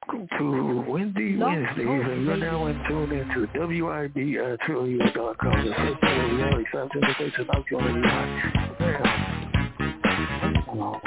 Welcome to Wendy Wednesdays, and you're now in tune into WIB@TrueNews.com. The first reality scientific out on the line.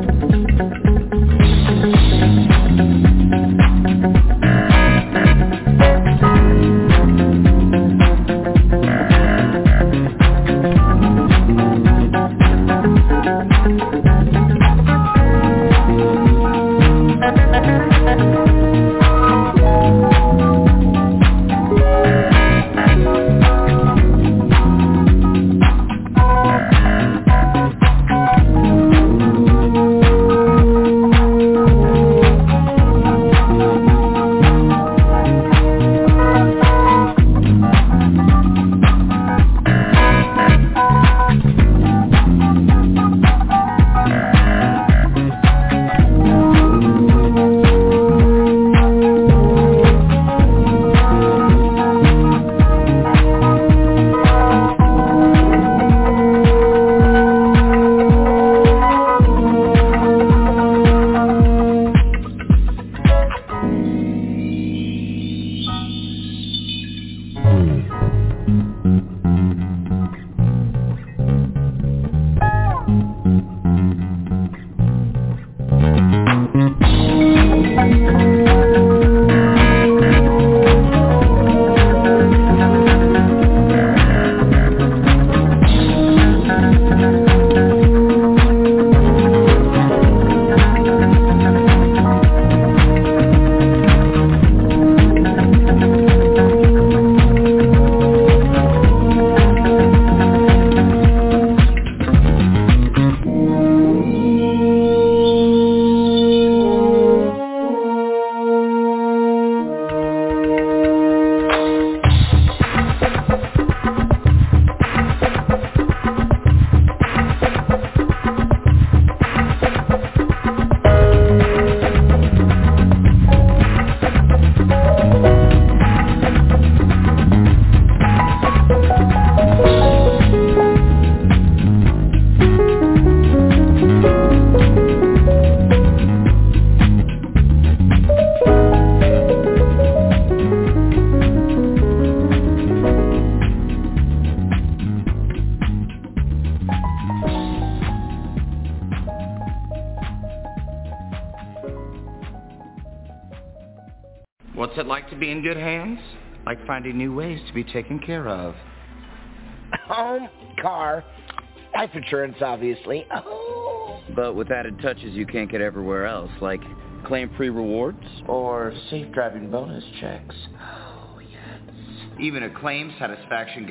What's it like to be in good hands? Like finding new ways to be taken care of. Home, car, life insurance, obviously. Oh. But with added touches you can't get everywhere else, like claim-free rewards? Or safe driving bonus checks. Oh, yes. Even a claim satisfaction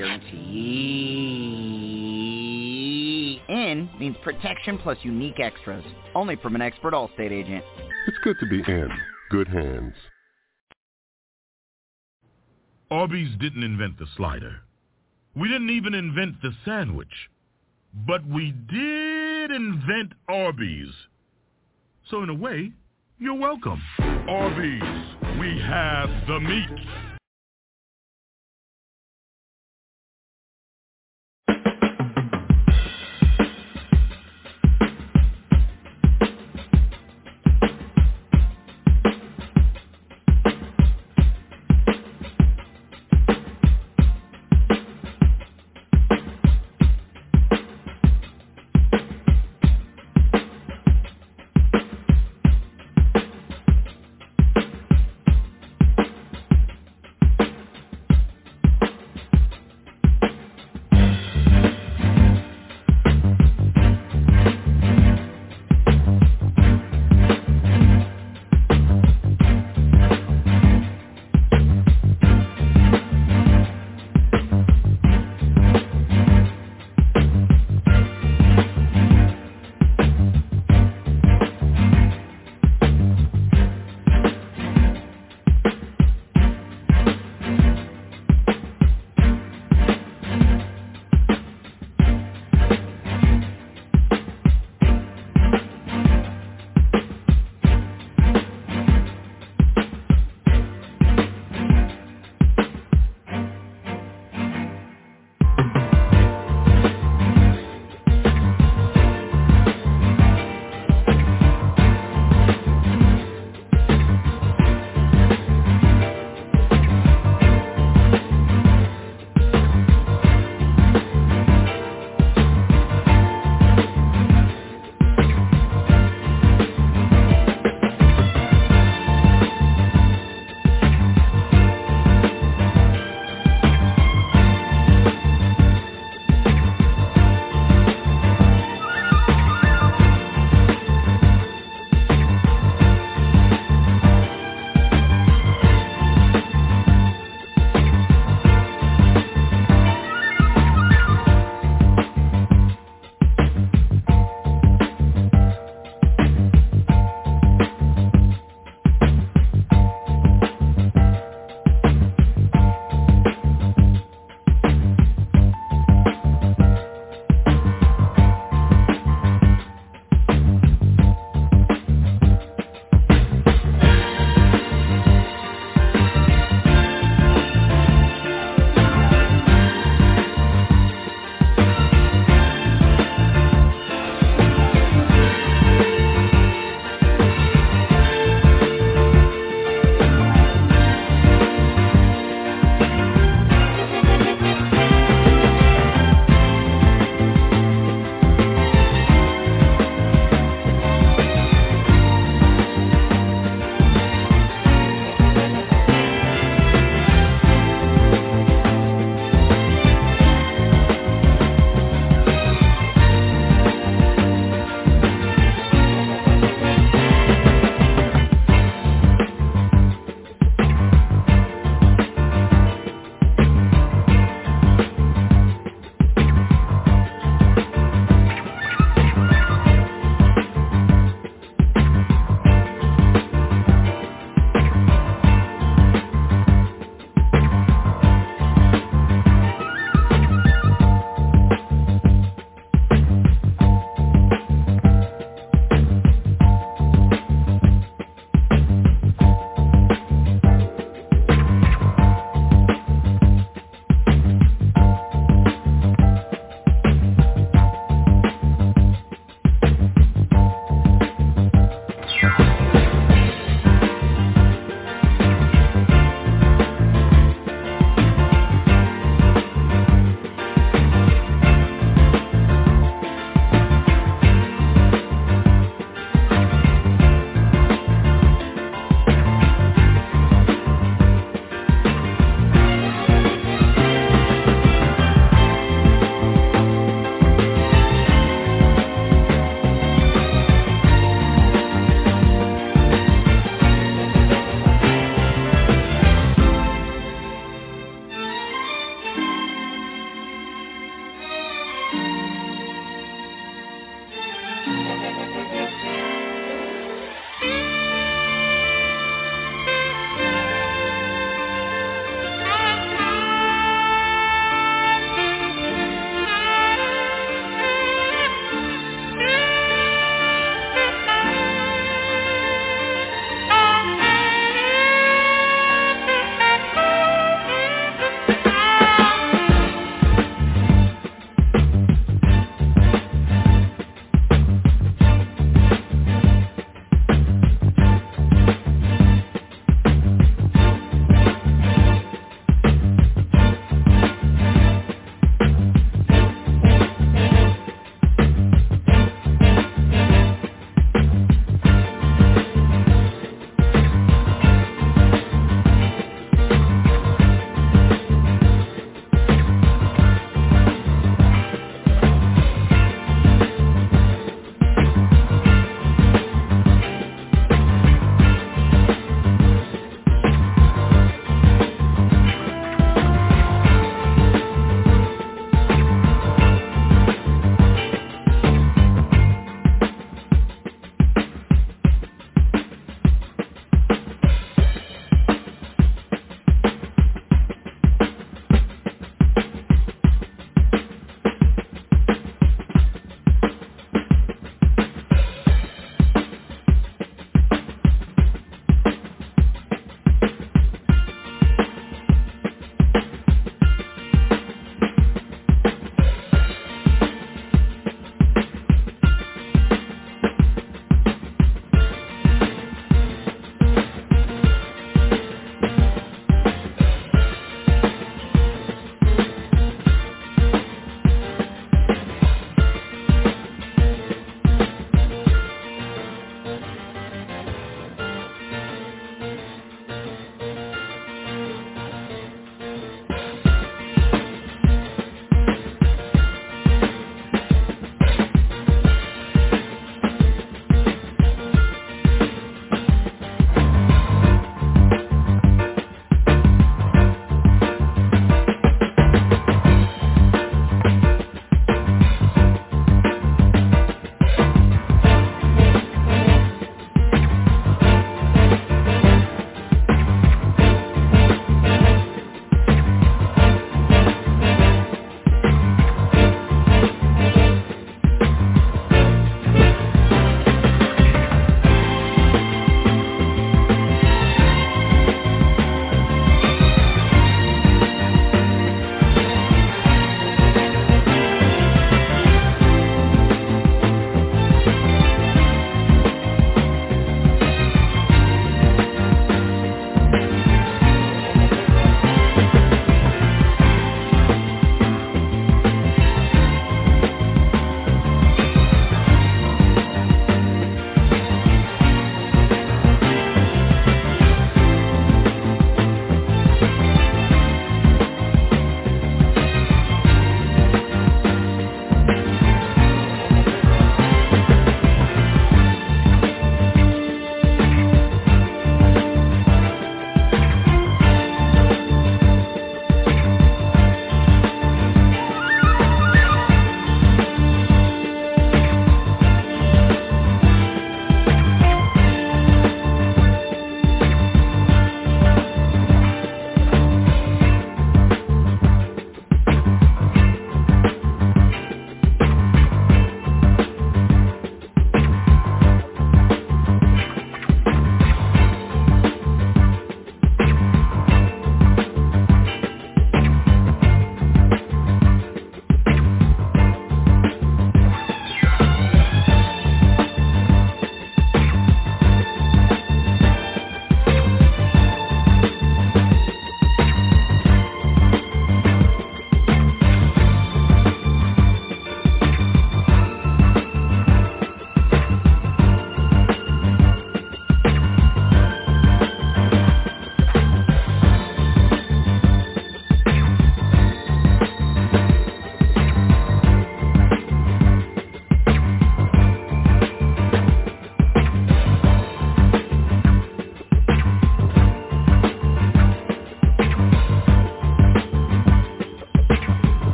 guarantee. N means protection plus unique extras. Only from an expert Allstate agent. It's good to be in good hands. Arby's didn't invent the slider. We didn't even invent the sandwich. But we did invent Arby's. So in a way, you're welcome. Arby's, we have the meat.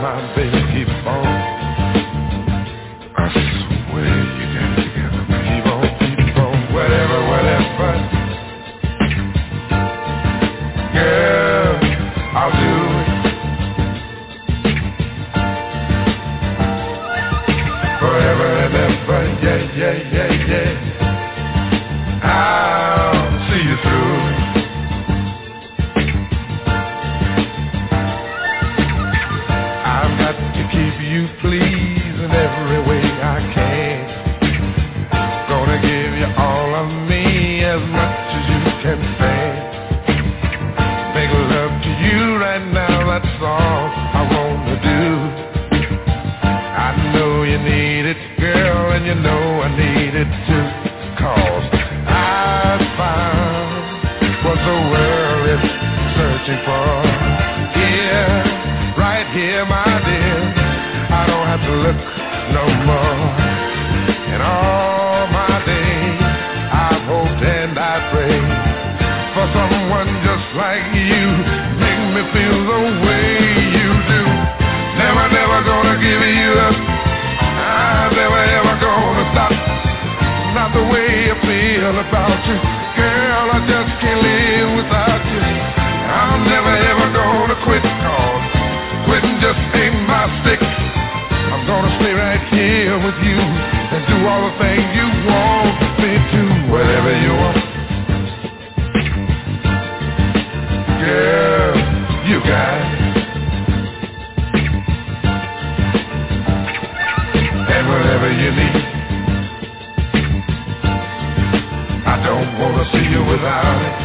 my baby, keep on. I swear you got it together. Keep on, whatever. Girl, I'll do it. Forever and ever, yeah. I'll see you through. I've got to keep you pleased in every way I can. Gonna give you all of me as much as you can stand. Make love to you right now, that's all I wanna do. I know you need it, girl, and you know I need it too. 'Cause I found what the world is searching for. Here, right here, my dear, I don't have to look no more. In all my days, I've hoped and I prayed for someone just like you. Make me feel the way you do. Never gonna give you up. I'm never ever gonna stop. Not the way I feel about you. Girl, I just can't live without you. I'm never ever gonna quit, 'cause quitting just ain't my stick. I'm gonna stay right here with you and do all the things you want me to. Whatever you want. Girl, you got it. And whatever you need. I don't wanna see you without it.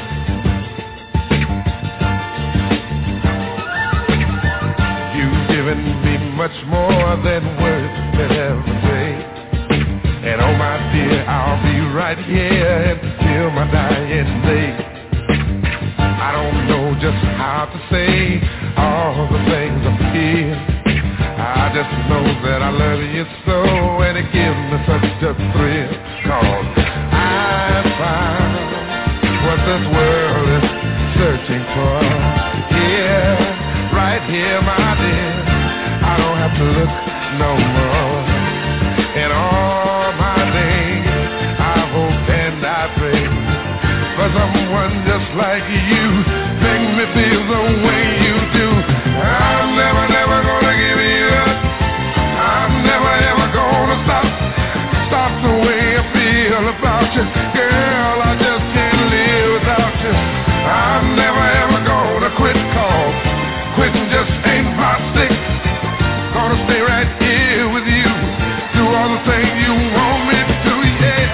You've given me much more than words can ever say. And oh my dear, I'll be right here until my dying day. I don't know just how to say all the things I feel. I just know that I love you so, and it gives me such a thrill. 'Cause I found what this world is searching for. Here, right here, my dear, I don't have to look no more. In all my days, I've hoped and I prayed for someone just like you. Make me feel the way you do. I'm never gonna give you up. I'm never ever gonna stop the way I feel about you. Girl, I just can't live without you. I'm never ever gonna quit, 'cause quitting just ain't my stick. Gonna stay right here with you. Do all the things you want me to, yeah.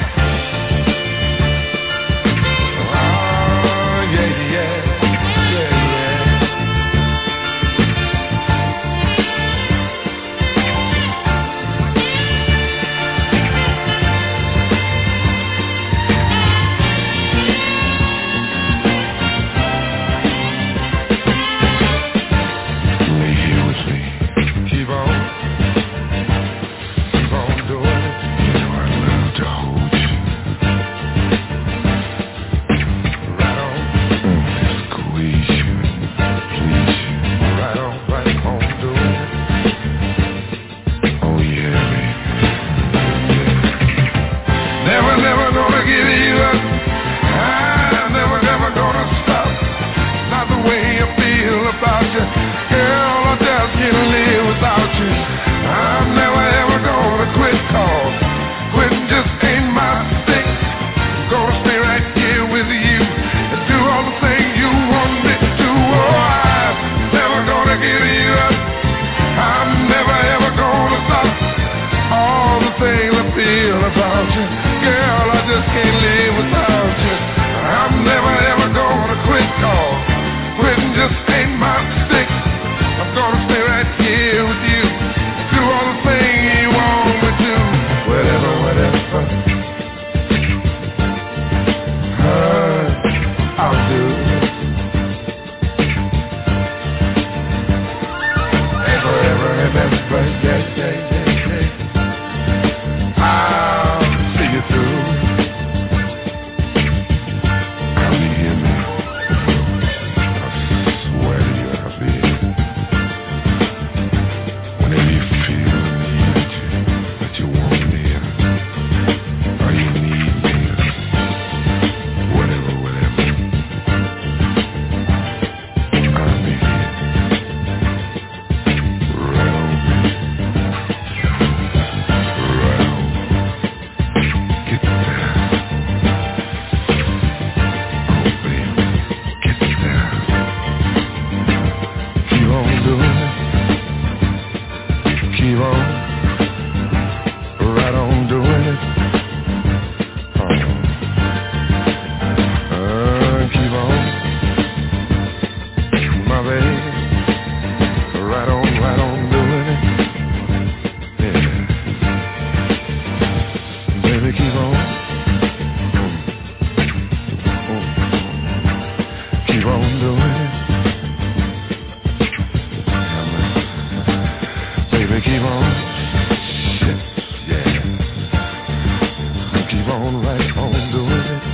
baby, keep on. Yeah. Keep on right on doing it.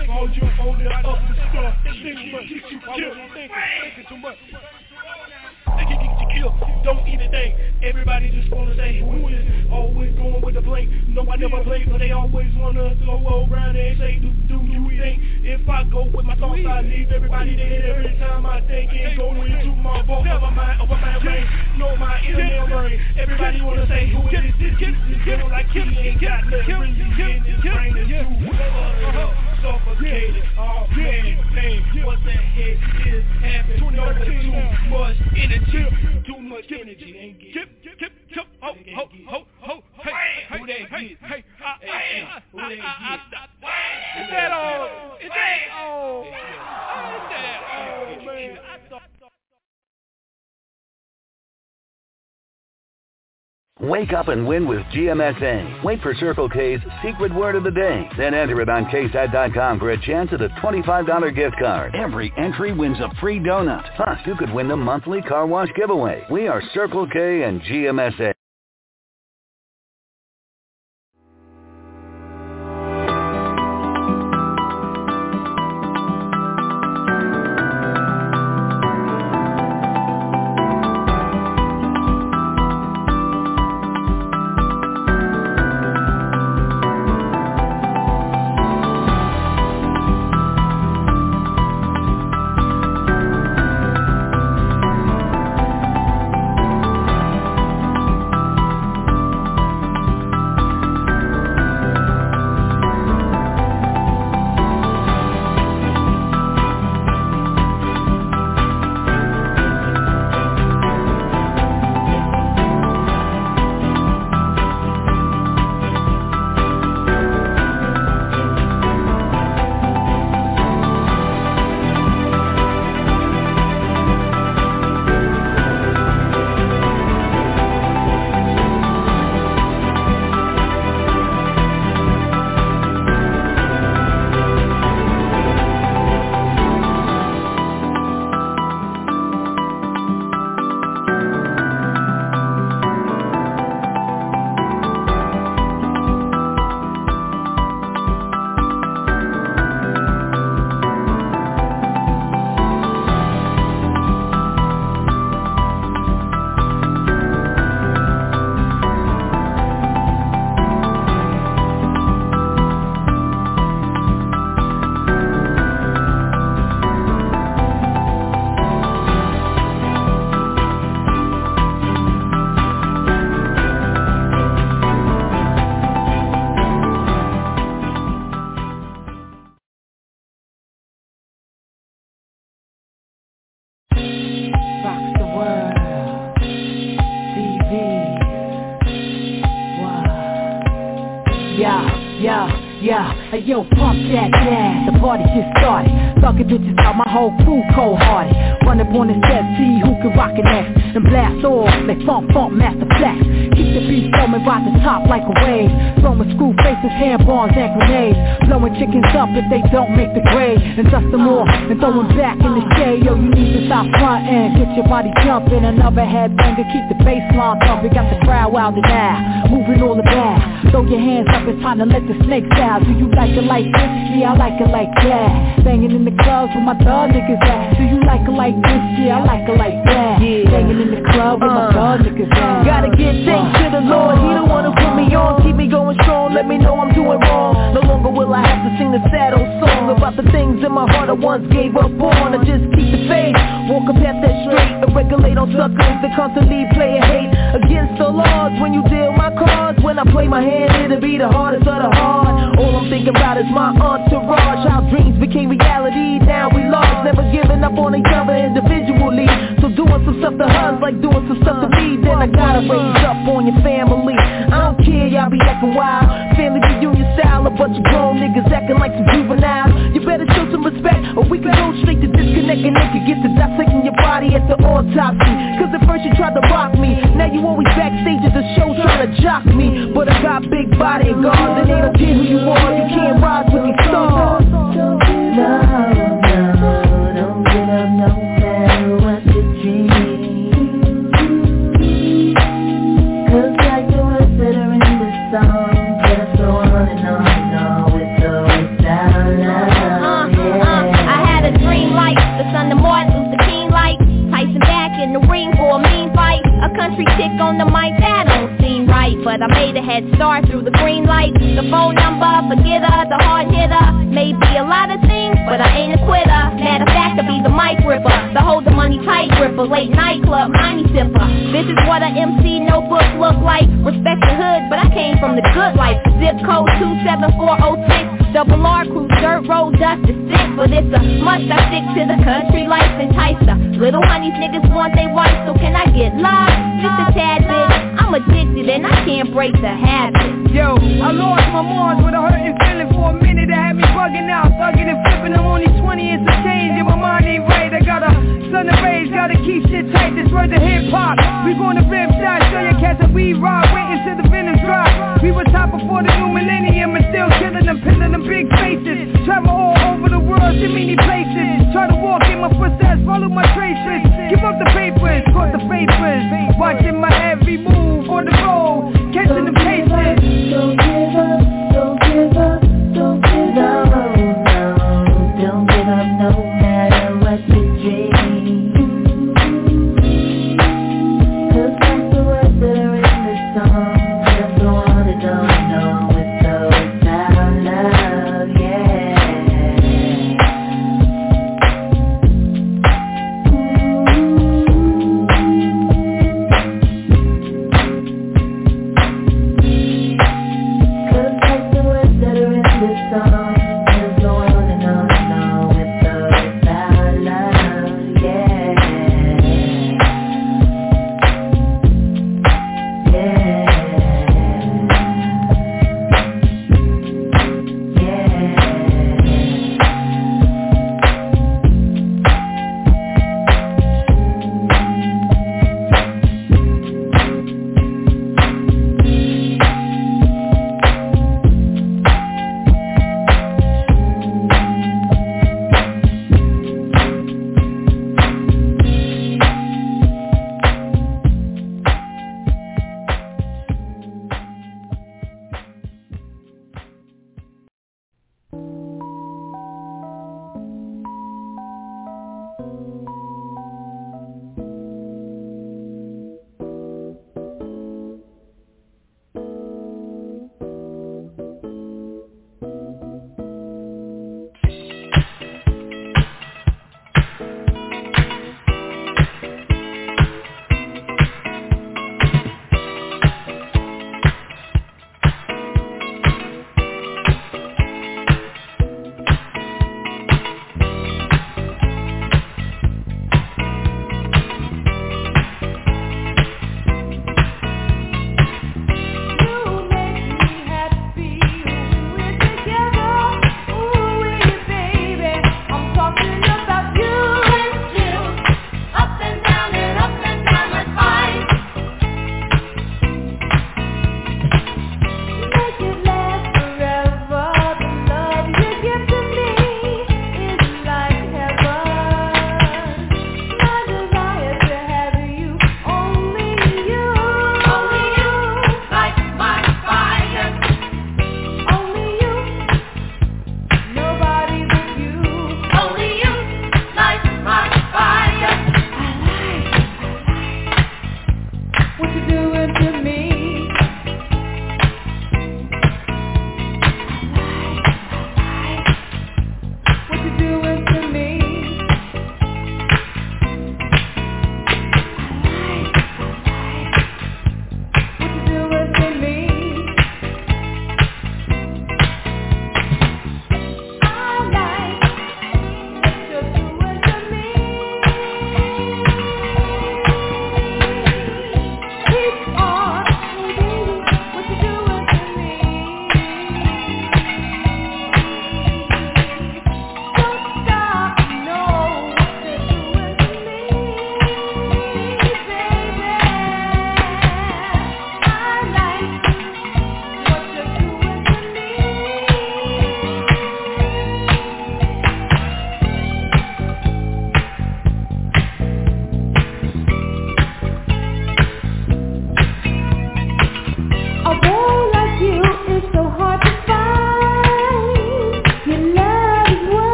all you on the other stuff. Think much, get you killed. Thinking too much. They can get you killed, don't even think. Everybody just wanna say who is always going with the blink. No, I never blink, but they always wanna go around and say, do you think? If I go with my thoughts, I leave everybody dead every time I think and go into my vault of my brain. Know my inner brain. Everybody wanna say who is this? Feel like he ain't got nothing really in his brain to do. Suffocated, all pain. What the heck is happening? No, too much energy. Too much energy. Ain't get. Ho. Hey, who they get? Hey, who they get? Is that all? Is that all? Is that all, man? Wake up and win with GMSA. Wait for Circle K's secret word of the day. Then enter it on KSAT.com for a chance at a $25 gift card. Every entry wins a free donut. Plus, you could win the monthly car wash giveaway. We are Circle K and GMSA. Yo, pump that gas, the party just started. Thuggin' bitches out, my whole crew cold-hearted. Run up on the set, see who can rock it next. And blast off like funk, master flex. Keep the beat coming by the top like a wave. Throwing screw faces, hand bombs and grenades. Blowing chickens up if they don't make the grade. And dust them off and throw them back in the shade. Yo, you need to stop frontin', get your body jumping. Another headbanger, keep the bass line thumping. Got the crowd wild and now, moving all the back. Throw your hands up, it's time to let the snakes out. Do you like it like this? Yeah, I like it like that. Banging in the clubs with my thug niggas at. Do you like it like this? Yeah, I like it like that. Banging in the club with my thug niggas at. Gotta give thanks to the Lord. He the one who put me on. Keep me going strong. Let me know I'm doing wrong. No longer will I have to sing the sad old song about the things in my heart I once gave up on. I just keep the faith, walk a path that's straight, and regulate on suckers that constantly play and hate against the laws. When you deal my cards, when I play my hand, it'll be the hardest of the hard. All I'm thinking about is my entourage. How dreams became reality, now we lost. Never giving up on each other individually. So doing some stuff to us like doing some stuff to me. Then I gotta raise up on your family. I don't care, y'all be acting wild. Family reunion style, a bunch of grown niggas acting like some juveniles. You better show some respect, or we can go straight to disconnect. And they can get to dissecting your body at the autopsy. Cause at first you tried to rock me, now you always backstage at the show trying to jock me. But I got big bodyguards, and they don't care who you are. You can't rise with these stars. Don't give up no matter what you dream. Cause like the words that are in the song, just go on and on with or without love. but I made a head start through the green light. The phone number, forget her, the hard hitter. Maybe a lot of things, but I ain't a quitter. Matter of fact, I be the mic ripper, the hold the money tight gripper, late night club, money sipper. This is what a MC notebook look like. Respect the hood, but I came from the good life. Zip code 27406. Double R crew, dirt road, dust is sick. But it's a must, I stick to the country life enticer. Little honeys niggas want they wife, so can I get lost? Just a tad bit, I'm addicted and I can't break the habit. Yo, I lost my Mars with a hurting feeling for a minute. That had me bugging out, thugging and flipping. I'm only 20 and some change and my mind ain't right. I got a son of rage, gotta keep shit tight. This word to hip hop. We gonna rip shots, show your cats that we rock. Waiting till the venom drop. We was top before the new millennium and still killing them, pilling them big faces. Travel all over the world, to many places. Try to walk in my footsteps, follow my traces. Give up the papers, caught the papers. Watching my every move on the road, catching them cases. Don't give up, don't give up, don't give up. No, don't give up no matter what you dream. 'Cause that's the words that are in the song. Just go on and on with those our love, yeah.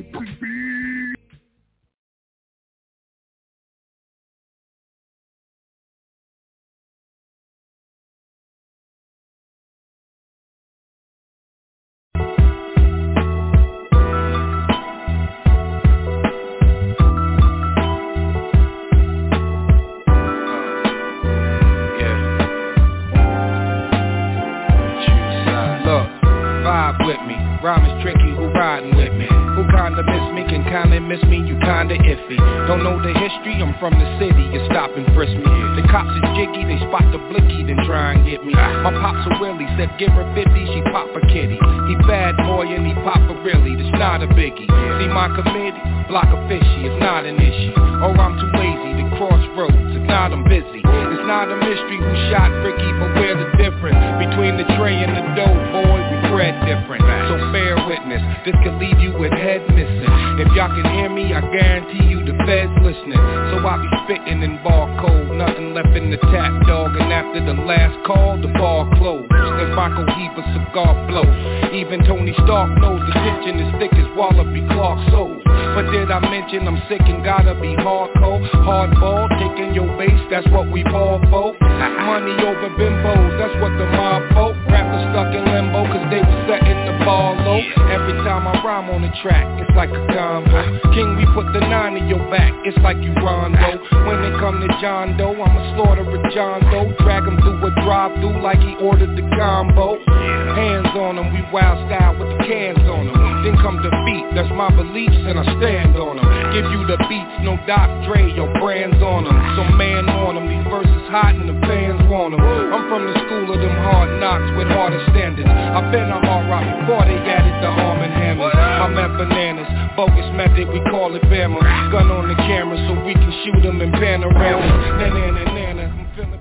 Rhyme is tricky, who riding with me? Who kinda miss me, can kinda miss me, you kinda iffy. Don't know the history, I'm from the city, you stop and frisk me. The cops is jiggy, they spot the blicky, then try and get me. My pops a willie, said give her 50, she pop a kitty. He bad boy and he pop a really, that's not a biggie. See my committee, block a fishy, it's not an issue. Or I'm too lazy to crossroads, if not I'm busy. It's not a mystery who shot Ricky, but where the difference between the tray and the dough, boy, we bred different. So bear witness, this could leave you with head missing. If y'all can hear me, I guarantee you the feds listening. So I be spitting in bar code, nothing left in the tap, dog. And after the last call, the bar closed. As Michael Heaver cigar blow. Even Tony Stark knows the tension is thick as Wallaby Clark soul. But did I mention I'm sick and gotta be hardcore? Hardball, taking your base, that's what we ball for. Money over bimbos, that's what the mob folk. Rappers stuck in limbo, cause they was setting the ball low. Every time I rhyme on the track, it's like a combo. King, we put the 9 in your back, it's like you Rondo. When it come to John Doe, I'ma slaughter a John Doe. Drag him through a drive-through like he ordered the combo. Hands on him, we wild style with the cans on him. Then come defeat, that's my beliefs and I stand on them. Give you the beats, no Doc Dre, your brands on them. So man on them, these verses hot and the fans want them. I'm from the school of them hard knocks with harder standards. I've been a hard rock before they added the arm and hammers. I'm at bananas, bogus method, we call it Bama. Gun on the camera so we can shoot them in panoramas. Nana, I'm feeling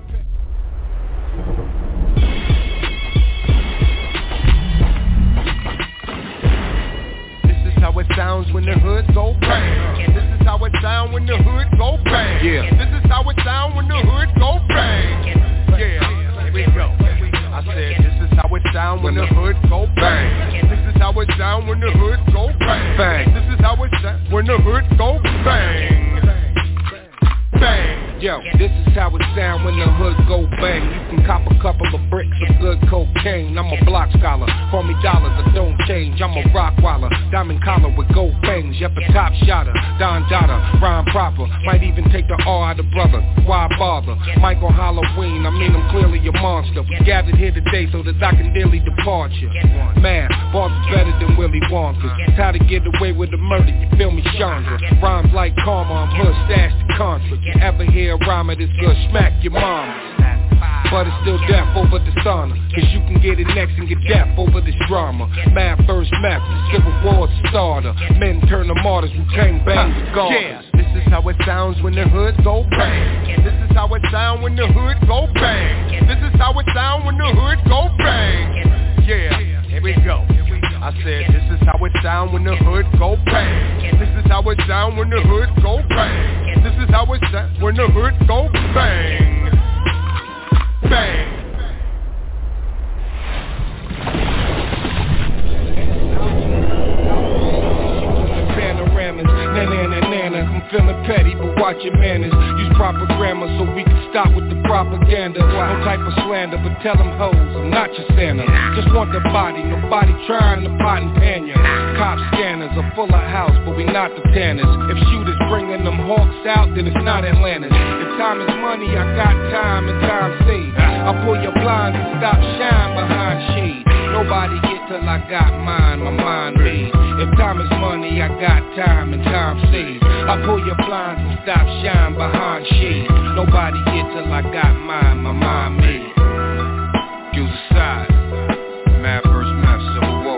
how it sounds when the hood go bang. This is how it sound when the hood go bang. Yeah. This is how it sound when the hood go bang. Yeah. Here we go. I said this is how it sound when the hood go bang. This is how it sound when the hood go bang. Bang. This is how it sound when the hood go bang. Bang. Yo, this is how it sound when the hood go bang. You can cop a couple of bricks of good cocaine. I'm a block scholar, call me dollars, I don't change. I'm a rock waller, diamond collar with gold bangs. Yep, a top shotter, Don Dada, rhyme proper. Might even take the R out of brother, why bother? Mike on Halloween, I mean I'm clearly a monster. We gathered here today so that I can daily depart you. Man, bars is better than Willy Wonka. How to get away with the murder, you feel me, Chandra? Rhymes like karma, I'm hood stashed to Contra. You ever hear a rhyme that's good, smack your mama. But it's still death over dishonor, cause you can get it next and get death over this drama. Mad first map, the civil war's starter. Men turn to martyrs who can't bang regardless. Yeah, this is how it sounds when the hood go bang. This is how it sound when the hood go bang. This is how it sound when the hood go bang. Yeah, here we go. I said this is how it sound when the hood go bang. This is how it sound when the hood go bang. This is how it sound when the hood go bang. Bang. Panoramas, nana, I'm feeling petty, but watch your manners. Use proper grammar so we can stop with the propaganda. No type of slander, but tell them hoes, I'm not your Santa. Just want the body, nobody trying to pot and pan ya. Cop scanners are full of house, but we not the tanners. If shooters bringing them hawks out, then it's not Atlantis. If time is money, I got time and time saved. I pull your blinds and stop shine behind shade. Nobody get till I got mine, my mind made. If time is money, I got time and time saved. I pull your blinds and stop shine behind shade. Nobody get till I got mine, my mind made. Use a side, mad versus mad, civil war.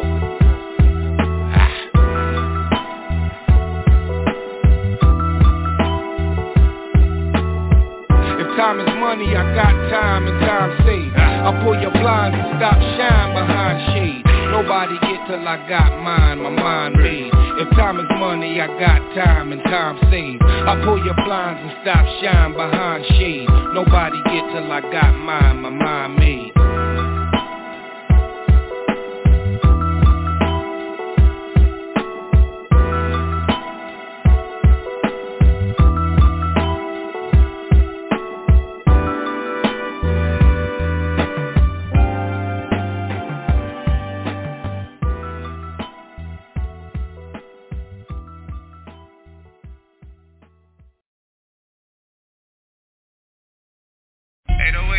If time is money, I got time and time saved. I pull your blinds and stop shine behind shade. Nobody get till I got mine, my mind made. If time is money, I got time and time saved. I pull your blinds and stop shine behind shade. Nobody get till I got mine, my mind made.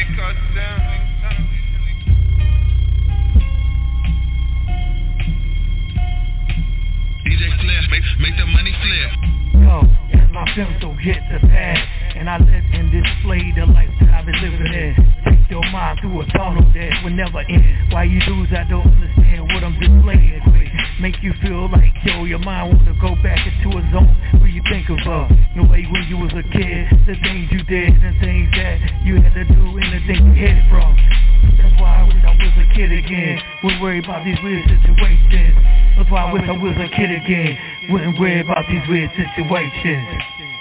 Make the money flip. Yo, as my pivotal hit the pad, and I live and display the lifestyle I've been living in. Take your mind through a tunnel that will never end. Why you dudes, I don't understand what I'm displaying. Make you feel like, yo, your mind wanna go back into a zone where you think of the way when you was a kid, the things you did, the things that you had to do, and the things you hid from. That's why I wish I was a kid again. Wouldn't worry about these weird situations. That's why I wish I was a kid again. Wouldn't worry about these weird situations.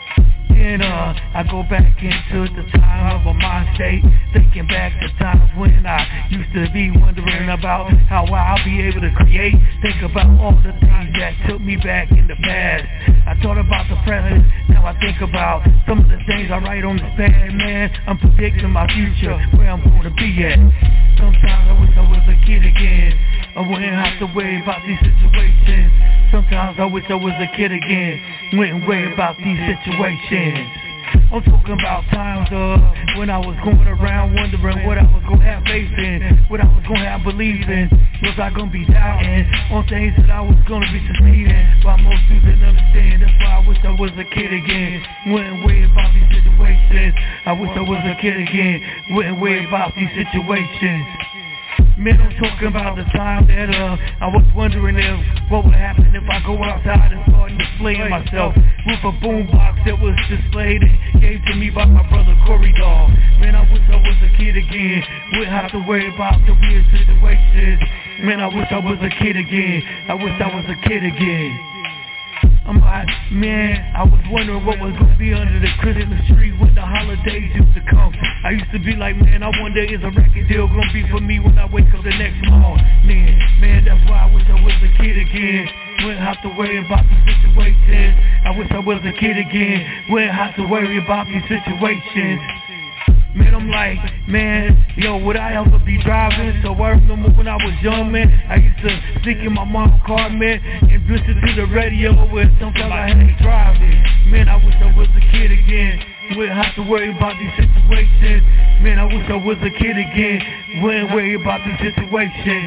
And I go back into the time of a mind state, thinking back to times when I used to be wondering about how I'll be able to create. Think about all the things that took me back in the past. I thought about the present, now I think about some of the things I write on this pad, man. I'm predicting my future, where I'm gonna be at. Sometimes I wish I was a kid again. I wouldn't have to worry about these situations. Sometimes I wish I was a kid again. Wouldn't worry about these situations. I'm talking about times when I was going around wondering what I was gonna have faith in, what I was gonna have belief in. Was I gonna be doubting on things that I was gonna be succeeding? But most people didn't understand. That's why I wish I was a kid again. Wouldn't worry about these situations. I wish I was a kid again. Wouldn't worry about these situations. Man, I'm talking about the time that I was wondering what would happen if I go outside and start displaying myself with a boombox that was displayed and gave to me by my brother Corey Dog. Man, I wish I was a kid again. Wouldn't have to worry about the weird situations. Man, I wish I was a kid again. I wish I was a kid again. I'm like, man, I was wondering what was gonna be under the Christmas tree when the holidays used to come. I used to be like, man, I wonder is a record deal gonna be for me when I wake up the next morning. Man, that's why I wish I was a kid again. Wouldn't have to worry about these situations. I wish I was a kid again. Wouldn't have to worry about these situations. Man, I'm like, man, yo, would I ever be driving? So I remember when I was young, man, I used to sneak in my mom's car, man, and listen to the radio where sometimes I had to drive it. Man, I wish I was a kid again. Wouldn't have to worry about these situations. Man, I wish I was a kid again. Wouldn't worry about these situations.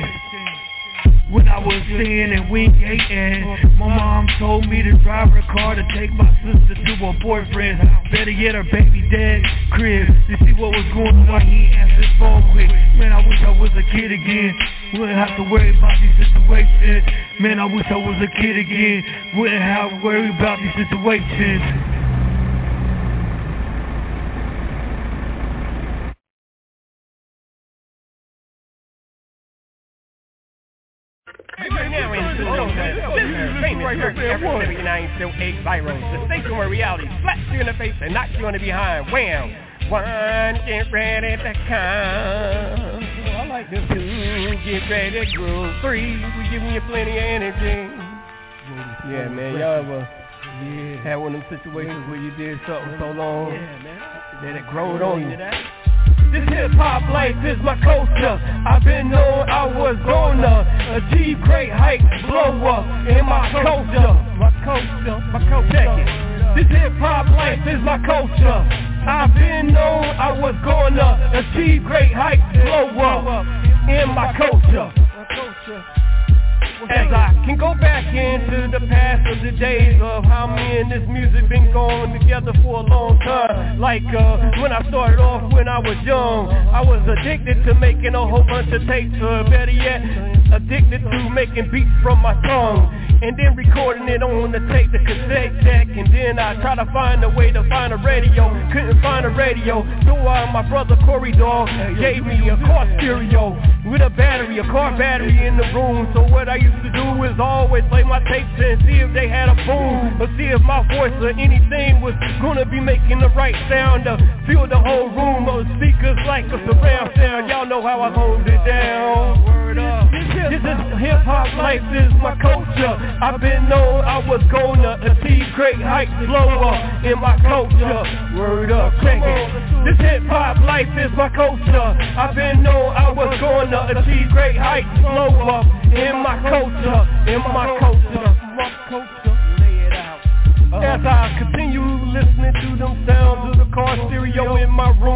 When I was seeing and winking, my mom told me to drive her car to take my sister to her boyfriend, better yet her baby dad's crib, to see what was going on while he answered his phone quick. Man, I wish I was a kid again. Wouldn't have to worry about these situations. Man, I wish I was a kid again. Wouldn't have to worry about these situations. Right now into the famous every 908 virals. The station where reality slaps you in the face and knocks you on the behind. Wham! One, get ready to come. Oh, I like this. Two, get ready to groove. Three, we giving you plenty of energy. Yeah, man, y'all ever had one of them situations where you did something so long that it growed on you? This hip-hop life is my culture. I've been known I was gonna achieve great heights, blow up in my culture. My culture, check it. This hip-hop life is my culture. I've been known I was gonna achieve great heights, blow up in my culture. As I can go back into the past of the days of how me and this music been going together for a long time. Like when I started off when I was young, I was addicted to making a whole bunch of tapes, better yet, addicted to making beats from my tongue, and then recording it on the tape, the cassette deck, and then I tried to find a way to find a radio, couldn't find a radio, so my brother Corey Dog gave me a car stereo with a battery, a car battery in the room. So what I used to do is always play my tapes and see if they had a boom, or see if my voice or anything was gonna be making the right sound to fill the whole room of speakers like a surround sound. Y'all know how I hold it down. Word up. This is hip-hop life, is my culture. I've been known I was gonna achieve great heights, blow up in my culture. Word up, check it. This hip-hop life is my culture. I've been known I was gonna achieve great heights, blow up in my culture, in my culture. Lay it out. As I continue listening to them sounds of the car stereo in my room,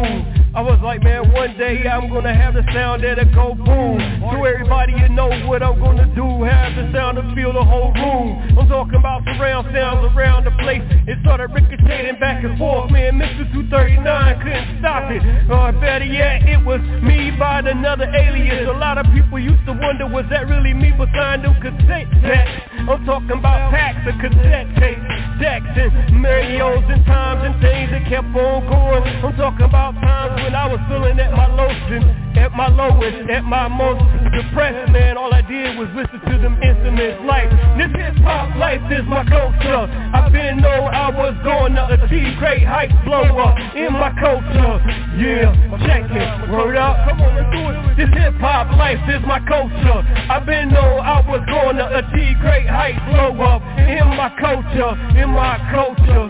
I was like, man, one day I'm gonna have the sound that'll go boom. So everybody you know what I'm gonna do, have the sound to fill the whole room. I'm talking about surround sounds around the place. It started ricocheting back and forth, man. Mr. 239 couldn't stop it. Or better yet, it was me by another alias. A lot of people used to wonder, was that really me behind them cassette tapes? I'm talking about packs of cassette tapes, decks and radios and times and things that kept on going. I'm talking about times when I was feeling at my lowest, at my lowest, at my most depressed, man. All I did was listen to them instruments like this hip-hop life is my culture. I've been known I was going to achieve great heights, blow up in my culture. Yeah, check it, word up, come on, let's do it. This hip-hop life is my culture. I've been known I was going to achieve great heights, blow up in my culture, in my culture.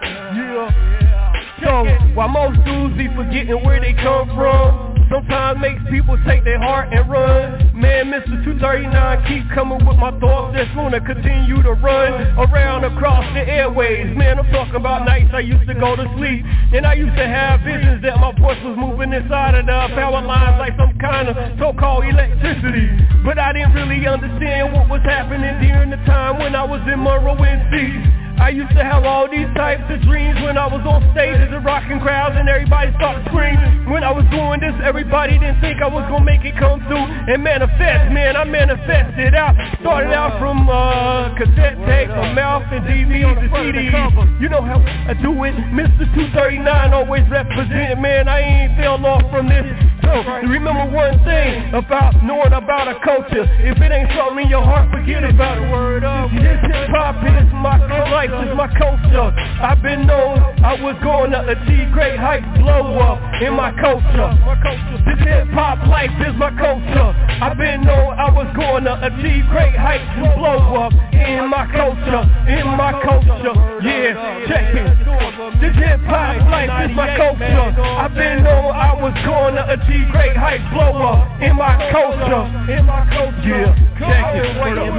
Yeah. So, while most dudes be forgetting where they come from, sometimes makes people take their heart and run. Man, Mr. 239 keep coming with my thoughts that's gonna continue to run around across the airways. Man, I'm talking about nights I used to go to sleep, and I used to have visions that my voice was moving inside of the power lines like some kind of so-called electricity. But I didn't really understand what was happening during the time when I was in Monroe, NC. I used to have all these types of dreams when I was on stages and rocking crowds and everybody started screaming. When I was doing this, everybody didn't think I was gonna make it come through and manifest. Man, I manifested out. Started out from cassette tape, from mouth and DVDs and CDs. You know how I do it. Mr. 239 always representing. Man, I ain't fell off from this. So remember one thing about knowing about a culture. If it ain't something in your heart, forget about it. Word up. This hip-hop is my life. This is my culture. I've been known I was going to achieve great heights, blow up in my culture. This hip-hop life is my culture. I've been known I was going to achieve great heights and blow up in my culture, in my culture. Yeah, check it. This hip-hop life is my culture. I've been known I was going to achieve great heights, blow up in my culture, in my culture. Yeah, check it.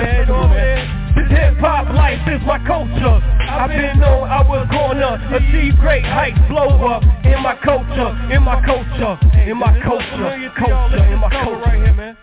Man. This hip-hop life is my culture. I've been known I was gonna achieve great heights, blow up in my culture, in my culture, in my culture, in my culture. Right here, man.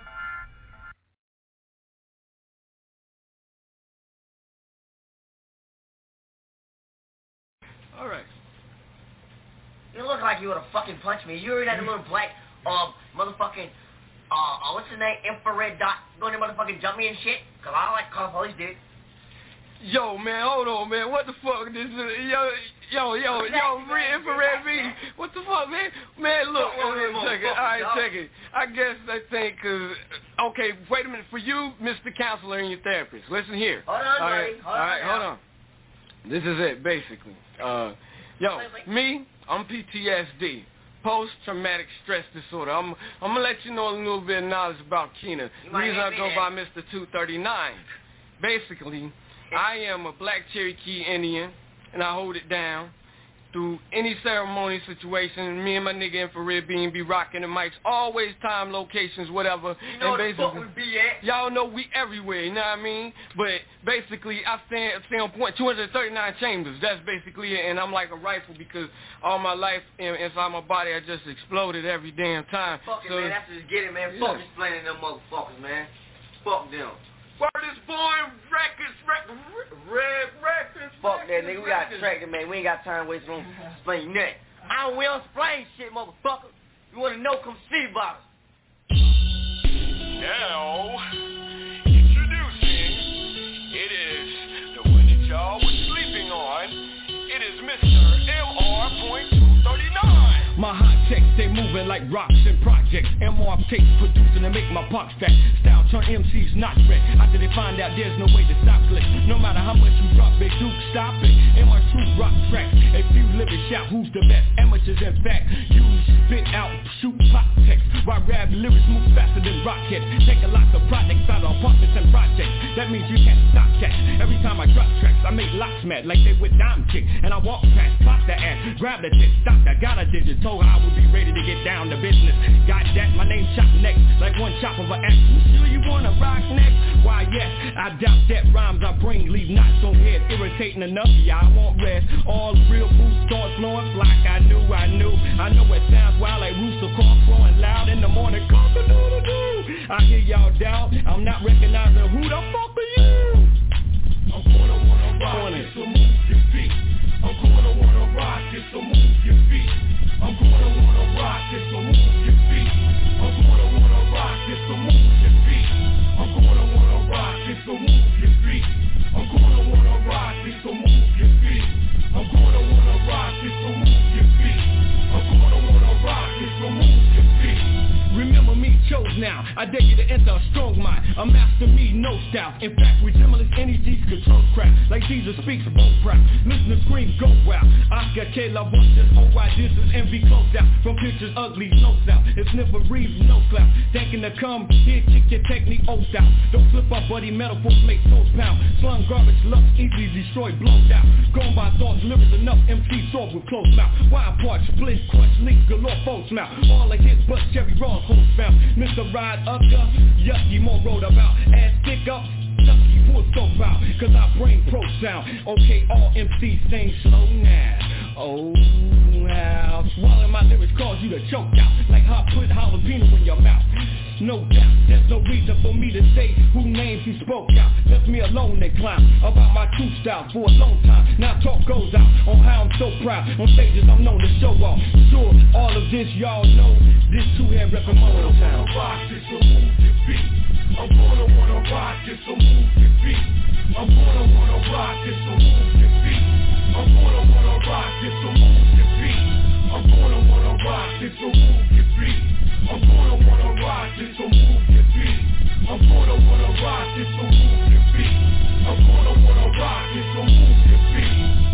All right. You look like you would have fucking punched me. You already had a little black, motherfucking, what's the name? Infrared dot going to motherfucking jump me and shit. Cause I don't like call police, dude. Yo, man, hold on, man. What the fuck this is? Yo, infrared meeting. What the fuck, man? Man, look, check it. All right, check it. I guess I think, okay, wait a minute. For you, Mr. Counselor and your therapist, listen here. Hold on, buddy. All right, hold on. This is it, basically. Me, I'm PTSD. Post-traumatic stress disorder. I'm gonna let you know a little bit of knowledge about Keena. The reason I go by Mr. 239. Basically, I am a black Cherokee Indian, and I hold it down through any ceremony situation. Me and my nigga Infrared Beam be rocking the mics, always time, locations, whatever. You know where the fuck we be at? Y'all know we everywhere, you know what I mean? But basically, I stay on point. 239 chambers, that's basically it. And I'm like a rifle because all my life inside my body, I just exploded every damn time. Fuck it, man. That's just get it, man. Fuck explaining them motherfuckers, man. Fuck them. Word is born, records. Fuck that, nigga. We got tracked, man. We ain't got time to waste on explaining nothing. We don't explain shit, motherfucker. You want to know, come see about it. Now, introducing, it is the one that y'all was sleeping on. It is Mr. MR.239. My hot checks, they moving like rocks and projects. MR tapes producing to make my pops fat. Style turn MCs not red. After they find out there's no way to stop click. No matter how much you drop, they do stop it. MR truth rock tracks. If you live and shout, who's the best? Amateurs in fact. You spit out, shoot pop text. While rap lyrics move faster than rockets. Take a lot of projects out of apartments and projects. That means you can't stop cats. Every time I drop tracks, I make lots mad like they with dime chick. And I walk past, pop the ass, grab the dick, stop that, got a digit. Told her I would be ready ready to get down to business. Got that, my name chop next, like one chop of an axe. You sure you wanna rock next? Why yes, I doubt that rhymes I bring leave knots on head. Irritating enough, yeah, I won't rest. All real boots start flowing like I knew. I know it sounds wild like rooster call flowing loud in the morning. Cock-a-doodle-doo. I hear y'all doubt, I'm not recognizing who the fuck are you? I'm gonna wanna rock it, so move your feet. I'm gonna wanna rock it, so move your feet. I'm gonna wanna rock it, so move your feet. I'm gonna wanna rock it, so move your feet. I'm gonna wanna rock it, so move your feet. I'm gonna wanna rock it, so move your feet. I'm gonna wanna rock it, so move your feet. I'm gonna wanna rock it, so move your feet. Remember me, chose now. I dare you to enter a strong mind. A master me, no style. In fact, resemblance energies control crap. Like Jesus speaks, both proud. Listen to scream, go wild. Oscar K. La Voice, just why this is envy closed out. From pictures ugly, no style. It's never breathe, no clout. Thinking to come here, kick your technique, old out. Don't slip up, buddy, metaphors make souls pound. Slung garbage, lust, easily destroyed, blown out. Going by thoughts, lyrics enough, MC sword with closed mouth. Wild parts, split, crush, leak, galore, folks mouth. All the hits, but Cherry Raw, host found. Mr. Ride Up, yucky, more road about. Ass stick up, sucky, full soap out. Cause I bring pro sound. Okay, all MCs sing slow now. Oh, how swallowing my lyrics cause you to choke out. Like how I put jalapeno in your mouth. No doubt, there's no reason for me to say who names you spoke out. Left me alone and clown about my true style for a long time. Now talk goes out on how I'm so proud. On stages I'm known to show off. Sure, all of this y'all know. This two-head reppin' Moto Town. Rock this, so move your feet. I'm gonna wanna rock this, so move your feet. I'm gonna wanna rock this, so move your feet. I'm gonna wanna rock this, so move your feet. I'm gonna wanna rock this, so move your feet. I'm gonna wanna rock this, so move your feet. I'm gonna wanna rock this, so move your feet. I'm gonna wanna rock this, so move your feet.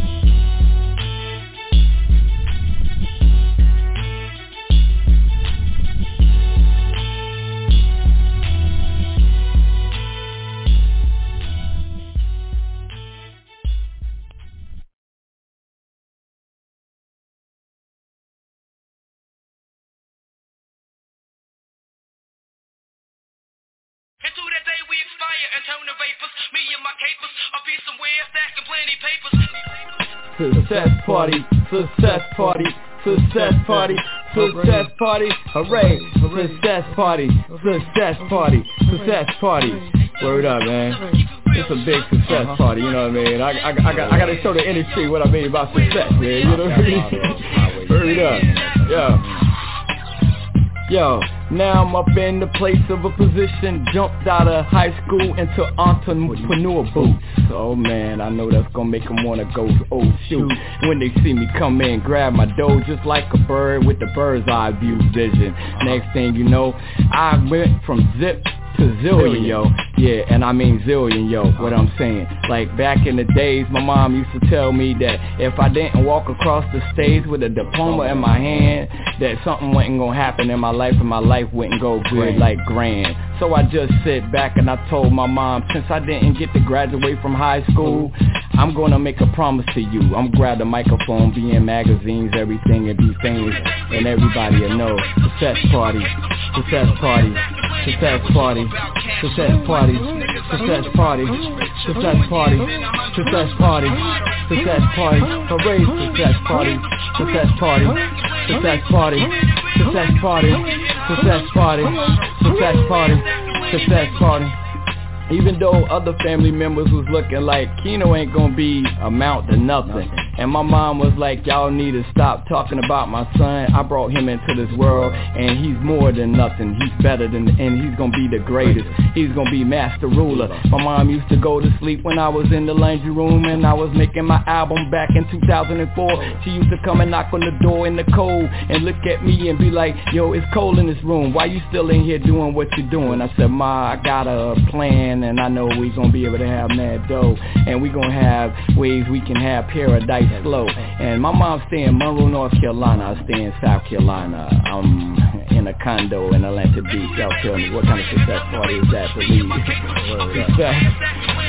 Until that day we expire and turn to vapors. Me and my capers, I'll be somewhere stacking plenty papers. Success party, success party, success party, success party, hooray, success party, success party, success party. Word up, man. It's a big success party, you know what I mean? I gotta show the industry what I mean by success, man. You know what I mean? Word up, Yo, now I'm up in the place of a position. Jumped out of high school into entrepreneur boots. Oh man, I know that's gonna make them wanna go, oh shoot. When they see me come in, grab my dough just like a bird with the bird's eye view vision. Next thing you know, I went from zip to zillion, yo. Yeah, and I mean zillion, yo, what I'm saying. Like back in the days, my mom used to tell me that if I didn't walk across the stage with a diploma in my hand, that something wasn't gonna happen in my life and my life wouldn't go good like grand. So I just sit back and I told my mom, since I didn't get to graduate from high school, I'm gonna make a promise to you. I'm gonna grab the microphone, be in magazines, everything, and be famous, and everybody will know. Success party, success party, success party, success party, success party, success party, success party, success party, hooray, success party, success party, success party, success party, success party, success party, success party. Even though other family members was looking like Keno ain't gonna be amount to nothing. And my mom was like, y'all need to stop talking about my son. I brought him into this world and he's more than nothing. He's better than, and he's gonna be the greatest. He's gonna be master ruler. My mom used to go to sleep when I was in the laundry room and I was making my album back in 2004. She used to come and knock on the door in the cold and look at me and be like, yo, it's cold in this room. Why you still in here doing what you're doing? I said, Ma, I got a plan and I know we gonna be able to have mad dough and we gonna have ways we can have paradise flow. And my mom stay in Monroe, North Carolina. I stay in South Carolina. I'm in a condo in Atlanta Beach. Y'all tell me, what kind of success party is that? Believe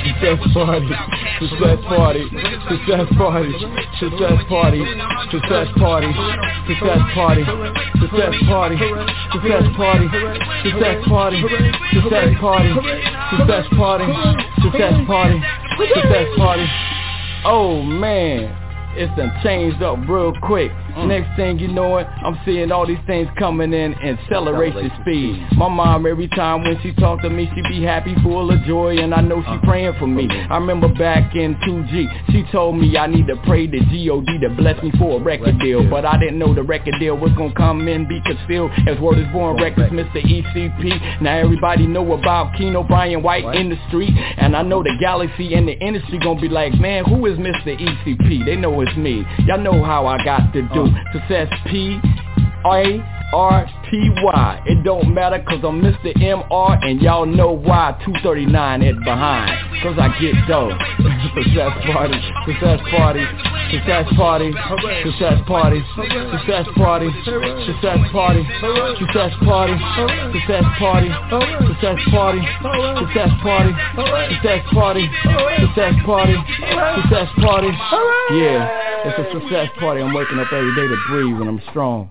success party, success party, success party, success party, success party, success party, success party, success party, success party, success party, success party, success party, success party. Oh man, it's done changed up real quick. Next thing you know it, I'm seeing all these things coming in acceleration speed. My mom, every time when she talk to me, she be happy, full of joy, and I know she praying for me. I remember back in 2G, she told me I need to pray to G.O.D. to bless me for a record deal. But I didn't know the record deal was gonna come in, be concealed as Word is Born Records, Mr. ECP. Now everybody know about Keno Brian White in the street, and I know the galaxy and the industry gonna be like, man, who is Mr. ECP? They know it's me. Y'all know how I got to do. Success P-A-R-T-Y. It don't matter cause I'm Mr. M-R and y'all know why 239 it behind. Cause I get dope. Success party, success party, success party, success party, success party, success party, success party, success party, success party, success party, success party, success party, success party. Yeah, it's a success party. I'm waking up every day to breathe and I'm strong.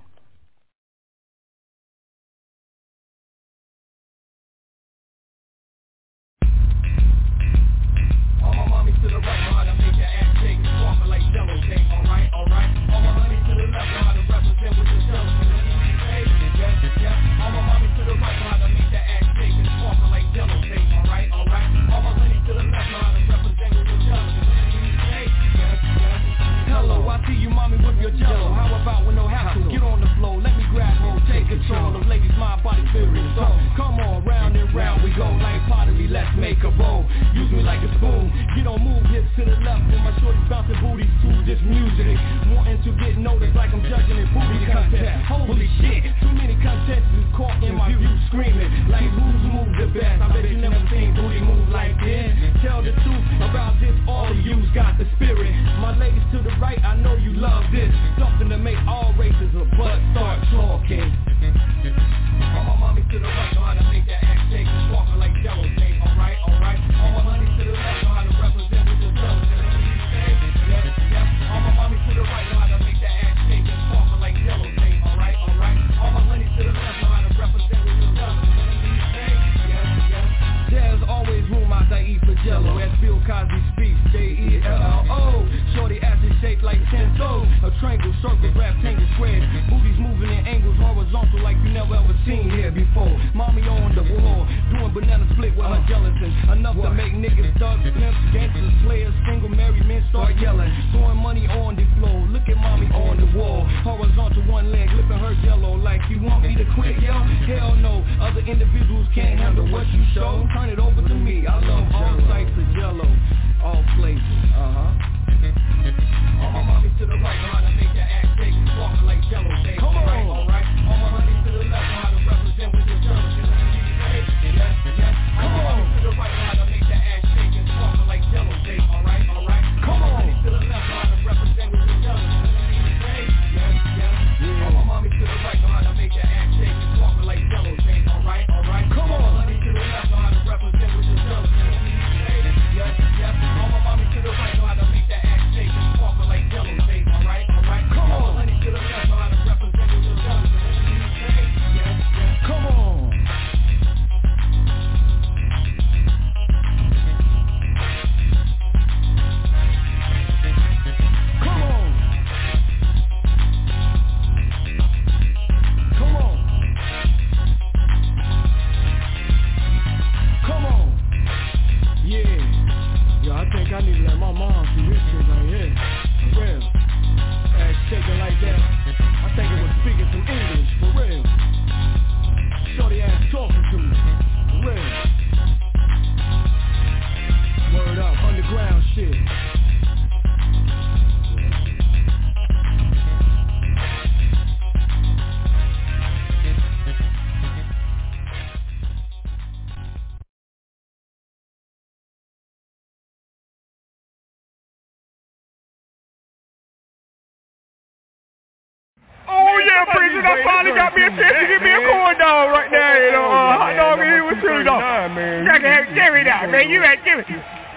I finally got me a chance to get me a corn dog right there, hot dog and here with chili dog. Give me that, man. You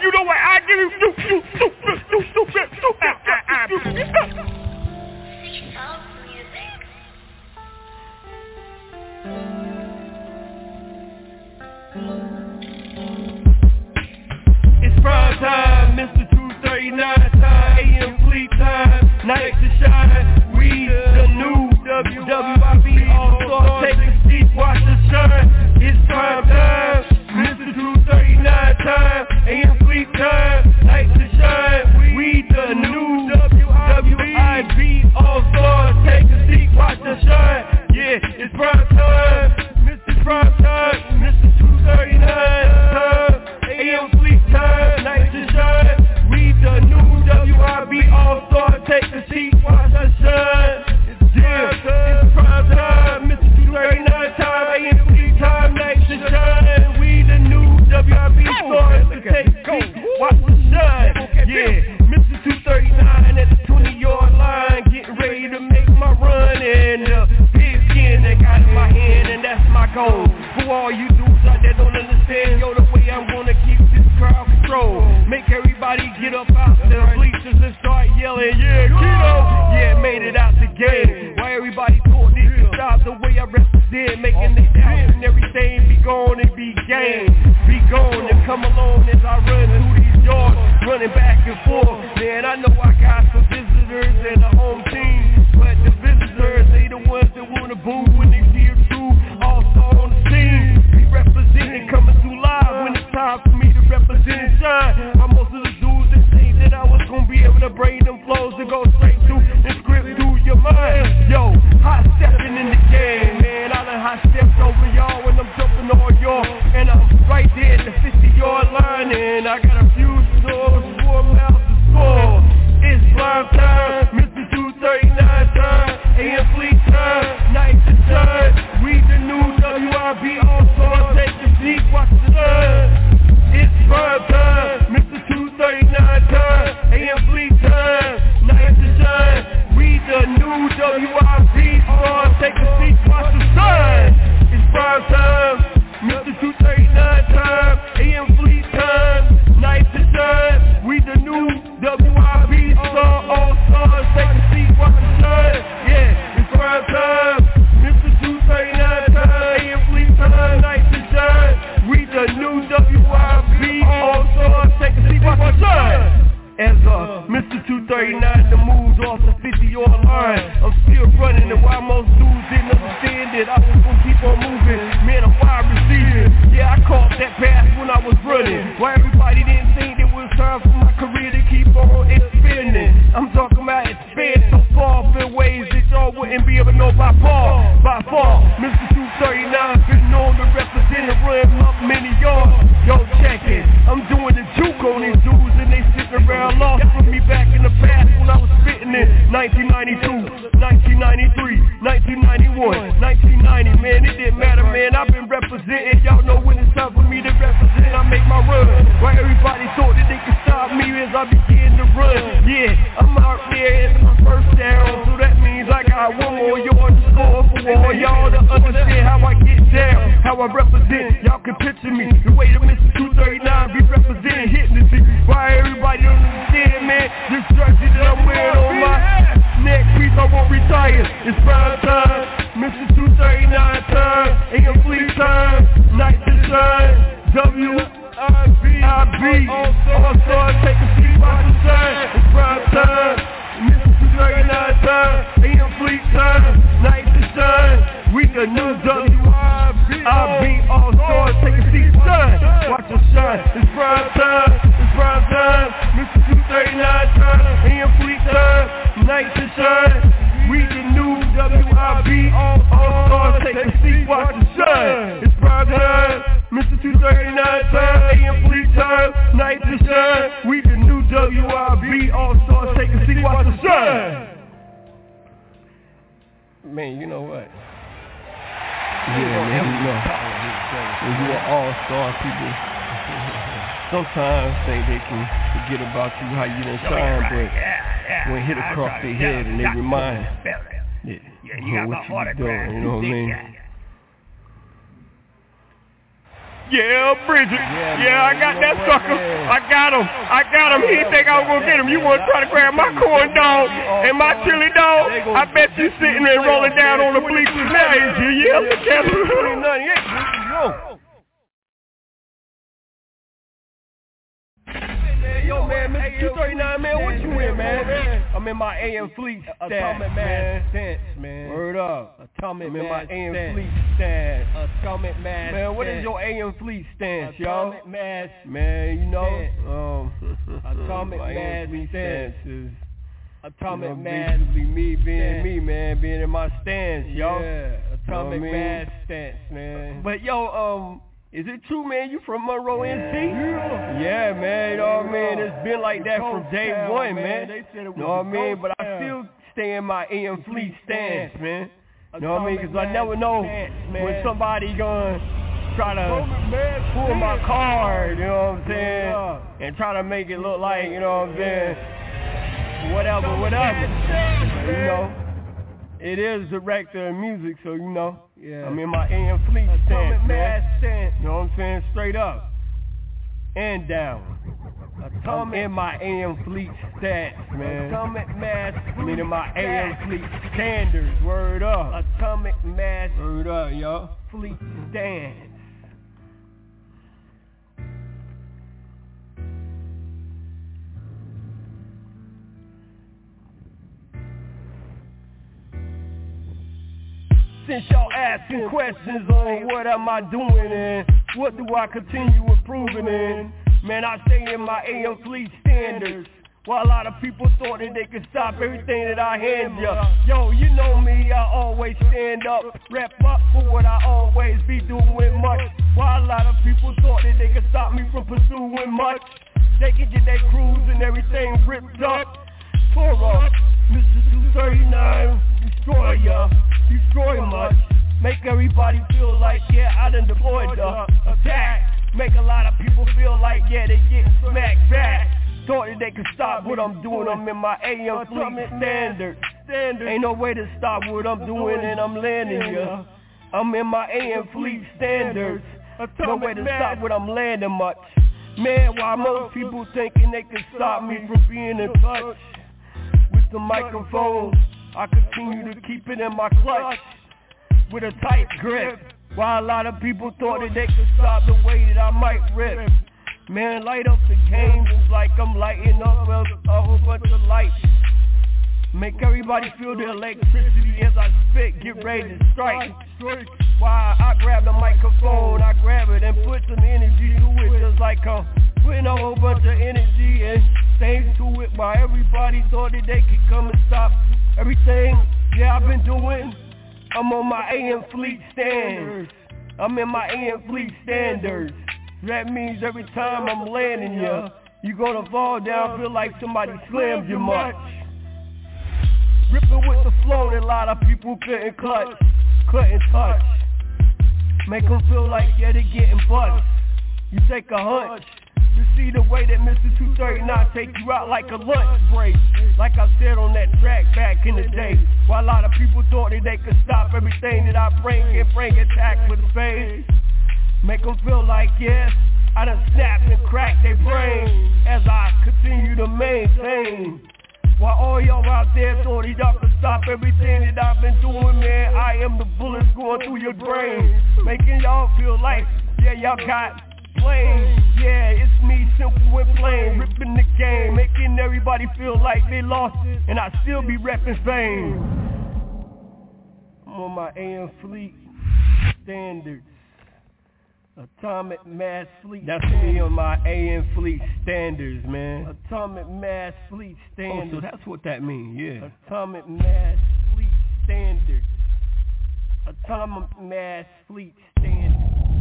You know what? I give you stupid. It's prime time, Mr. 239 time, AM fleet time, night to shine. We the new WIB All-Star, take a seat, watch the shine. It's prime time, Mr. 239 time, AM fleet time, night to shine. We the new WIB All-Star, take a seat, watch the shine. Yeah, it's prime time, Mr. Prime time, Mr. 239 time, AM fleet time, night to shine. We the new WIB All-Star, take a seat, watch the shine. Yeah, it's prime time, Mr. 239 time, AM fleet time, night to shine. We the new WIB All-Star, take a seat, watch the shine. Yeah, Mr. 239 at the 20-yard line, getting ready to make my run. And big skin that got in my hand, and that's my goal. For all you dudes out there don't understand, yo, the way I'm gonna keep this crowd control. Make everybody get up out the bleachers and start yelling, yeah, Keto! Yeah, made it out the game. Why everybody thought this could stop the way I represent, making it out and everything be gone and be game. Be gone and come along as I run through these yards, running back and forth. Man, I know I got some visitors and a home team, but the visitors, they the ones that wanna boo when they see it through. All-Star on the scene, we representing, coming through live when it's time for me to represent and shine. I'm most of the dudes that say that I was gonna be able to bring them flows to go straight through and script through your mind. Yo, hot stepping in the game, man. I done hot stepped over y'all when I'm jumping on y'all, and I'm right there at the 50-yard line, and I got a few stores, 4 miles to score. It's prime time, Mr. 239 time, AM fleet time, night to shine. We the new WIB All-Star, take a seat, watch the sun. It's prime time, Mr. 239 time, AM fleet time, night to shine. We the new WIB All-Star, take a seat, watch the sun. It's prime time, Mr. 239 time, AM fleet time, night to shine. We the new WIB All-Star, take a seat, watch the sun. Yeah, it's prime time, Mr. 239 time, AM fleet time, night to shine. We the new WIB All-Star, take a seat, watch the sun. As Mr. 239 the moves off the 50-yard line, I'm still running, and while most dudes didn't understand it, I was gonna keep on moving. Man, I'm wide receiving. Yeah, I caught that pass when I was running. Why everybody didn't think it was time for my career to keep on expanding. I'm talking about expand so far in ways that y'all wouldn't be able to know by far. By far, Mr. 239 been known to represent and run up many yards. Yo, check it. I'm doing the juke on these dudes, and they sitting around lost with me back in the past when I was spitting in 1992, 1993, 1991, 1990. Man, it didn't matter, man. I've been representing. Y'all know when it's time for me to represent, I make my run. Why everybody thought that they could stop me as I begin to run. Yeah, I'm out there at my first down, so that means I got one more yard to score for all y'all to understand how I get down, how I represent. Y'all can picture me the way that Mr. 239 be representing, hitting the beat. Why everybody don't understand, man? This jersey that I'm wearing on my neck piece, I won't retire. It's prime time, Mr. 239 time, AM fleet time, night to shine. WIB All-Star, take a seat, watch the sun. It's prime time, Mr. 239 time, AM fleet time, night to shine. We the new WIB All-Star, take a seat, son. Watch the shine. It's prime time, Mr. 239 time, AM fleet time, night to shine. We the new WIB All-Star, take a seat, watch the shine. It's prime time, Mr. 239 time, AM fleet time, night to shine. We the new WIB All-Star, take a seat, watch the shine. Man, you know what? Yeah, man, you know. When you an all-star, people sometimes think they can forget about you, how you done shine, but when it hit across their head and they remind what you doing, you know what I mean? Yeah, Bridget. Yeah, I got that sucker. I got him. He didn't think I was going to get him. You want to try to grab my corn dog and my chili dog? I bet you sitting there rolling down on the bleachers now, is you? Yeah, look at him. Yo, man, Mr. 239, man, what you in, man? I'm in my AM Fleet stance, man. Word up. Atomic I'm in my AM Fleet stance. Atomic Mass. Man, what is your AM Fleet stance, y'all? Atomic Mass. Man, you know, Atomic Mass stance is Atomic Mass. Me being me, man, being in my stance, y'all. Yeah, Atomic Mass stance, man. But yo, is it true, man, you from Monroe, NC? Yeah, man, you know what I mean? It's been like that from day one, man. You know what I mean? But I still stay in my AM Fleet stance, man. You know what I mean? Because I never know when somebody gonna try to pull my card, you know what I'm saying? And try to make it look like, you know what I'm saying? Whatever. You know? It is director of music, so you know. Yeah. I'm in my AM Fleet stance, man. You know what I'm saying? Straight up. And down. I'm in my AM Fleet stance, man. Atomic Mass. I'm in my AM Fleet standards. Word up. Atomic Mass. Word up, y'all. Fleet stance. Since y'all asking questions on what am I doing and what do I continue improving in, man, I stay in my AM Fleet standards. While a lot of people thought that they could stop everything that I hand ya. Yo, you know me, I always stand up, rep up for what I always be doing much. While a lot of people thought that they could stop me from pursuing much, they can get their crews and everything ripped up. Pour up, Mr. 239, destroy much. Make everybody feel like, yeah, I done deployed the attack. Make a lot of people feel like, yeah, they getting smacked back. Thought that they could stop what I'm doing, I'm in my AM Fleet standard. Ain't no way to stop what I'm doing and I'm landing ya. I'm in my AM Fleet standards. No way to stop what I'm landing much. Man, while most people thinking they can stop me from being in touch with the microphone, I continue to keep it in my clutch with a tight grip. While a lot of people thought that they could stop the way that I might rip. Man, light up the game just like I'm lighting up a whole bunch of lights. Make everybody feel the electricity as I spit, get ready to strike. While I grab the microphone, I grab it and put some energy to it, just like I'm putting a whole bunch of energy and things to it. While everybody thought that they could come and stop everything, yeah, I've been doing. I'm on my AM Fleet standards. I'm in my AM Fleet standards. That means every time I'm landing ya, you gonna fall down, feel like somebody slammed you much. Ripping with the flow that a lot of people couldn't couldn't touch. Make them feel like, yeah, they getting bust. You take a hunch to see the way that Mr. 239 take you out like a lunch break. Like I said on that track back in the day, while a lot of people thought that they could stop everything that I bring attack with a face. Make them feel like, yeah, I done snapped and cracked their brain as I continue to maintain. While all y'all out there thought y'all could stop everything that I've been doing, man, I am the bullets going through your brain, making y'all feel like, yeah, y'all got plain. Yeah, it's me, simple and plain, ripping the game, making everybody feel like they lost it, and I still be repping fame. I'm on my AM Fleet standards. Atomic Mass Fleet. That's me on my AM Fleet standards, man. Atomic Mass Fleet standards. Oh, so that's what that means, yeah. Atomic Mass Fleet standards. Atomic Mass Fleet standards.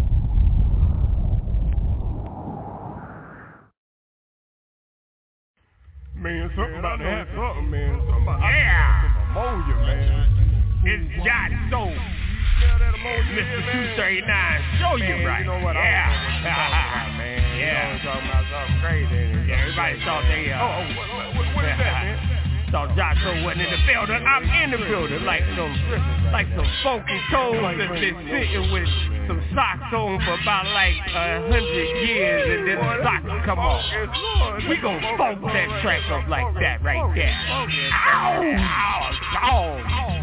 Man, something about to happen. Something, man. Something about to happen. Some ammonia, man. It's Jot Soul. Mr. 239, show you right. You know what? Yeah. Man. Yeah. You know, talking about something crazy. Yeah, everybody thought they, what is that, man? thought Jocko wasn't in the building. I'm in the building like some funky toes that's been sitting with some socks on for about like 100 years, and then the socks come off. We gon' funk that track up like that right there. Ow! Ow! Ow!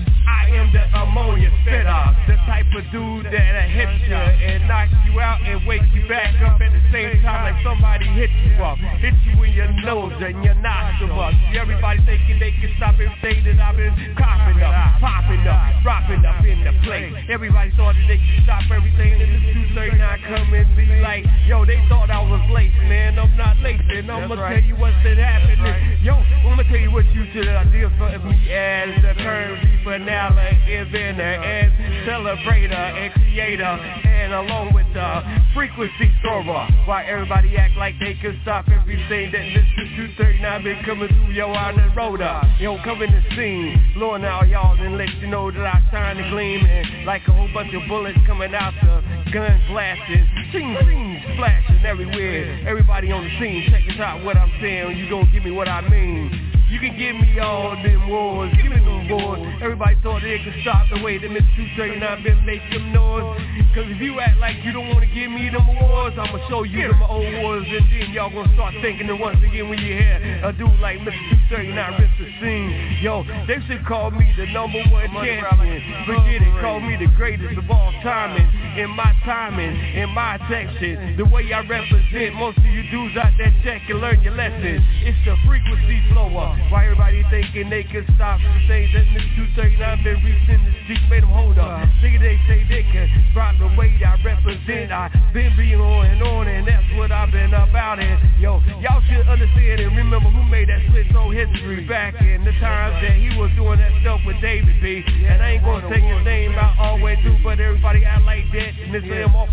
I am the ammonia spitter, the type of dude that'll hit you and knock you out and wake you back up at the same time like somebody hit you up. Hit you in your nose and your nostrils. Everybody thinking they can stop everything that I've been coughing up, popping up, dropping up in the place. Everybody thought that they could stop everything, and this 239 come and be like, yo, they thought I was late, man. I'm not late, and I'm gonna tell you what's been happening. Yo, I'm gonna tell you what you should ideal for me as the term finale inventor and celebrator and creator, and along with the frequency thrower. Why everybody act like they can stop everything that Mr. 239 been coming through, yo, on the road up. Yo, come in the scene, blowing out y'all and let you know that I shine and gleam, and like a whole bunch of bullets coming out the gun blasting, ching, splashing everywhere. Everybody on the scene, check this out what I'm saying, you gon' give me what I mean. You can give me all them wars, give me them wars. Everybody thought they could stop the way that Mr. 239 been making them noise. Cause if you act like you don't wanna give me them wars, I'ma show you them old wars, and then y'all gonna start thinking that once again when you hear a dude like Mr. 239 rip the scene. Yo, they should call me the #1 champion. Forget it, call me the greatest of all time. In my timing, in my section, the way I represent, most of you dudes out there check and learn your lessons. It's the frequency flower. Why everybody thinking they can stop the things that Mr. 239 been reaching the seat, made them hold up. Nigga, they say they can drop the weight I represent. I been being on, and that's what I've been about. And yo, y'all should understand and remember who made that switch on history back in the times that he was doing that stuff with David B. And I ain't gonna take his name out all the way through, but everybody act like that. Mr. M off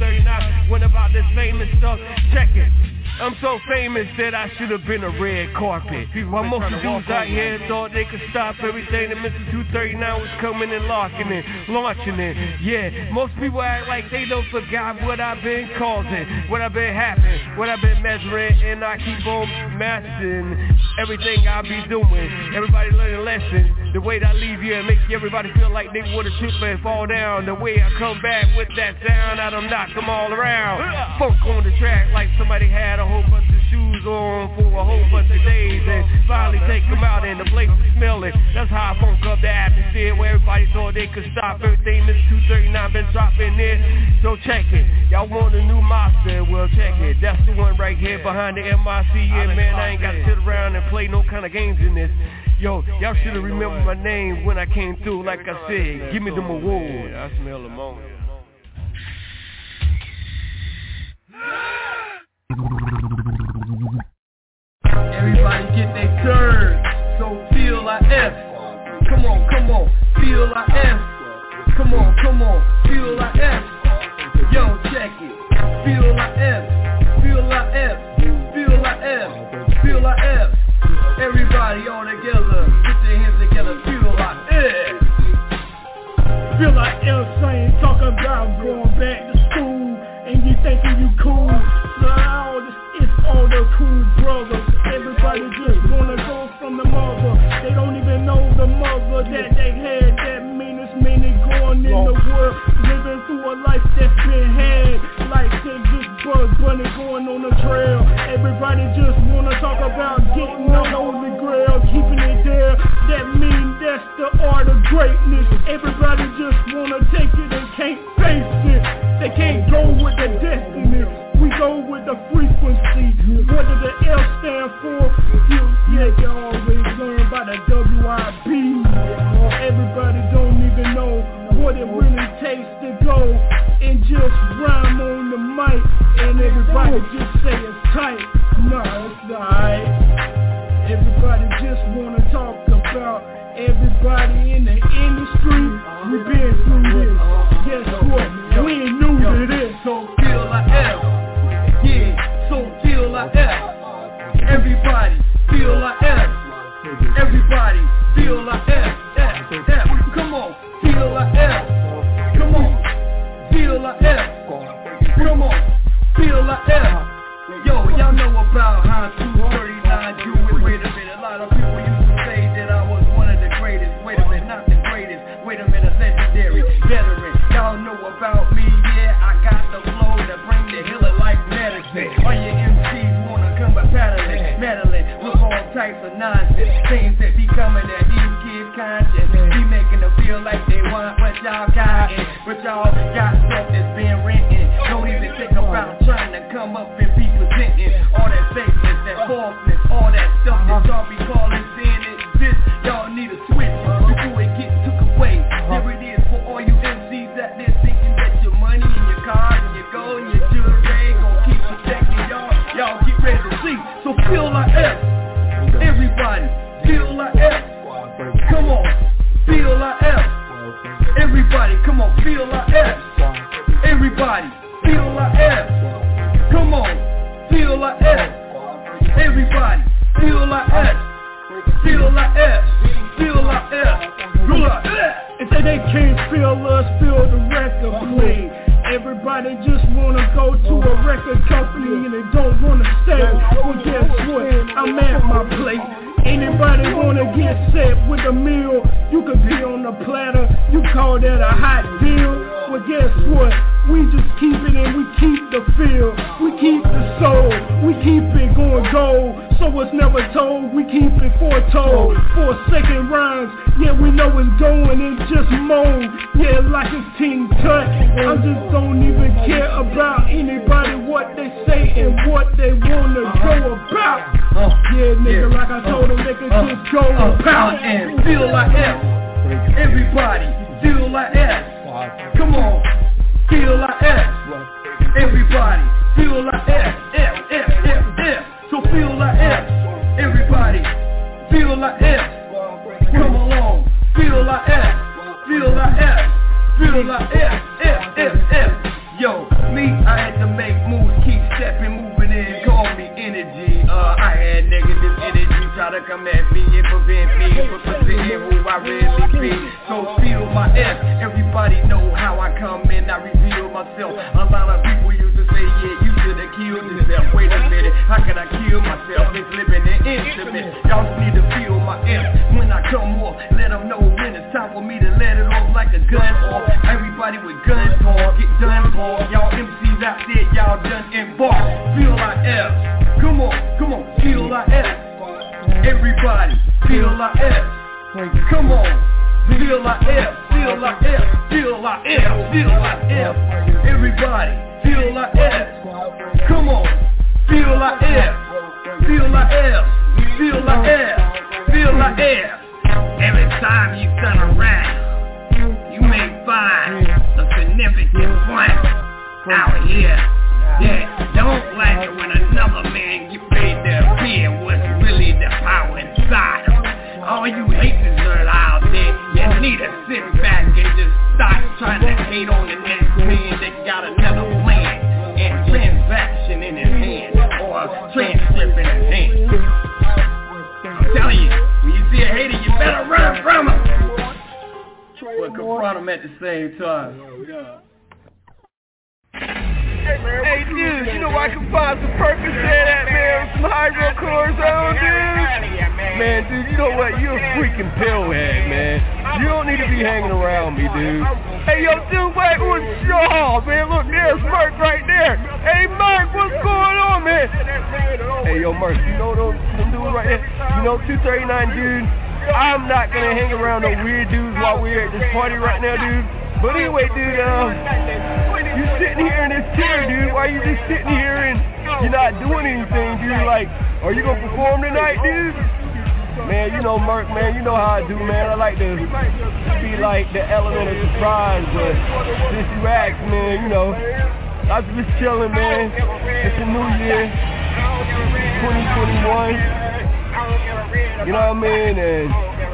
239 went about this famous stuff. Check it. I'm so famous that I should have been a red carpet. While most of the dudes out here thought they could stop everything that Mr. 239 was coming and launching it. Yeah, most people act like they don't forgot what I've been causing, what I've been happening, what I've been measuring, and I keep on mastering everything I be doing. Everybody learning lessons, the way that I leave you and make everybody feel like they would have tripped and fall down. The way I come back with that sound, I done knock them all around. Funk on the track like somebody had a whole bunch of shoes on for a whole bunch of days, and finally take them out and the place is smelling. That's how I funk up the atmosphere where everybody thought they could stop everything Mr. 239 been dropping in. So check it. Y'all want a new monster? Well, check it. That's the one right here behind the MIC. Yeah, man, I ain't got to sit around and play no kind of games in this. Yo, y'all should have remembered my name when I came through. Like I said, give me them awards. I smell ammonia. Everybody get their turn, so feel like F. Come on, feel like F. Come on, feel like F. Yo, check it. Feel like F. Feel like F. Feel like F. Feel like F. Everybody all together, put their hands together. Feel like F. Feel like F saying, talk about going back to school, and you thinking you cool. No, it's all the cool brothers. Everybody just wanna go from the mother. They don't even know the mother that they had. That meanest minute going in the world, living through a life that's been had. Like they just Buzz Bunny going on the trail. Everybody just wanna talk about getting the holy grail, keeping it there. That mean that's the art of greatness. Everybody just wanna take it and can't face it. They can't go with the destiny. We go with the frequency. What does the L stand for? Yeah, you always learn by the WIB. Everybody don't even know what it really takes to go and just rhyme on the mic, and everybody just say it's tight. No, it's not right. Everybody just wanna talk about everybody in the industry. We been through this. Guess what? We ain't new to this. So feel like F. Yeah, so feel like F. Everybody feel like F. Everybody feel like F. F. Come on, feel like F. Come on, feel like F. Come on, feel like F. Yo, y'all know about how 239 do it. Wait a minute, a lot of people used to types of nonsense. Things that be coming at these kids' conscience. Be making them feel like they want what y'all got, but y'all got stuff that's been renting. Don't even think about trying to come up and be presenting all that fakeness, that falseness, all that stuff that y'all be calling sin exists. Y'all need a switch before it gets took away. There it is for all you MCs out there thinking that your money and your cars and your gold and your jewelry gon' keep protecting y'all. Y'all get ready to sleep, so feel like F. Everybody, feel like F. Come on, feel like F. Everybody, come on, feel like F. Everybody, feel like F. Come on, feel like F. Everybody, feel like F. Feel like F. Feel like F. Feel like F. If they can't feel us, feel the record play. Everybody just wanna go to a record company and they don't wanna stay. Well, guess what? I'm at my place. Anybody wanna get set with a meal? You could be on the platter, you call that a hot deal? Well, guess what? We just keep it and we keep the feel. We keep the soul, we keep it going gold. So it's never told, we keep it foretold. 4 second rhymes, yeah, we know it's going, it just moan. Yeah, like it's Team Tut. I just don't even care about anybody, what they say and what they wanna go about. Yeah, nigga, like I told them, they can just go about and feel like F. Everybody, feel like F. Come on, feel like F. Everybody, feel like F. F, F, F, F. So feel like F. Everybody, feel like F. Come along, feel like F. Feel like F. Feel like F, F, F, F. Yo, me, I had to make moves, keep stepping, moving in, call me energy. I had negative energy try to come at me and prevent me from presenting who I really be. So feel my F. Everybody know how I come in, I reveal myself. A lot of people used to say, yeah, you should have killed yourself. Wait a minute, how can I kill myself? It's living in intimate. Y'all need to feel my F when I come off. Let them know when it's time for me to let it off like a gun off. Everybody with guns on, get done for. Y'all MCs out there, y'all done embark. Feel like F. Come on, feel like F. Everybody, feel like F. Come on, feel like F. Feel like F. Feel like F. Feel like F. Everybody, feel like F. Come on, feel like F. Feel like F. Feel like F. Feel like F. Every time you turn around, you may find a significant point out here. Yeah, don't like it when another man get paid to appear what's really the power inside him. All you haters are out there, you need to sit back and just stop trying to hate on the next man that got another plan and transaction in his hand or a transcript in his hand. I'm telling you, when you see a hater, you better run from him. But confront him at the same time. Hey dude, you know I can find some Percocet at, man, some hydrocortisone, dude. Man, dude, you know what? You're a freaking pillhead, man. You don't need to be hanging around me, dude. Hey, yo, dude, wait, what's y'all, man? Look, there's Merc right there. Hey, Merc, what's going on, man? Hey, yo, Merc, you know them dudes right there? You know, 239, dude. I'm not gonna hang around no weird dudes while we're at this party right now, dude. But anyway, dude, you sitting here in this chair, dude. Why you just sitting here and you're not doing anything, dude? Like, are you gonna perform tonight, dude? Man, you know, Merc, man, you know how I do, man. I like to be like the element of surprise, but since you asked, man, you know, I was just chilling, man. It's a new year, 2021. You know what I mean? And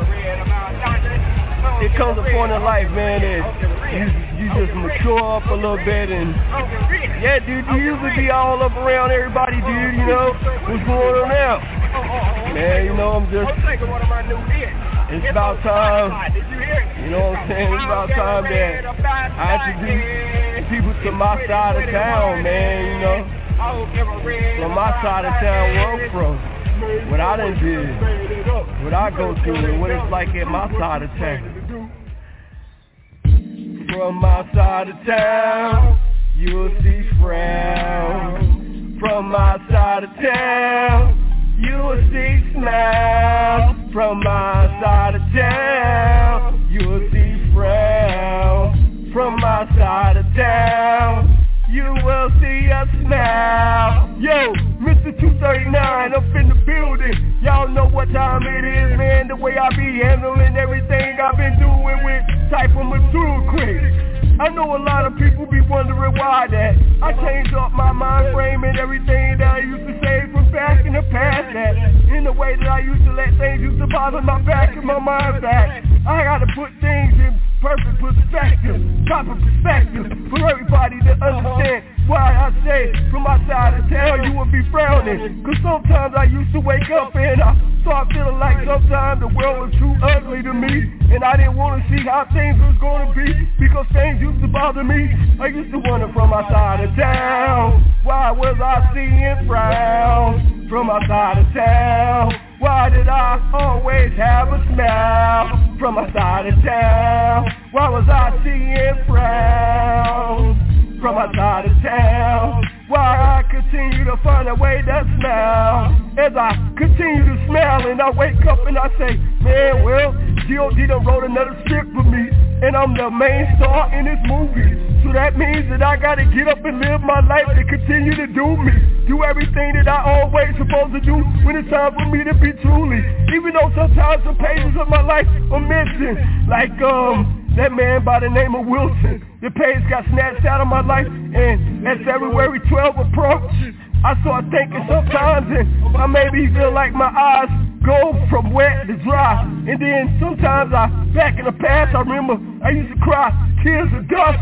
it comes a point in life, man, that you just mature up a little bit and yeah, dude, you usually be all up around everybody, dude, you know, what's going on now? Man, you know, it's about time, you know what I'm saying, it's about time that I introduce people to my side of town, man, you know, from my side of town where I'm from, what I done did, what I go through, and what it's like at my side of town. From my side of town, you'll see frown. From my side of town, you will see smiles from my side of town. You will see frowns from my side of town. You will see a smile. Yo, Mr. 239 up in the building. Y'all know what time it is, man. The way I be handling everything I've been doing with type of mature quick. I know a lot of people be wondering why that I changed up my mind frame and everything that I used to say from back in the past. That in the way that I used to let things used to bother my back and my mind back. I gotta put things in perfect perspective, proper perspective for everybody to understand why I say from my side of town you will be frowning. Cause sometimes I used to wake up and I start feeling like sometimes the world was too ugly to me, and I didn't want to see how things was gonna be because things used to bother me. I used to wonder from my side of town, why was I seeing frowns from my side of town? Why did I always have a smile from my side of town? Why was I seeing frowns from my side of town? Why I continue to find a way to smile as I continue to smile and I wake up and I say, man, well, G.O.D. done wrote another script for me and I'm the main star in this movie. So that means that I gotta get up and live my life and continue to do me. Do everything that I always supposed to do when it's time for me to be truly. Even though sometimes some pages of my life are missing. Like that man by the name of Wilson. The page got snatched out of my life and as February 12 approached, I start thinking sometimes and I maybe feel like my eyes go from wet to dry. And then sometimes back in the past, I remember I used to cry tears of dust.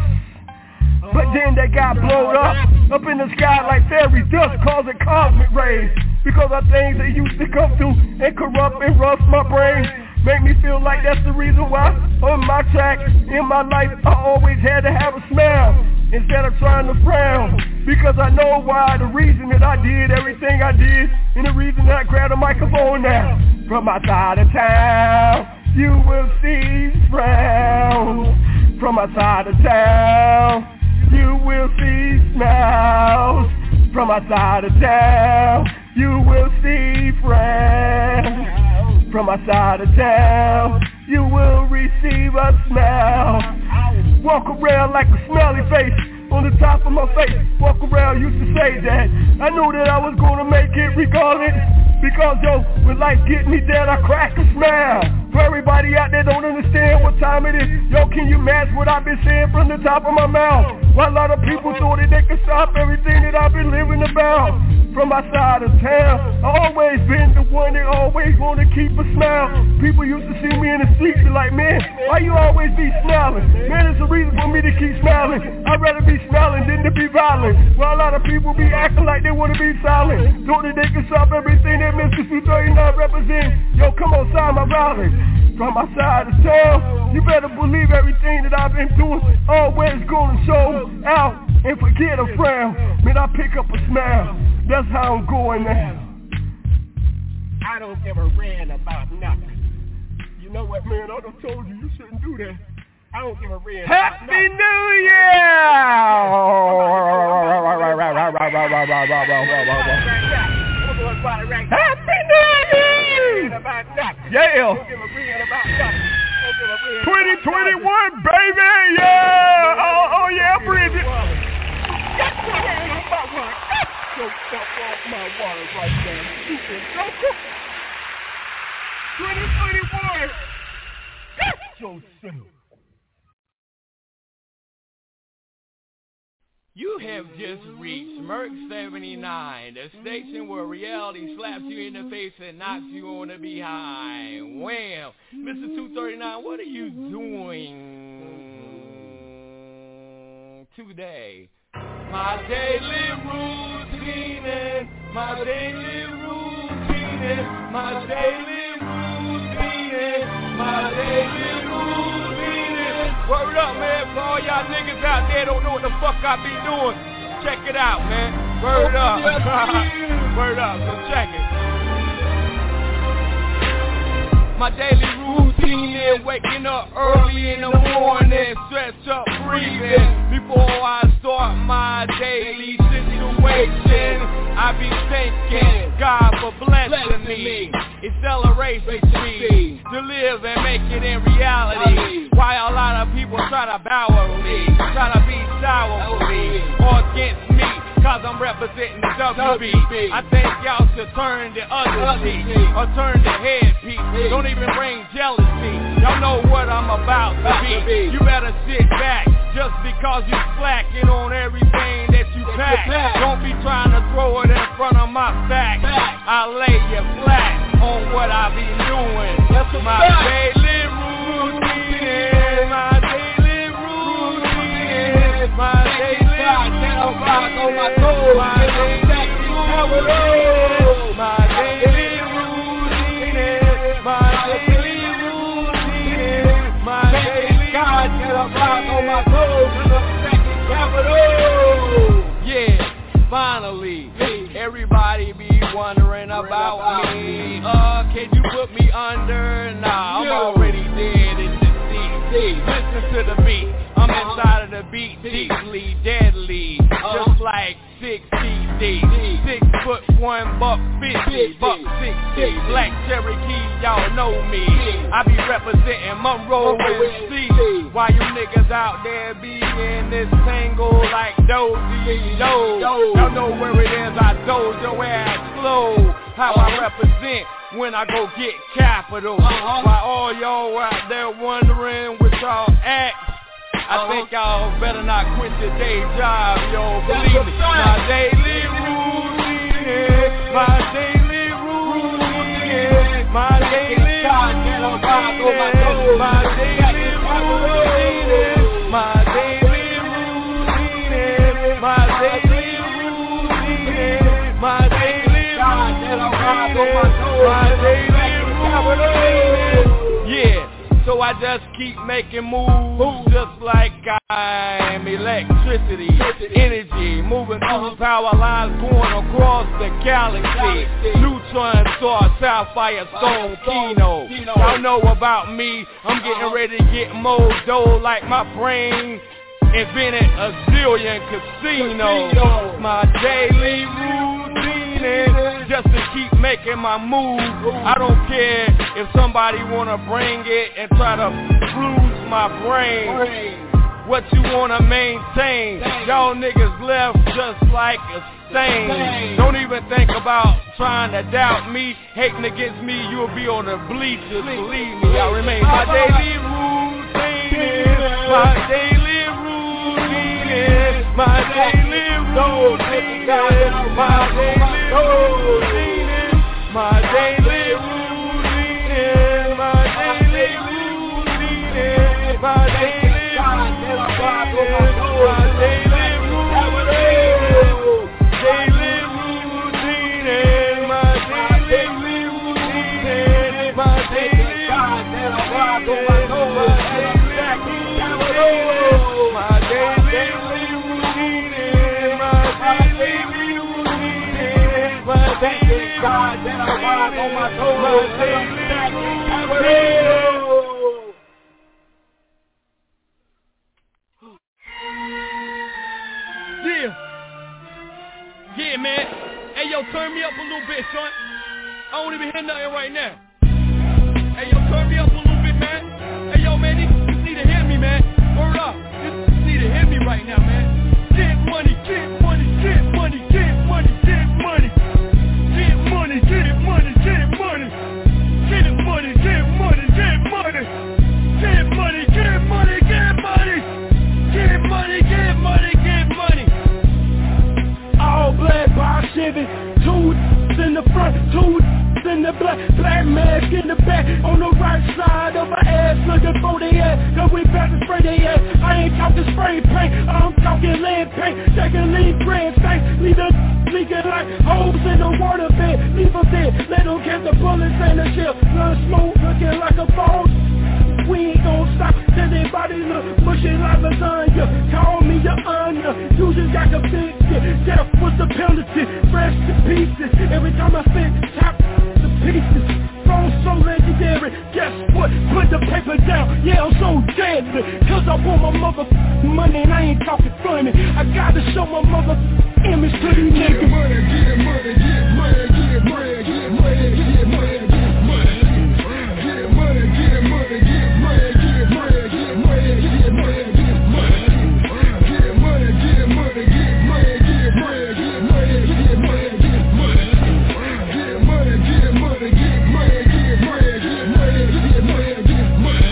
But then they got blown up in the sky like fairy dust causing cosmic rays. Because of things that used to come through and corrupt and rust my brain. Make me feel like that's the reason why on my track in my life I always had to have a smile instead of trying to frown. Because I know why, the reason that I did everything I did and the reason that I grabbed a microphone now. From my side of town, you will see frowns. From my side of town, you will see smiles. From my side of town, you will see frowns. From my side of town, you will receive a smile. Walk around like a smiley face on the top of my face. Walk around used to say that I knew that I was gonna make it regardless. Because yo, when life get me down, I crack a smile. For everybody out there don't understand what time it is. Yo, can you match what I've been saying from the top of my mouth? Why a lot of people thought that they could stop everything that I've been living about. From my side of town, I always been the one that always wanna keep a smile. People used to see me in the street be like, man, why you always be smiling? Man, it's a reason for me to keep smiling. I'd rather be smiling than to be violent. While a lot of people be acting like they wanna be silent. Thought that they could stop everything that Mr. 239 represents. Yo, come on, sign my rally. From my side of town, you better believe everything that I've been doing always gonna show out and forget a frown. Man, I pick up a smile. That's how I'm going now. I don't give a rant about nothing. You know what, man? I done told you you shouldn't do that. I don't give a rant. Happy New Year! Happy New Year! Yeah! 2021, baby! Yeah! Oh yeah, Bridget! Soaked up off my water right there. 2021! That's so soon. You have just reached Merc 79, the station where reality slaps you in the face and knocks you on the behind. Wham! Mr. 239, what are you doing today? My daily routine, my daily routine, my daily routine, my daily routine. Word up, man, for all y'all niggas out there don't know what the fuck I be doing. Check it out, man. Word up. Word up, so check it. My daily routine is waking up early in the morning, stretch up breathing before I start my daily situation. situation, I be thanking God for blessing me. Acceleration speed to live and make it in reality. Why a lot of people try to bow with me, try to be sour with me or against me, cause I'm representing the WB. I think y'all should turn the other cheek or turn the headpiece. Don't even bring jealousy. Y'all know what I'm about to be. You better sit back just because you slacking on everything that you pack. Don't be trying to throw it in front of my back. I lay you flat on what I be doing. My daily routine, my daily routine, my daily routine, my daily routine, my daily routine, my daily routine, my daily God get a rock on my toes in the second capital. Yeah, finally, everybody be wondering about me. Can you put me under? Nah, I'm already dead in the sea. Listen to the beat. I'm inside of the beat, deeply, deadly, just like 6 CD. 6 foot 1, buck 50, buck 60. Black Cherokee, y'all know me. I be representing Monroe and C. Why you niggas out there be in this tangle like Dozy? Y'all know where it is, I doze your ass slow. How I represent when I go get capital. Why all y'all out there wondering what y'all act? I think y'all better not quit your day job, yo. Believe me, my daily routine, my daily routine, my daily routine, my daily routine, my daily routine, my daily routine, my daily routine, yeah. So I just keep making moves just like I'm electricity, energy, moving through power lines going across the galaxy. Neutron star, sapphire stone, Kino. Y'all know about me, I'm getting ready to get more dough like my brain invented a zillion casinos. My daily routine is just to keep making my move. I don't care if somebody wanna bring it and try to bruise my brain. What you wanna maintain? Y'all niggas left just like a stain. Don't even think about trying to doubt me. Hating against me, you'll be on the bleachers. Believe me, I remain my daily routine. My daily routine. My daily routine. My daily routine. My daily routine. My daily routine. My daily Yeah, man. Hey, yo, turn me up a little bit, son. I don't even hear nothing right now. Hey, yo, turn me up a little bit, man. Hey, yo, man, you need to hear me, man. Word up. You need to hear me right now, man. Get money, get money, get money, get money, get money. Get money, get money, get money. Get money, get money, get money. Get money, get money, get money. Get money, get money, get money. All black by Chevy, 2 in the front, 2 in the back, black mask in the back, on the right side of my ass, looking for the ass, cause we about to spray their ass. I ain't talking spray paint, I'm talking lead paint, taking lead grand stank, leave the leaking like holes in the water bed, leave them dead, let them catch the bullets and the shell, blood smoke looking like a ball. We ain't gon' stop till they body look mushy like lasagna. Call me your onion, you just got to fix it. Death was the penalty, fresh to pieces. Every time I spit, top the pieces. Phone so legendary, guess what? Put the paper down, yeah, I'm so deadly. Cause I want my mother money and I ain't talking funny. I gotta show my mother image to these niggas. Get money, get money, get money, get money, get money, get money, get money. Get money, get money, get money, get money, get money, get money, get money. Get money, get money, get money, get money, get money, get money, get money. Get money, get money, get money, get money, get money, get money, get money.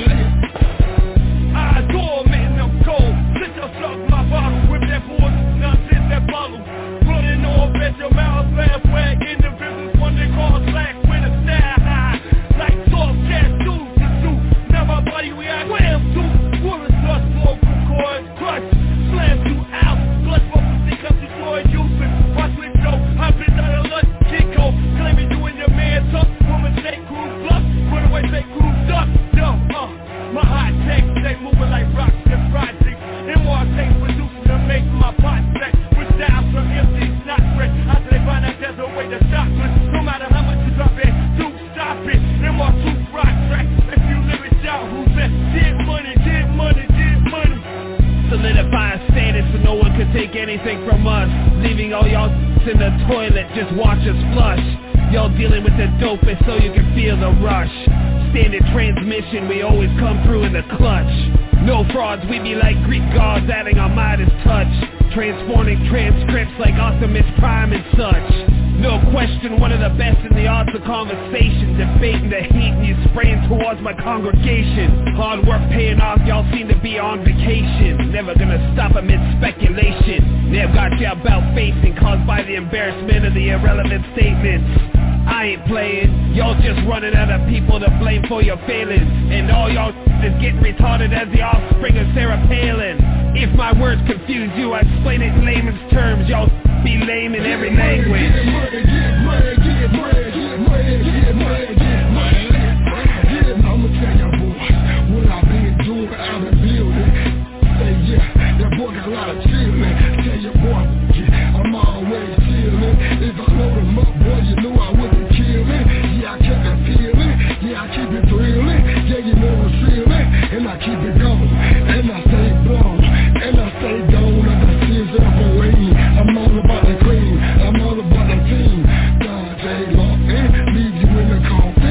I adore man, I'm cold. Sit yourself my bottle with that poison nonsense that follow. Running off at your mouth, laugh wag individuals, one they call slack with a style high. Like soft cat dudes to do. Now my body react wham to. Woman plus vocal cords, crush, slam you out. Blood focus because you joy using. Watch me show, I've been out of luck, Chico. Claiming you and your man tough. Woman take crew bluff, run away take crew duck. Yo, my hot takes, they moving like rocks and projects. And more takes producing to make my pot set. With styles from MC's not fresh. After they find out there's a way to stop it. No matter how much you drop it, do stop it. And more two rock tracks. If you live it out, who's that? Get money, get money, get money. Solidifying status so no one can take anything from us. Leaving all y'all in the toilet, just watch us flush. Y'all dealing with the dopest so you can feel the rush. Standard transmission, we always come through in the clutch. No frauds, we be like Greek gods adding our Midas touch. Transforming transcripts like Optimus Prime and such. No question, one of the best in the arts of conversation. Debating the heat and you spraying towards my congregation. Hard work paying off, y'all seem to be on vacation. Never gonna stop amid speculation. Never got you about facing caused by the embarrassment of the irrelevant statements. I ain't playing, y'all just running out of people to blame for your failings. And all y'all is getting retarded as the offspring of Sarah Palin. If my words confuse you, I explain it in layman's terms. Y'all be lame in every language. Get money, get money, get money, get money, get money, get money. I'ma tell y'all boys what I've been doing out in building. Say yeah, that boy got a lot of chillin'. Tell your boy, I'm always chillin'. If I load him up, boy, you know I wouldn't kill it. Yeah, I kept it feeling. Yeah, I keep it thrilling. Yeah, you know I'm feeling. And I keep it going. And I stay blown. And I stay gone. And I see it up away. I'm all about the cream. I'm all about the team. God, J. Law, and leave you in the coffin.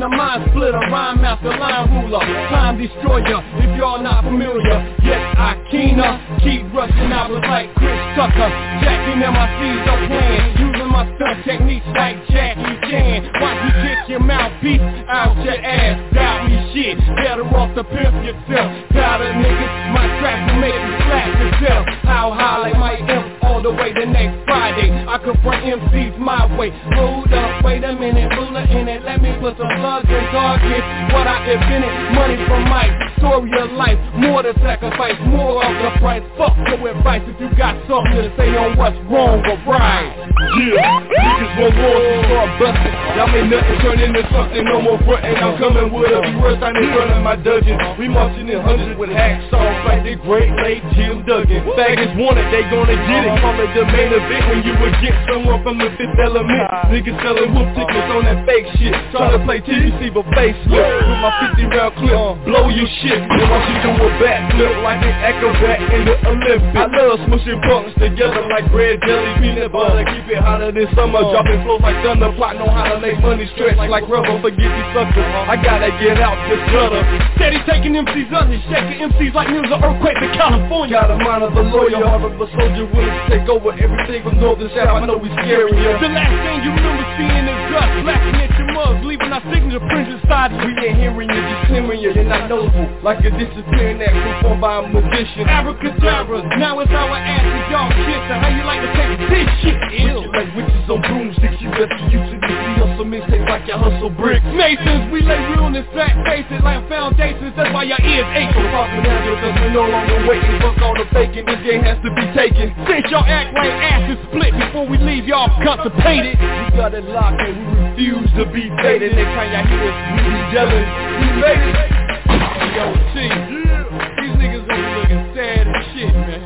a mind splitter, rhyme master, line ruler, time destroyer, if y'all not familiar. Yes, I keener, keep rushing hours like Chris Tucker, jacking MICs up playing, using my stunt techniques like Jackie Chan. Watch me kick your mouthpiece out your ass, doubt me shit, better off to pimp yourself. Tired of niggas, my track will make you slap yourself. How high like my imp all the way to next Friday. I confront MCs my way. Hold up, wait a minute, ruler in it. Let me put some slugs and targets. What I invented, money from Mike. Story of life, more to sacrifice, more of the price. Fuck your advice if you got something to say on what's wrong or right. Yeah, niggas want war, so start busting. Y'all make nothing turn into something, no more frontin'. I'm coming with a worse time in front of my dungeon. We marching in hundreds with hacksaws like the great late Jim Duggan. Faggots want it, they gonna get it. Call it the main event when you would get someone from the Fifth Element. Niggas selling whoop tickets on that fake shit. Trying to play TBC but facelift. With my 50 round clip, blow your shit. Then watch you do a backflip like an acrobat in the Olympics. I love smushing punks together like bread, jelly, peanut butter. Keep it hotter than summer, dropping flows like thunder. Plot know how to make money stretch like rubber. Forget these suckers, I gotta get out this gutter. Steady taking MCs under, shaking MCs like news of earthquakes in California. Got a mind of a lawyer, heart of a soldier, willing to take over everything from north to south. I know we scaring you. The last thing you remember seeing is us blasting at your mugs, leaving our signature prints inside. We ain't hearing you, just hearing you. You're not noble, like a disappearing act performed by a magician. Abracadabra, now it's our asses, y'all kiss. And how you like to take this shit ill? Like witches on broomsticks, you better use it. We hustle mistakes like you hustle bricks. Masons, we lay realness, flat faces like foundations. That's why your ears ache. So fuck with that, cause we no longer waiting. Fuck all the faking, this game has to be taken. Since y'all act like asses split before we leave y'all constipated. We got it locked and we refuse to be faded. Next time y'all hear us, we be yelling, we made it. Yo, T, these niggas gonna be looking sad as shit, man.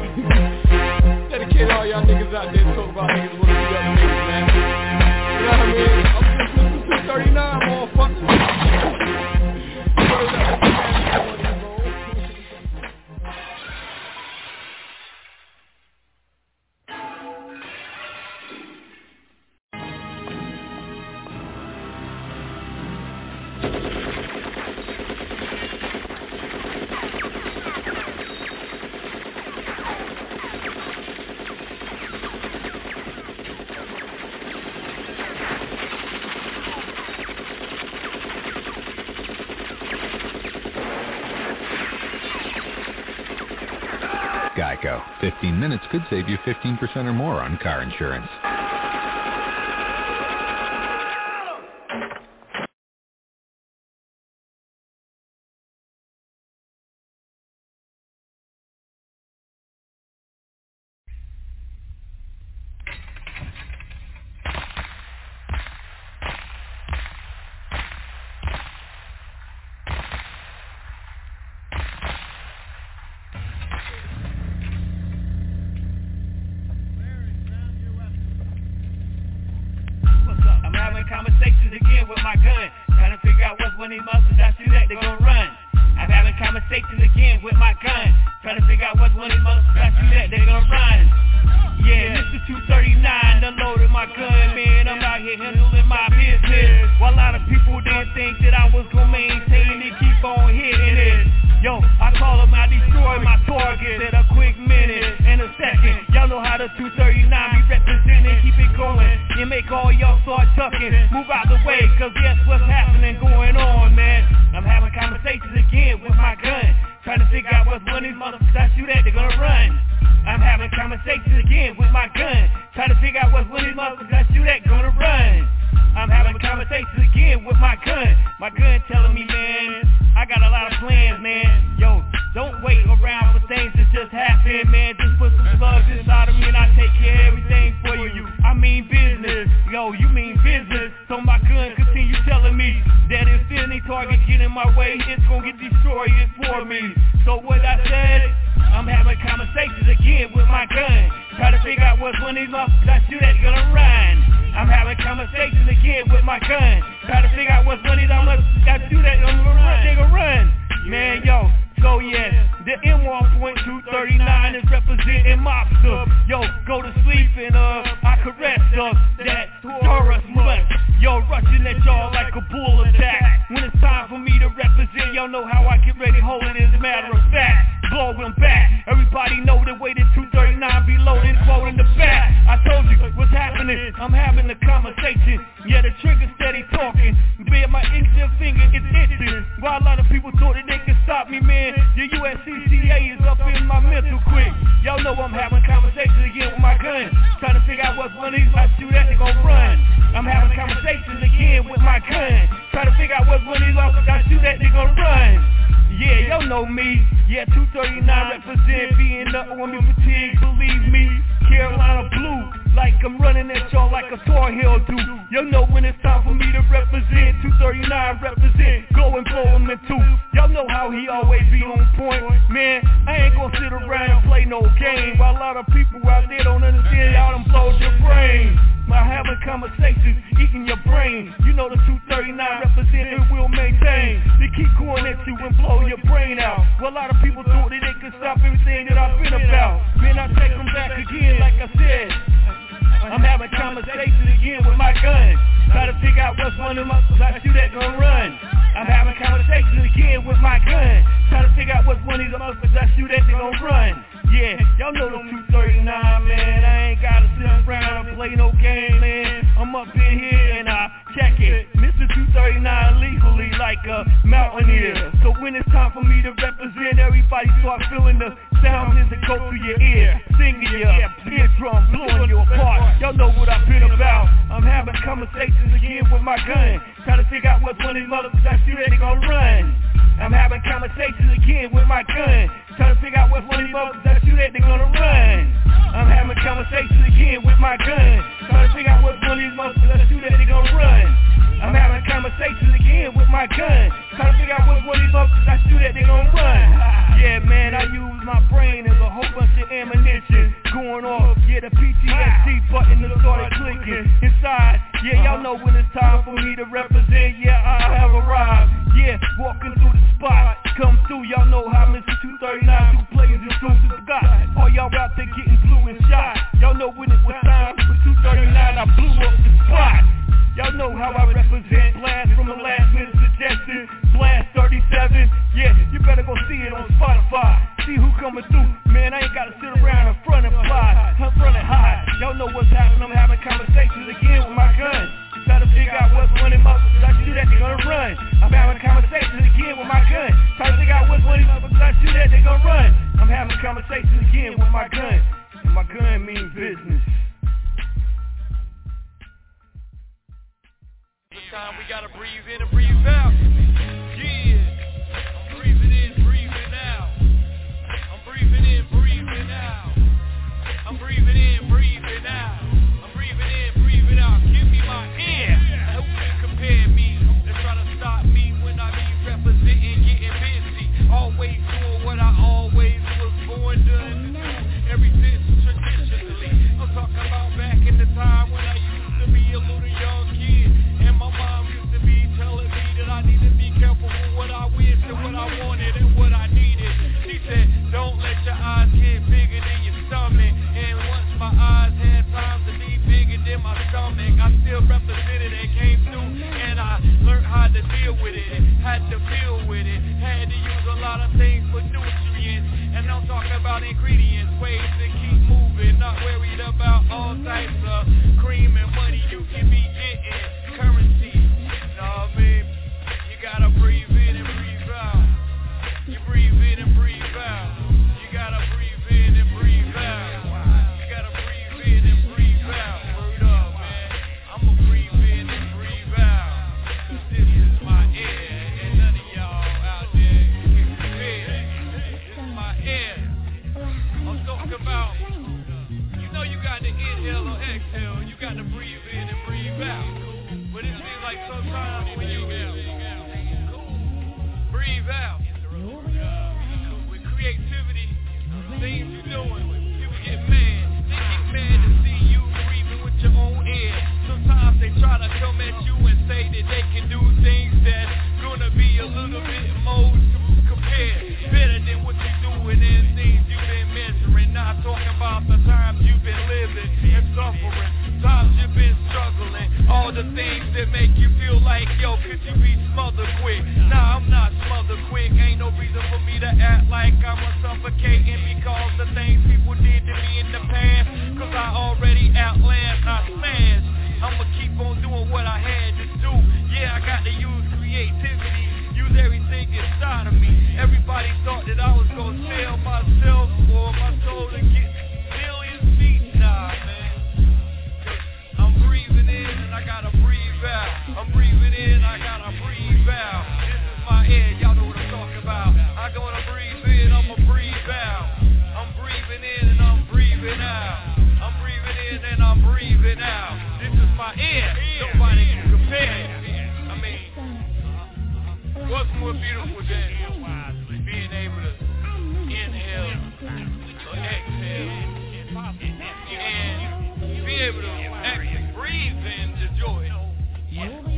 Dedicate all y'all niggas out there talk about niggas with the other niggas, man. You know what I mean? I'm just listening to 239, motherfucker. Geico. 15 minutes could save you 15% or more on car insurance. Conversations again with my gun, trying to figure out what's when these muscles I shoot at, they gon' run. I'm having conversations again with my gun, trying to figure out what's when these muscles I shoot at, they gon' run. Yeah, this is 239, unloaded my gun, man. I'm out here handling my business. While a lot of people didn't think that I was gon' maintain it, keep on hitting it. Yo, I call them, I destroy my targets in a quick minute, in a second. Y'all know how the 239 be represented, keep it going. You make all y'all start tucking, move out the way, cause guess what's happening going on, man. I'm having conversations again with my gun, trying to figure out what's when these motherfuckers I shoot at, they're gonna run. I'm having conversations again with my gun, trying to figure out what's when these motherfuckers I shoot at, gonna run. I'm having conversations again with my gun telling me, man, I got a lot of plans, man. Yo, don't wait around for things to just happen, man. Just put some slugs inside of me and I take care of everything for you. I mean business, yo, you mean business. So my gun continue telling me that if any target get in my way, it's gonna get destroyed, it's for me. So what I said, I'm having conversations again with my gun, try to figure out what's when these motherfuckers I shoot at gonna run. I'm having conversations again with my gun, try to figure out what's when these motherfuckers I shoot at gonna run, they gonna run. Man, yo, so yes, the M1.239 is representing mobster. Yo, go to sleep and I caress that Taurus month. Yo, rushing at y'all like a bull attack. y'all know how I get ready, hold it as a matter of fact. Blow him back. Everybody know the way that 239 be loaded, quote in the back. I told you what's happening. I'm having a conversation. Yeah, the trigger steady talking. Bear my index finger, it's itching. While a lot of people thought that they could stop me, man. The USCCA is up in my mental quick. Y'all know I'm having conversations again with my gun. Trying to figure out what's one of these. I shoot that, they gon' run. I'm having conversations again with my gun. Trying to figure out what's one of these. I shoot that, they gon' run. Yeah, y'all know me. Yeah, 239 represent being up on me fatigue, believe me. Carolina blue, like I'm running at y'all like a Tar Heel do. Y'all know when it's time for me to represent. 239 represent, go and blow him in two. Y'all know how he always be on point. Man, I ain't gonna sit around and play no game. While a lot of people out there don't understand, y'all done blowed your brain. My having conversations, eating your brain. You know the 239 represent and will maintain. They keep going at you and blow your brain out. Well, a lot of people thought that they could stop everything that I've been about. Man, I take them back again, like I said. I'm having conversations again with my gun. Try to figure out what's one of my I shoot that gon' run. I'm having conversations again with my gun. Try to figure out what's one of these motherfuckers I shoot that they gon' run. Yeah, y'all know the 239, man. I ain't gotta sit around and play no game, man. I'm up in here and I check it. Mr. 239 legally like a mountaineer. So when it's time for me to represent, everybody start feeling the sounds as it go through your ear. Singing your eardrum, blowing you apart. Y'all know what I've been about. I'm having conversations again with my gun. Trying to figure out what's one of these motherfuckers I see that they gon' run. I'm having conversations again with my gun. Trying to figure out what's one of these motherfuckers I see that they gonna run. I'm having conversations again with my gun. Trying to figure out what's one of these motherfuckers I see that they gonna run. I'm having conversations again with my gun. Trying to figure out what's one of these motherfuckers I see that they gonna run. Yeah, man, I use my brain as a whole bunch of ammunition going off. Yeah, the PTSD button that started clicking inside. Yeah, y'all know when it's time for me to represent. Yeah, I have arrived. Yeah, walking through the spot. Come through, y'all know how Mr. 239 do plays and through the sky. All y'all out there getting blue and shot. Y'all know when it was time for 239, I blew up the spot. Y'all know how I represent. Blast from the last minute suggestion. Blast 37. Yeah, you better go see it on Spotify. See who coming through. Man, I ain't gotta sit around in front and fly. I'm running high. Y'all know what's happening. I'm having conversations again with my gun. Try to figure out what's one of them motherfuckers I shoot at, they gonna run. I'm having conversations again with my gun. Try to figure out what's one of them motherfuckers I shoot at, they gonna run. I'm having conversations again with my gun. And my gun means business. Time we gotta breathe in and breathe out. Yeah, I'm breathing in, breathing out. I'm breathing in, breathing out. I'm breathing in, breathing out. I'm breathing in, breathing out. Give me my air. Who can compare me? They try to stop me when I be representing, getting busy. Always doing what I always was born done to do. Every since traditionally. I'm talking about back in the time when I used to be a little young kid. My mom used to be telling me that I need to be careful with what I wish and what I wanted and what I needed. She said, don't let your eyes get bigger than your stomach. And once my eyes had time to be bigger than my stomach, I still represented and came through. And I learned how to deal with it, had to deal with it. Had to use a lot of things for nutrients. And I'm talking about ingredients, ways to keep moving. Not worried about all types of cream and money you can be getting. Currency, nah, babe. You gotta breathe in and breathe out. You breathe in and breathe out. You gotta breathe in and breathe out. You gotta breathe in and breathe out. Word up, man. I'ma breathe in and breathe out. This is my air, and none of y'all out there can compare. This is my air. I'm talking about, you know you got to inhale or exhale. You got to breathe in and breathe out. But it seems like sometimes when you breathe out, with creativity, things you're doing, people get mad. They get mad to see you breathing with your own air. Sometimes they try to come at you and say that they can do things that's gonna be a little bit more compared, better than what you're doing and things you've been measuring. Not talking about the times you've been living and suffering, times you've been struggling, all the things that make you feel like, yo, could you be smothered quick? Nah, I'm not smothered quick. like I'm suffocating because the things people did to me in the past. Cause I already outlast, I smashed. I'ma keep on doing what I had to do. Yeah, I got to use creativity, use everything inside of me. Everybody thought that I was gonna sell myself or my soul to get millions feet. Nah, man. Cause I'm breathing in and I gotta breathe out. I'm breathing in, I gotta breathe out. This is my air, y'all know what I'm talking about. I'm gonna breathe in, I'ma breathe out. I'm breathing in and I'm breathing out. I'm breathing in and I'm breathing out. This is my air, nobody can compare. I mean, what's more beautiful than being able to inhale or exhale and be able to actually breathe in the joy and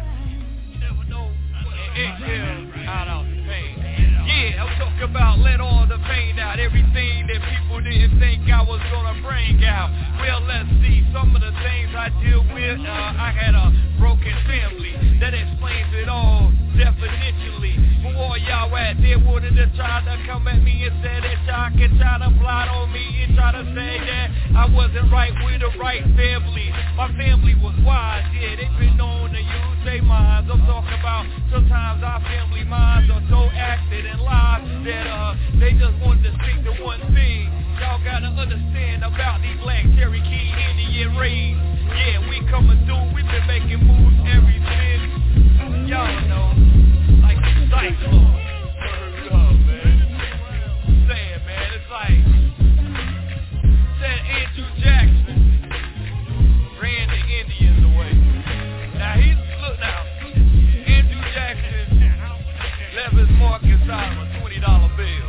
exhale out the pain. Yeah, I'm talking about let all the pain out, everything that people didn't think I was gonna bring out. Well, let's see, some of the things I deal with, I had a broken family, that explains it all definitionally. For all y'all out there wanted to try to come at me and say that y'all can try to plot on me and try to say that I wasn't right with the right family. My family was wise, yeah, they've been known to use their minds. I'm talking about sometimes our family minds are so active and live that they just want to stick to one thing. Y'all gotta understand about these black Cherokee Indian raids. Yeah, we coming through, we've been making moves ever since. Y'all know, like the cyclone. Word up, man. Saying, man, it's like said Andrew Jackson ran the Indians away. Now look now, Andrew Jackson left his mark inside of a $20 bill.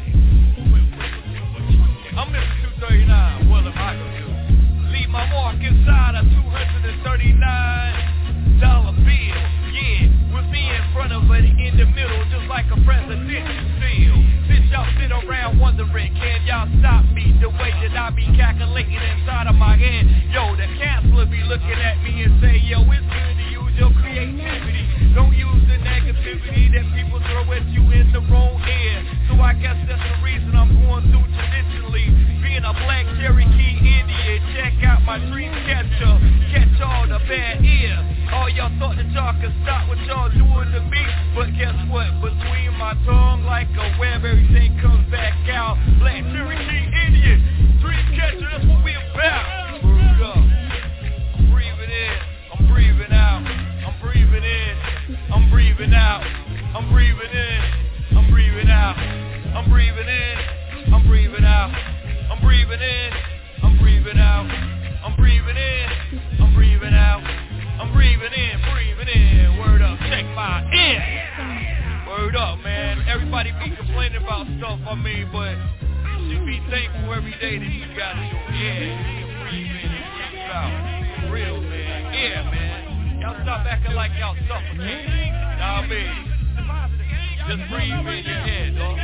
I'm Mr. 239, what am I gonna do? Leave my mark inside a $239 bill. Yeah, with me in front of it in the middle, just like a presidential seal. Since y'all sit around wondering, can y'all stop me the way that I be calculating inside of my head? Yo, the counselor be looking at me and say, yo, it's good to use your creativity. Don't use the negativity that people throw at you in the wrong air. So I guess that's the reason I'm going through traditionally. Being a black Cherokee Indian, check out my dream catcher. Catch all the bad ear. All y'all thought that y'all could stop what y'all doing to me. But guess what? Between my tongue like a web, everything comes back out. Black Cherokee Indian, dream catcher, that's what we about. Word up. I'm breathing in, I'm breathing out. I'm breathing in, I'm breathing out. I'm breathing in, I'm breathing out. I'm breathing in, I'm breathing out. I'm breathing in, I'm breathing out. I'm breathing in, I'm breathing out. I'm breathing in, word up, check my in. Word up, man. Everybody be complaining about stuff, I mean, but you should be thankful every day that you got it. Yeah, you can breathe in and breathe out. For real, man. Yeah, man. Y'all stop acting like y'all suffocating. Y'all mean, just breathe in your head, dog.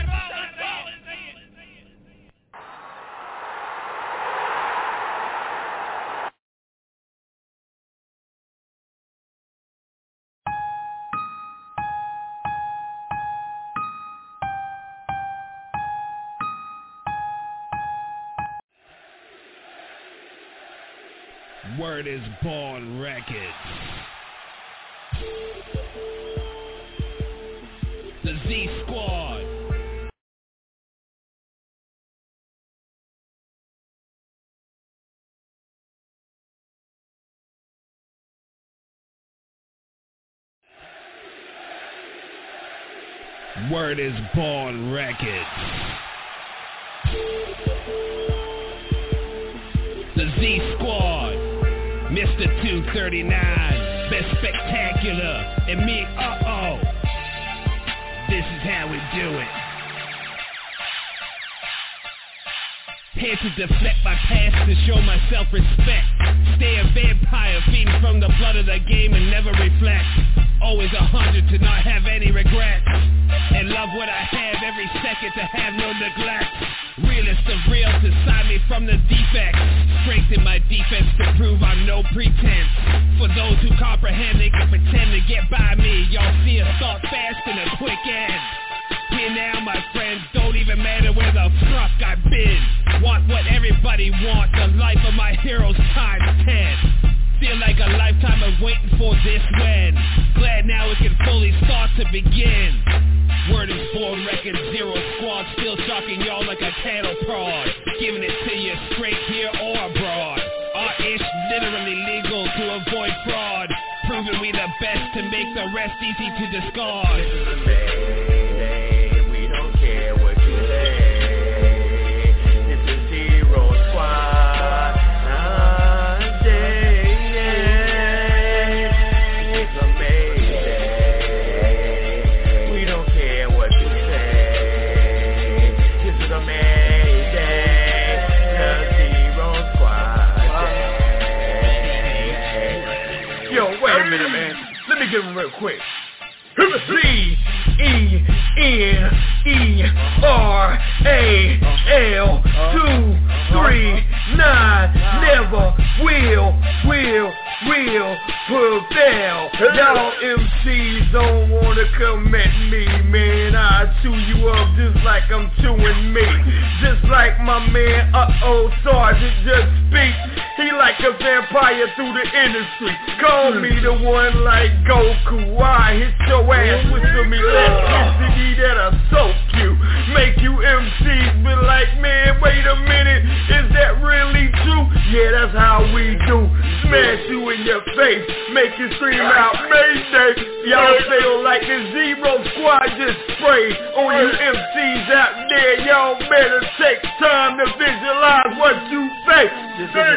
Word is Born Records. The Z Squad. Word is Born Records. The Z Squad. Mr. 239, best spectacular, and me, this is how we do it. Here to deflect my past to show my self-respect. Stay a vampire, feeding from the blood of the game and never reflect. Always 100 to not have any regrets. And love what I have every second to have no neglect. Realest of real to side me from the defects. Strengthen my defense to prove I'm no pretense. For those who comprehend, they can pretend to get by me. Y'all see a thought fast and a quick end. Here now, my friends, don't even even matter where the fuck I've been. Want what everybody wants, the life of my heroes times 10. Feel like a lifetime of waiting for this when. Glad now it can fully start to begin. Word is born, record zero squad, still shocking y'all like a cattle prod. Giving it to you straight here or abroad. Our ish literally legal to avoid fraud. Proving we the best to make the rest easy to discard. This is a day, we don't care what you say. This is Zero Squad. Let me get them real quick. Z-E-N-E-R-A-L-239 never will prevail. Y'all MCs don't wanna come at me, man. I chew you up just like I'm chewing meat. Just like my man, Sergeant just speak. He like a vampire through the industry. Call me the one like Goku. I hit your ass with some electricity that'll soak you. Make you MCs be like, man, wait a minute, is that really true? Yeah, that's how we do. Smash you in your face, make you scream out, Mayday. Y'all feel like the Zero Squad just sprayed on you MCs out there. Y'all better take time to visualize what you say. This is a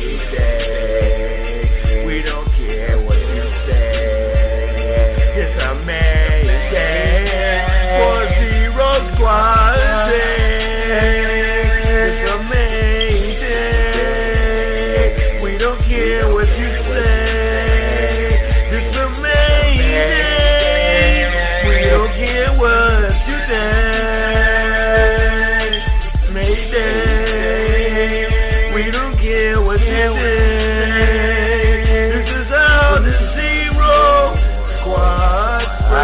Mayday. We don't care what you say. It's a Mayday for Zero Squad. It's a Mayday. We don't care what you say. It's a Mayday. We don't care what you say. Mayday. We don't care what you say. This is how the Zero Squad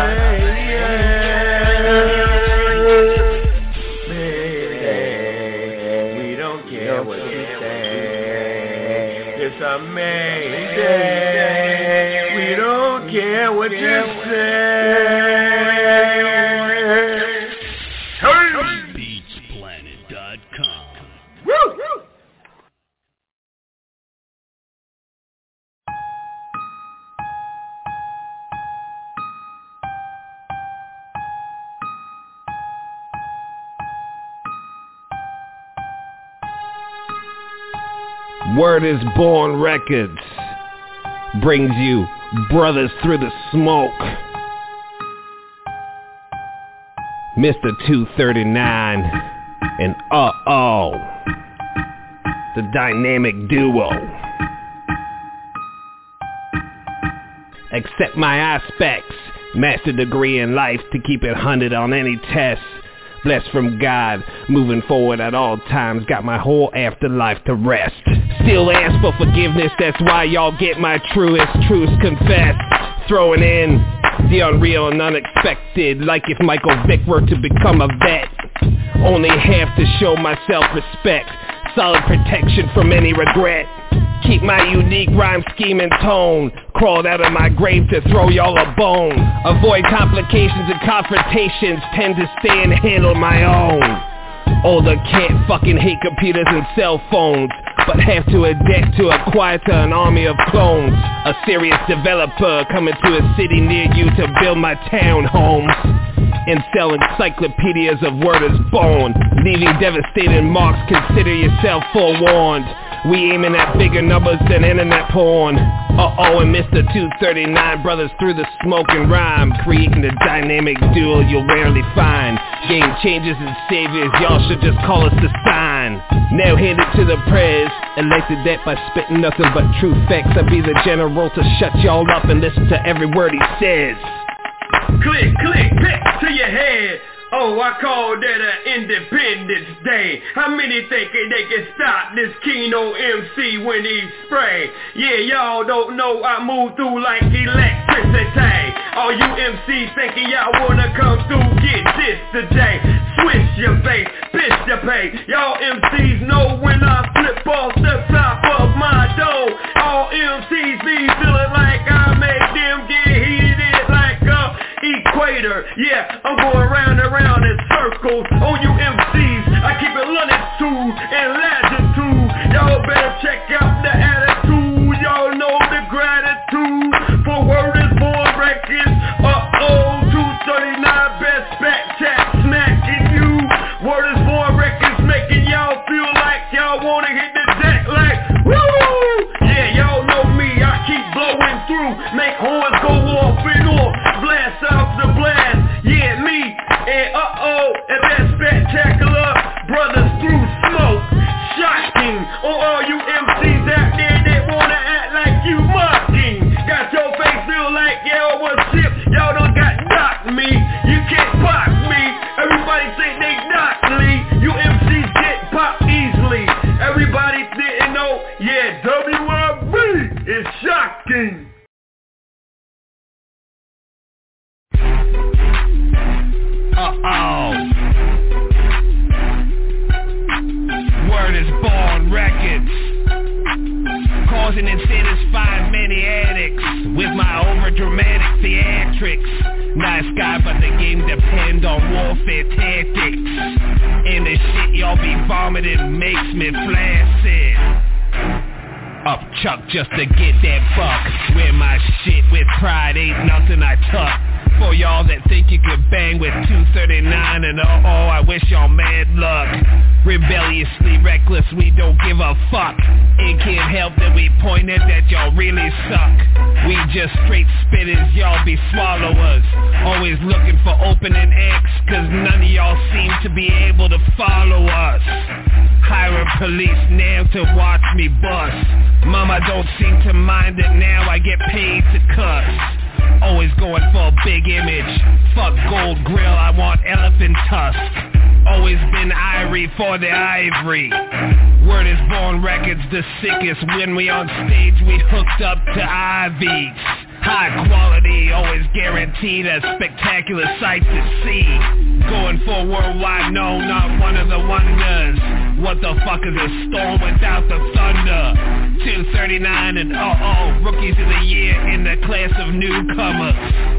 Mayday. We don't care what you say. It's a Mayday. We don't care what you say. BeatsPlanet.com. Woo! Word is Born Records brings you Brothers Through the Smoke. Mr. 239 and the dynamic duo. Accept my aspects, master degree in life to keep it 100 on any test. Blessed from God, moving forward at all times, got my whole afterlife to rest. Still ask for forgiveness, that's why y'all get my truest truths confessed. Throwing in the unreal and unexpected, like if Michael Vick were to become a vet. Only have to show myself respect, solid protection from any regret. Keep my unique rhyme scheme and tone, crawled out of my grave to throw y'all a bone. Avoid complications and confrontations, tend to stay and handle my own. Older can't fucking hate computers and cell phones, but have to adapt to acquire to an army of clones. A serious developer coming to a city near you to build my townhomes and sell encyclopedias of Word is Born, leaving devastating marks, consider yourself forewarned. We aiming at bigger numbers than internet porn. And Mr. 239, brothers through the smoke and rhyme, creating a dynamic duo you'll rarely find. Game changers and saviors, y'all should just call us the sign. Now handed to the prayers, elected that by spitting nothing but true facts. I be the general to shut y'all up and listen to every word he says. Click, click, click to your head. Oh, I call that an Independence Day. How many think they can stop this Kino MC when he spray? Yeah, y'all don't know I move through like electricity. All you MCs thinking y'all wanna come through, get this today. Switch Switch your base, bitch your pay. Y'all MCs know when I slip off the top of my dough. All MCs be feeling like I make them get heated like a equator. Yeah, I'm going round and round in circles on you MCs. I keep it longitude and latitude. Y'all better check out the attitude. Y'all know the gratitude for Word is Born Records. 239 best back chat smacking you. Word is Born Records making y'all feel like y'all wanna hit the deck like woo! Yeah, y'all know me, I keep blowing through. Make horns go off and off, blast out the blast. Yeah, me and and that spectacular brothers through smoke. Shocking on all you MCs out there that wanna act like you mocking. Got your face feel like y'all was shit. Y'all done got knocked me. You can't pop me. Everybody say they knocked me. You MCs get popped easily. Everybody didn't know. Yeah, WRB is shocking. Word is Born Records, causing and satisfying many addicts with my overdramatic theatrics. Nice guy, but the game depend on warfare tactics. And the shit y'all be vomiting makes me flaccid. Up Chuck just to get that buck. Wear my shit with pride, ain't nothing I tuck. For y'all that think you could bang with 239 and I wish y'all mad luck. Rebelliously reckless, we don't give a fuck. It can't help that we pointed that y'all really suck. We just straight spitters, y'all be swallowers. Always looking for opening X, cause none of y'all seem to be able to follow us. Hiring police now to watch me bust. Mama don't seem to mind it now, I get paid to cuss. Always going for a big image. Fuck gold grill, I want elephant tusk. Always been irie for the ivory. Word is Born Records the sickest. When we on stage we hooked up to IVs. High quality, always guaranteed a spectacular sight to see. Going for worldwide, no, not one of the wonders. What the fuck is a storm without the thunder? 239 and rookies of the year in the class of newcomers.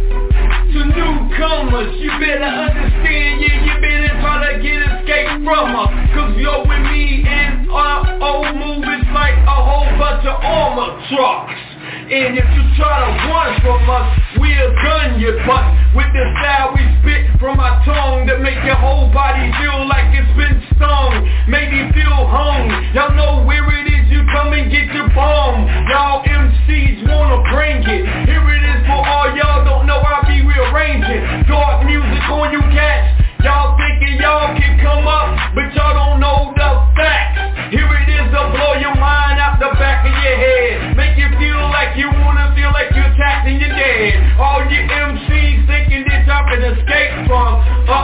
To newcomers, you better understand, yeah, you better try to get escape from her. Cause you're with me in our old movies like a whole bunch of armor trucks. And if you try to run from us, we'll gun your butt. With the style we spit from our tongue to make your whole body feel like it's been stung. Make you feel hung. Y'all know where it is, you come and get your bomb. Y'all MCs wanna bring it. Here it is for all y'all don't know I be rearranging. Dark music on you cats. Y'all thinking y'all can come up, but y'all don't know the facts. Here it is to blow your mind out the back of your head. Make you feel like you wanna feel like you're attacked and you're dead. All you MCs thinking that y'all can escape from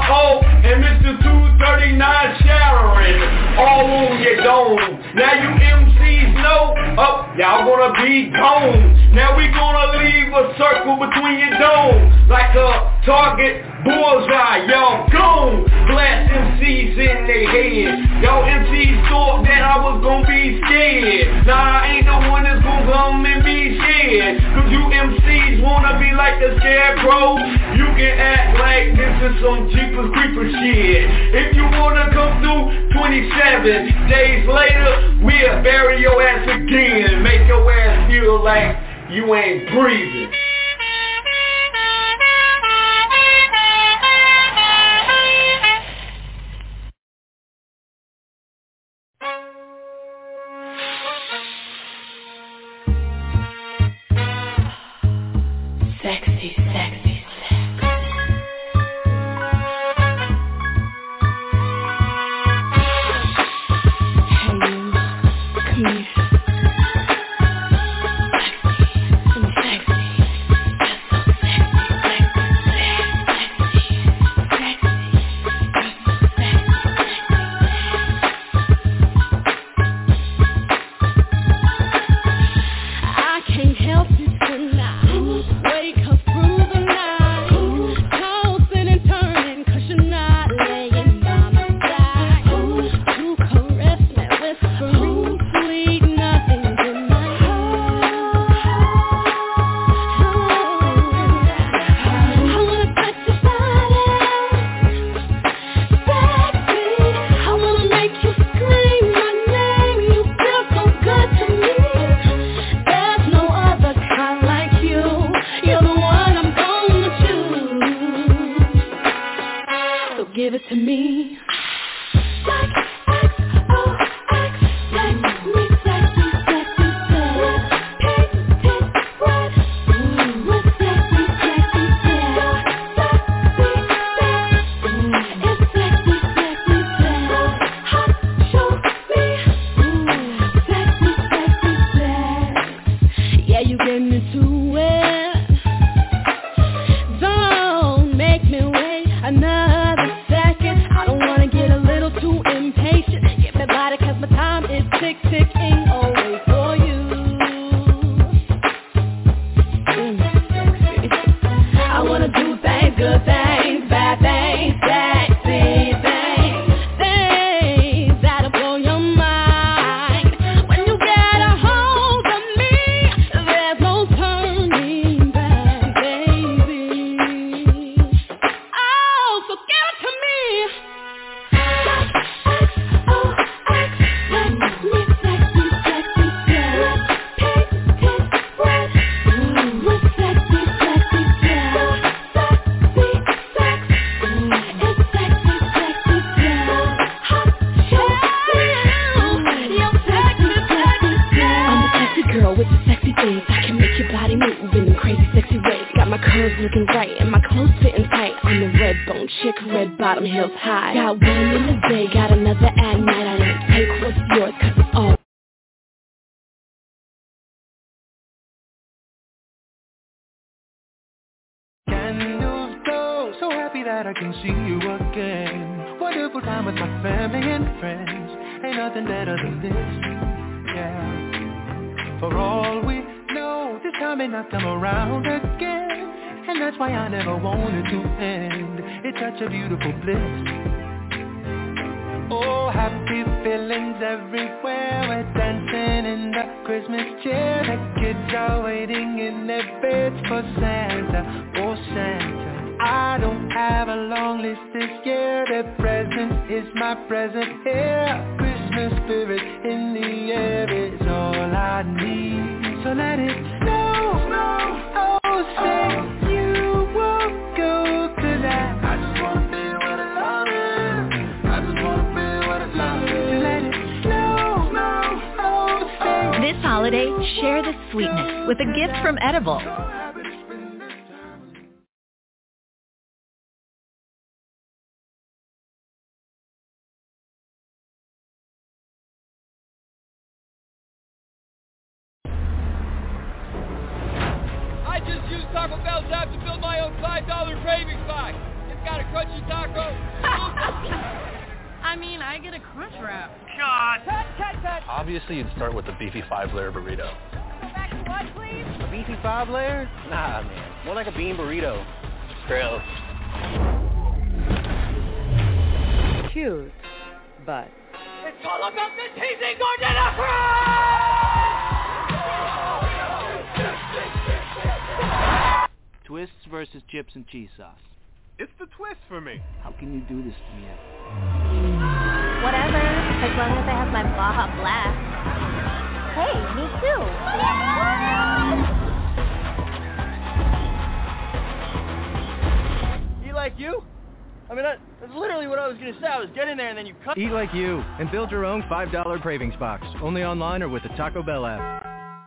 and Mr. 239 shattering all on your dome. Now you MCs know, y'all gonna be gone. Now we gonna leave a circle between your dome, like a target bullseye. Y'all gone, blast MCs in their head. Y'all MCs thought that I was gonna be scared. Nah, I ain't the one that's gonna come and be scared. Cause you MCs wanna be like the scarecrow. You can act like this is some Jeepers Creepers shit. If you wanna come through 27 days later, we'll bury your ass again and make your ass feel like you ain't breathing. Sexy, sexy, sex. Hey, come here. Sexy, sexy. give it to me. A beautiful bliss. Oh, happy feelings everywhere. We're dancing in the Christmas cheer. The kids are waiting in their beds for Santa. Oh, Santa, I don't have a long list this year. The present is my present here. Christmas spirit in the air is all I need. So let it snow, snow. Oh, say you won't go, 'cause I just wanna be where the love is. I just wanna be where the love is. Let it snow, snow. Oh, say this holiday, share the sweetness with a gift from Edible. Taco Bell's app to build my own $5 cravings box. It's got a crunchy taco. I mean, I get a crunch wrap. God. Cut. Obviously, you'd start with the beefy 5-layer burrito. Go back to what, please? A beefy 5-layer? Nah, man. More like a bean burrito. Gross. Cute, but... It's all about the teasing Gordana Fries! Twists versus chips and cheese sauce. It's the twist for me. How can you do this to me? Whatever, as long as I have my Baja Blast. Hey, me too. Eat like you? I mean, that's literally what I was going to say. I was getting there and then you cut. Eat like you and build your own $5 cravings box. Only online or with the Taco Bell app.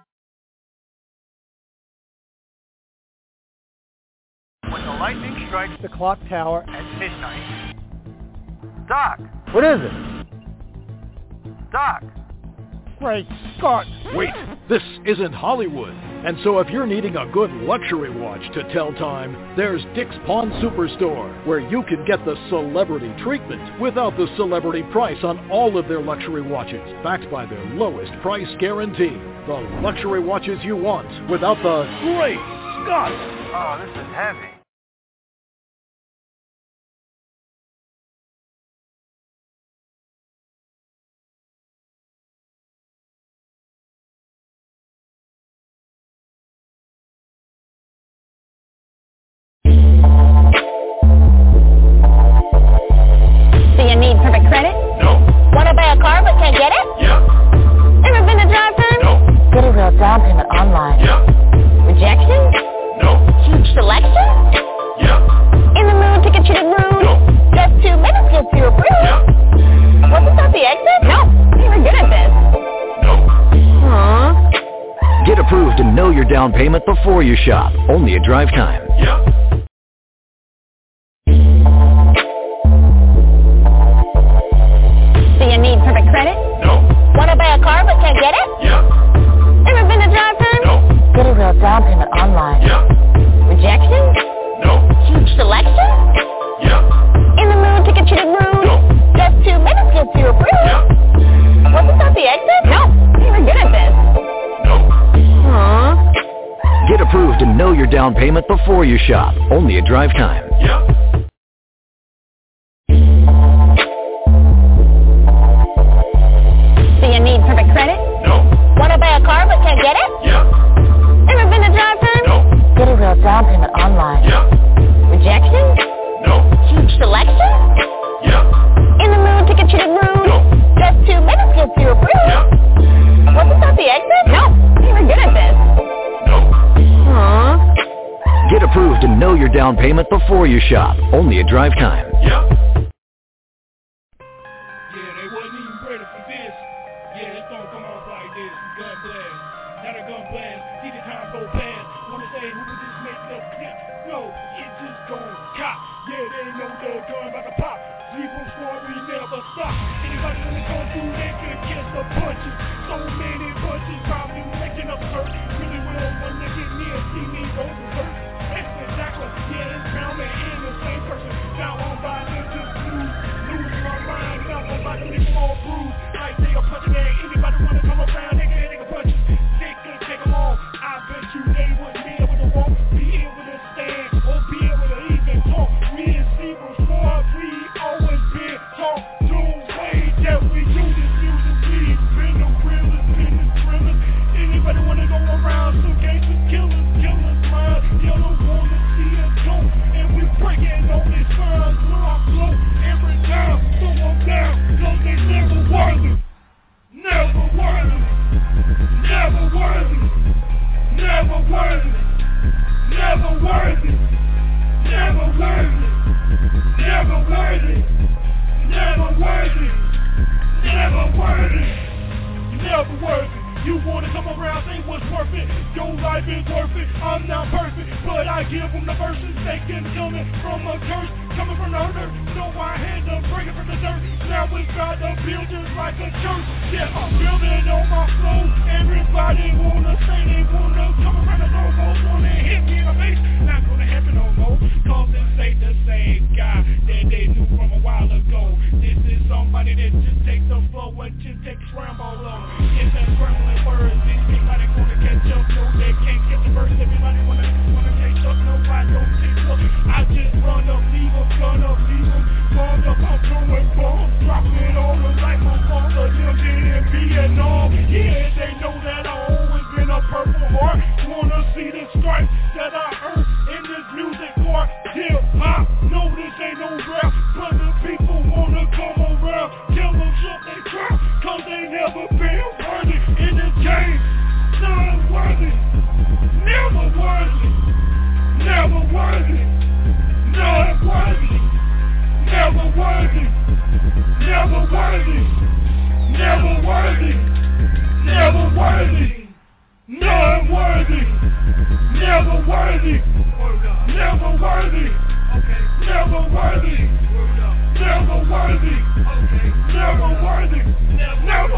When the lightning strikes the clock tower at midnight. Doc! What is it? Doc! Great Scott! Wait, this isn't Hollywood. And so if you're needing a good luxury watch to tell time, there's Dick's Pawn Superstore, where you can get the celebrity treatment without the celebrity price on all of their luxury watches, backed by their lowest price guarantee. The luxury watches you want without the Great Scott! Oh, this is heavy. Down payment online. Yep. Rejection? No. Huge selection? down payment before you shop. Only at Drive Time. Yep. Do you need perfect credit? No. Wanna buy a car but can't get it? Yep. Ever been to Drive Time? No. Get a real down payment online. Yep. Rejection? No. Huge selection? Yep. In the mood to get you to groove? No. Just 2 minutes gets you approved? Yep. Wasn't that the exit? No. You were good at this. No. Aww. Get approved and know your down payment before you shop. Only at Drive Time. Yep. Do you need perfect credit? No. Wanna buy a car but can't get it? Yep. Ever been to Drive Time? No. Get a real down payment online. Yep. Rejection? No. Huge selection? Yep. In the mood to get you to groove? No. Just 2 minutes gets you approved? Yep. Wasn't that the exit? No. You were good at this. No. Aww. Get approved and know your down payment before you shop. Only at Drive Time. Yep. Yeah, they wasn't even ready for this. Yeah, it's gonna come off like this. Gun blast. Not a gun blast. See the time go fast. Wanna say who would just make the clip? No, it just gon' cop. Yeah, they know the gun about to pop. Zero squad, we never stop. Anybody wanna go through, they could catch the punches. So many punches, probably making up hurt. Really will wanna get near, see me go berserk. That's exactly, yeah, it's Brown Man and the same person. Now I'm about to just lose my mind. Now I'm about to leave them all bruised. Like they a punching man. Anybody wanna come around, they can punch you. They could take them all. I bet you they wouldn't be able to walk, be able to stand, or be able to even talk. We in Zero Squad, we always been taught the way that we do this music. We've been the realest, been the thrillers. Anybody wanna go around, some gangsters, killers, mind. You don't wanna see us go, and we breaking all these signs. We're flow every time, throw them down, cause they never worthy. Never worthy. Never worthy. Never worthy. Never worthy. Never worthy. Never worthy. Never worthy. Never worthy. Never worthy. You wanna come around, say what's worth it. Your life is worth it. I'm not perfect, but I give them the verses. They can coming from a curse, coming from the hurt. So I had to bring it from the dirt. Now we got to build just like a church. Yeah, I'm building on my flow. Everybody wanna say they wanna come around the door, wanna hit me in the face. Not gonna happen no more, cause this ain't the same guy that they knew from a while ago. This is somebody that just takes the flow and just takes scramble on. It's that scrambling words. Anybody gonna catch up? No, they can't get the verse. Everybody wanna catch up. Nobody don't catch up. I just run up, leave them, gun up, leave them. Bombs up, I'm throwing bombs, dropping all the like my father lived in Vietnam. Yeah, they know that I always been a Purple Heart. Wanna see the stripes that I earned in this music part. Hip hop, no, this ain't no rap, but the people wanna come around. Tell them shut they trap, cause they never been worthy in this game. Not worthy, never worthy, never worthy, not worthy, never worthy, never worthy, never worthy, never worthy, not worthy, never worthy, never worthy, never worthy, never worthy, never worthy, never.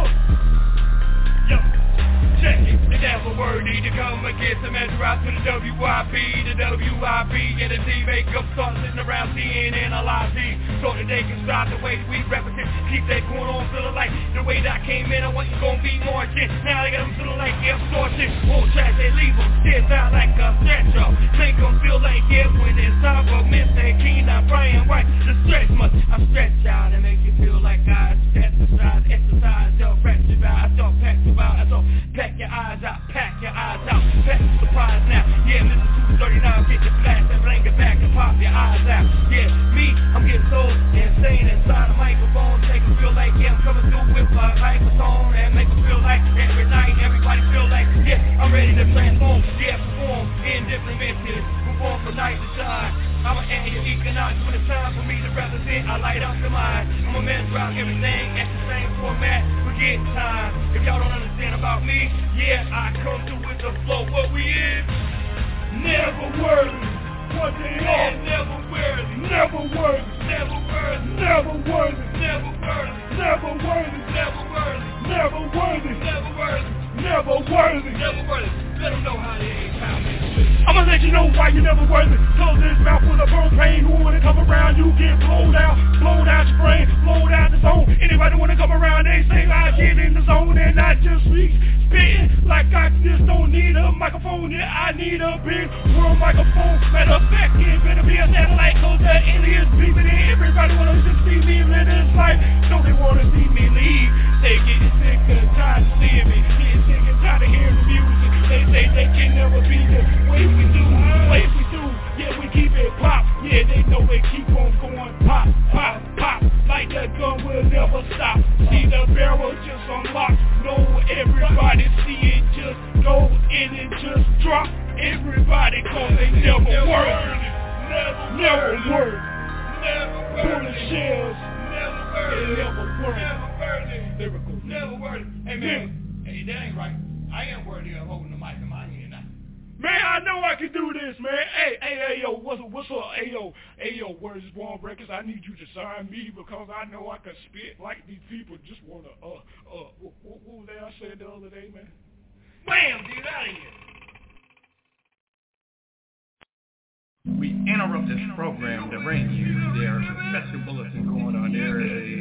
Yo, check it. They never worthy to come and get some measure out to the WIP, yeah, the D makeup start sitting around CNN a lot of so that they can start the way we represent. Keep that going on, feeling like the way that I came in, I wasn't gonna be more shit. Now they got them feeling like extortion. Won't trash, they leave them still sound like a stretch-up. Make them feel like it when it's time for Mr. Keen. I'm Brian White, the stretch much. I stretch out and make you feel like I exercise, don't press your eyes, don't pack your eyes, don't pack your eyes out, pack your eyes out, pack the surprise now. Yeah, Mr. 239, get your flash and blink it back and pop your eyes out. Yeah, me, I'm getting so insane inside the microphone, make it feel like, yeah, I'm coming through with a microphone and make it feel like every night, everybody feel like, yeah, I'm ready to transform, yeah, perform in different methods, perform from night to shine. I'm an economics when it's time for me to represent, I light up the mind. I'm a man throughout everything at the same format, forget time. If y'all don't understand about me, yeah, I come through with the flow. What we is? Never worthy. What they are? Never worthy. Never worthy. Never worthy. Never worthy. Never worthy. Never worthy. Never worthy. Never worthy. Never worthy. Never worthy. Never worthy. Let them know how they ain't found me. I'ma let you know why you never worthy. Close this mouth with a burn pain. Who wanna come around, you get blowed out your brain, blowed out the zone. Anybody wanna come around, they say I get in the zone and I just spitting like I just don't need a microphone. Yeah, I need a big world microphone. Matter of fact, it better be a satellite, cause the aliens beeping in. Everybody wanna just see me live this life. No, they wanna see me leave. They getting sick and tired of seeing me. Getting sick and tired of hearing the music. They say they can never be the way we do. Yeah, we keep it pop. Yeah, they know they keep on going pop, pop, pop. Like that gun will never stop. See the barrel just unlocked. No, everybody see it just go in and just drop. Everybody cause they never work. Never work. Bullet shells. Never work. Lyrical. Never work. Hey man, hey, that ain't right. I ain't worthy of holding the mic in my hand now. Man, I know I can do this, man. Hey, yo, what's up? Hey, yo, Words Born Records, I need you to sign me because I know I can spit like these people just want to, what was that I said the other day, man? Bam, get out of here. We interrupt this program to bring you their special bulletin going on there.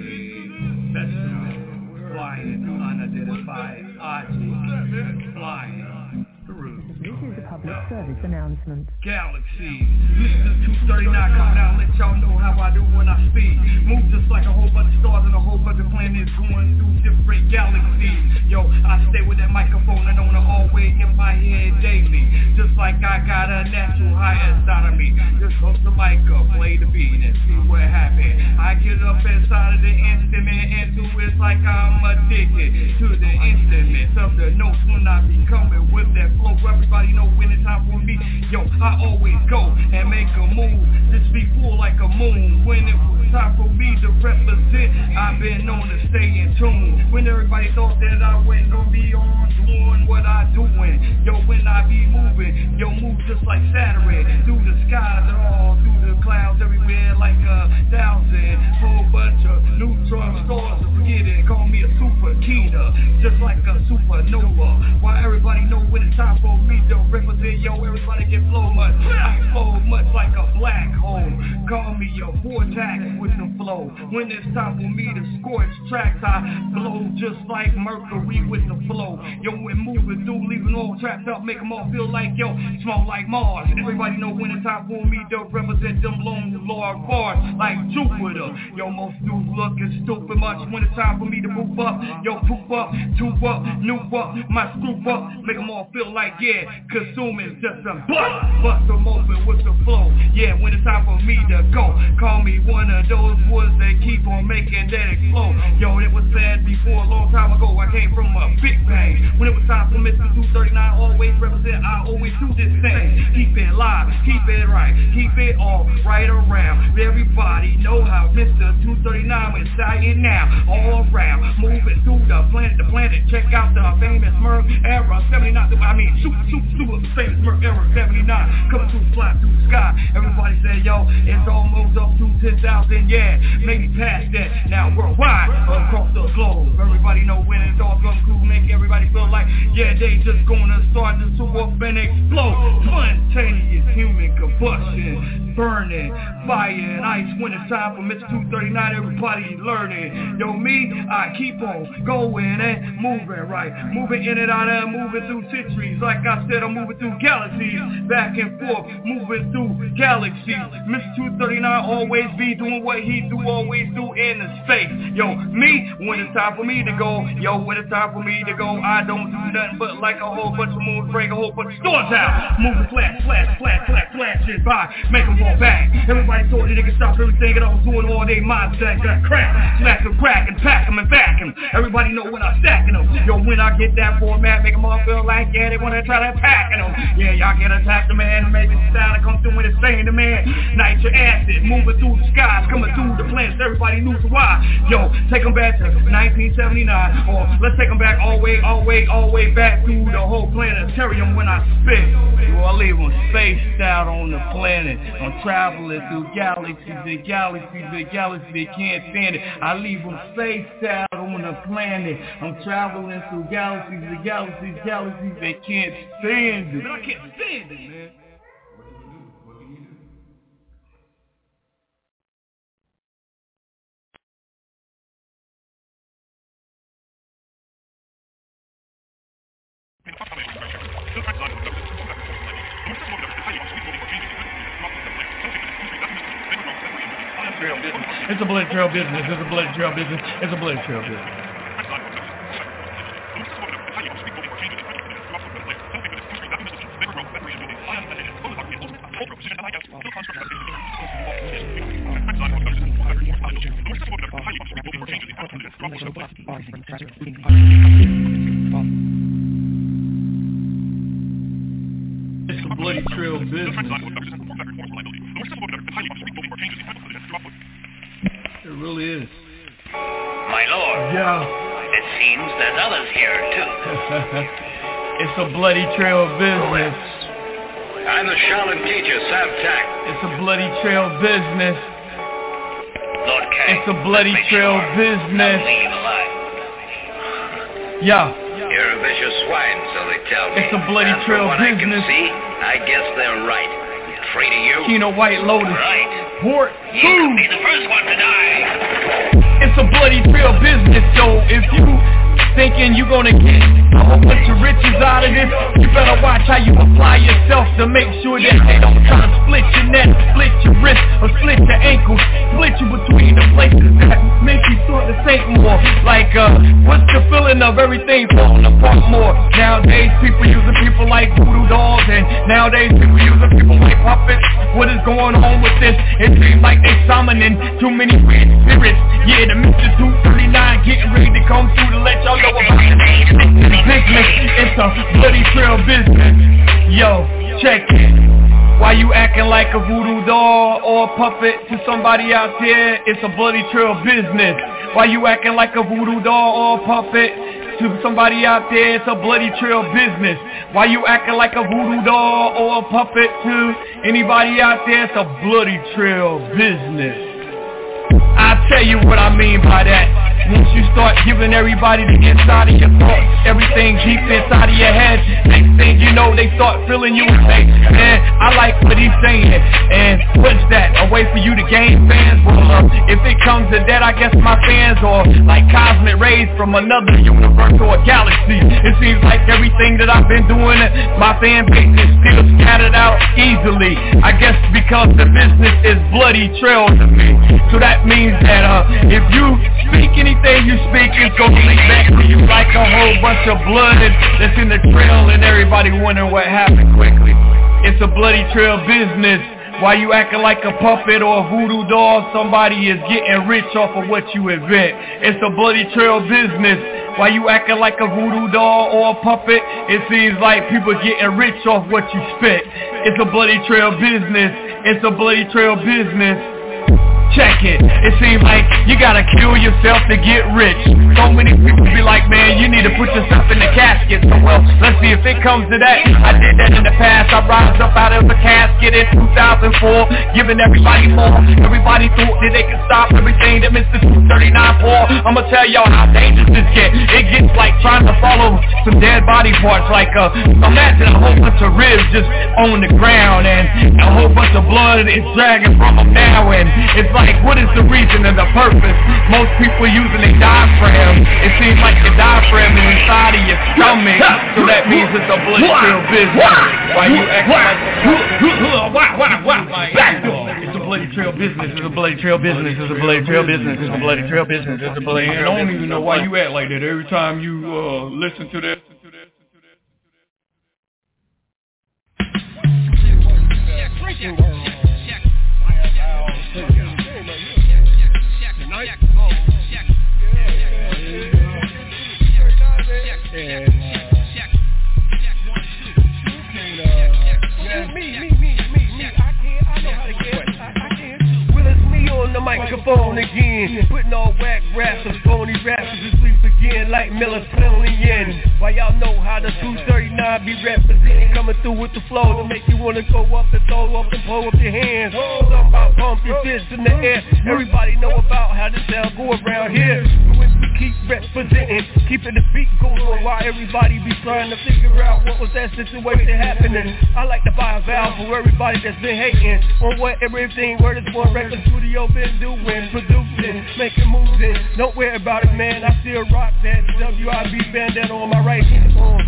Special flying unidentified object flying through. This is a public service announcement. Galaxies. Mr. 239 coming out and let y'all know how I do when I speak. Move just like a whole bunch of stars and a whole bunch of planets going through different galaxies. Yo, I stay with that microphone and on the hallway in my head daily. Just like I got a natural high inside of me. Just hook the mic up, play the beat and see what happens. I get up inside of the instrument and do it like I'm addicted to the instruments of the notes when I be coming with that flow. Everybody know when it's time for me. Yo, I always go and make a move. Just be full like a moon. When it was time for me to represent, I've been known to stay in tune. When everybody thought that I wasn't gonna be on doing what I doing. Yo, when I be moving, yo, move just like Saturday. Through the skies and all through the clouds everywhere like 1,000. Whole bunch of neutron stars to forget it. Call me a super keena, just like a supernova. Why everybody know when it's time for me to represent, yo, everybody get flow much. I flow much like a black hole. Call me a vortex with the flow. When it's time for me to scorch tracks, I blow just like Mercury with the flow. Yo, we're moving through, leaving all trapped up, make them all feel like, yo, small like Mars. Everybody know when it's time for me to represent them lone Lord bars like Jupiter. Yo, most dudes looking stupid much when it's time for me to move up. Yo, poop up, tube up, new up, my screw up, make them all feel like, yeah, consuming just a bust them open with the flow. Yeah, when it's time for me to go, call me one of those woods that keep on making that explode. Yo, it was said before a long time ago, I came from a big bang. When it was time for Mr. 239, always represent, I always do this thing. Keep it live, keep it right, keep it all right around. Everybody know how Mr. 239 is dying now, all around. Moving through the planet, check out the famous Merc era 79, super famous Merc era 79, coming through, fly through the sky. Everybody say, yo, it's almost up to 10,000, yeah, maybe past that. Now worldwide, across the globe, everybody know when it's all come through, make everybody feel like, yeah, they just gonna start to swoop up and explode. Spontaneous human combustion, burning, fire and ice. When it's time for Mr. 239, everybody learning. Yo, me, I keep on going and moving right, moving in and out and moving through centuries. Like I said, I'm moving through galaxies, back and forth, moving through galaxies. Mr. 239 always be doing what he do, always do in the space. Yo, me, when it's time for me to go, yo, when it's time for me to go, I don't do nothing but like a whole bunch of moons, break a whole bunch of stars out, moving flashing by, make them fall back. Everybody told you they could stop everything and I was doing all they mindset, got crack, slack them, crack and pack them and back them. Everybody know when I'm stacking them. Yo, when I get that format, make them all feel like, yeah, they wanna try to pack them. Yeah, y'all can attack the man, make it sound and come through when it's saying the man. Nitrous acid, moving through the skies, coming through the planets. Everybody everybody knew so why. Yo, take them back to 1979, or let's take them back all the way back through the whole planetarium when I spit. Yo, I leave them spaced out on the planet. I'm traveling through galaxies and galaxies and galaxies, they can't stand it. I leave them spaced out on the planet. I'm traveling through galaxies and galaxies, galaxies, they can't stand it. I can't stand it, man. It's a blood trail business. It's a blood trail business. It's a blood trail business. It's a bloody trail business. It really is. My lord. Yeah. It seems there's others here, too. It's a bloody trail business. I'm the Shaolin teacher, Sam Tak. It's a bloody trail business. Lord Kang. It's a bloody trail business. Leave alive. Yeah. You're a vicious swine, so they tell me. It's a bloody trail what business. I can see, I guess they're right. Treating you. Kino White Lotus. Right. Port. You could be the first one to die. It's a bloody trail business, so if you thinking you gonna get a whole bunch of riches out of this, you better watch how you apply yourself to make sure that they don't try to split your neck, split your wrist, or split your ankle, split you between the places that make you start to think more. Like, what's the feeling of everything falling apart more? Nowadays, people using people like voodoo dolls, and nowadays, people using people like puppets. What is going on with this? It seems like they summoning too many weird spirits. Yeah, the Mr. 239 getting ready to come through to let y'all know about the business. It's a bloody trail business. Yo, check it. Why you acting like a voodoo doll or a puppet to somebody out there? It's a bloody trail business. Why you acting like a voodoo doll or a puppet to somebody out there? It's a bloody trail business. Why you acting like a voodoo doll or a puppet to anybody out there? It's a bloody trail business. I'll tell you what I mean by that. Once you start giving everybody the inside of your thoughts, everything deep inside of your head, next thing you know, they start feeling you and say, man, I like what he's saying. And what's that? A way for you to gain fans? Well, if it comes to that, I guess my fans are like cosmic rays from another universe or a galaxy. It seems like everything that I've been doing, my fan base is still scattered out easily. I guess because the business is bloody trail to me. So that means that if you speak anything you speak, it's gonna leak back to you like a whole bunch of blood that's in the trail and everybody wondering what happened quickly. It's a bloody trail business. Why you acting like a puppet or a voodoo doll? Somebody is getting rich off of what you invent. It's a bloody trail business. Why you acting like a voodoo doll or a puppet? It seems like people getting rich off what you spit. It's a bloody trail business. It's a bloody trail business. Check it. It seems like you gotta kill yourself to get rich. So many people be like, man, you need to put yourself in the casket. So well, let's see if it comes to that. I did that in the past. I rised up out of the casket in 2004, giving everybody more. Everybody thought that they could stop everything that Mr. 239 pour. I'ma tell y'all how dangerous this gets. It gets like trying to follow some dead body parts. Like imagine a whole bunch of ribs just on the ground and a whole bunch of blood is dragging from them now. And it's like, what is the reason and the purpose? Most people using a diaphragm. It seems like the diaphragm is inside of your stomach, so that means it's a blood trail business. Why you acting like it's a bloody trail business. It's a bloody trail business. It's a bloody trail business. It's a bloody trail business. It's a bloody. I don't even know why you act like that every time you listen to that. on again. Putting all whack raps and phony rappers to sleep again like melatonin. Why y'all know how the 239 be representing, coming through with the flow to make you wanna go up and throw up and pull up your hands. Something about pump your fists in the air. Everybody know about how this sound go around here. When we keep representing, keeping the beat going on while everybody be trying to figure out what was that situation happening. I like to buy a valve for everybody that's been hating on what everything where this one record studio been doing, producing, making moves in. Don't worry about it, man. I still rock that WIB bandana on my right hand.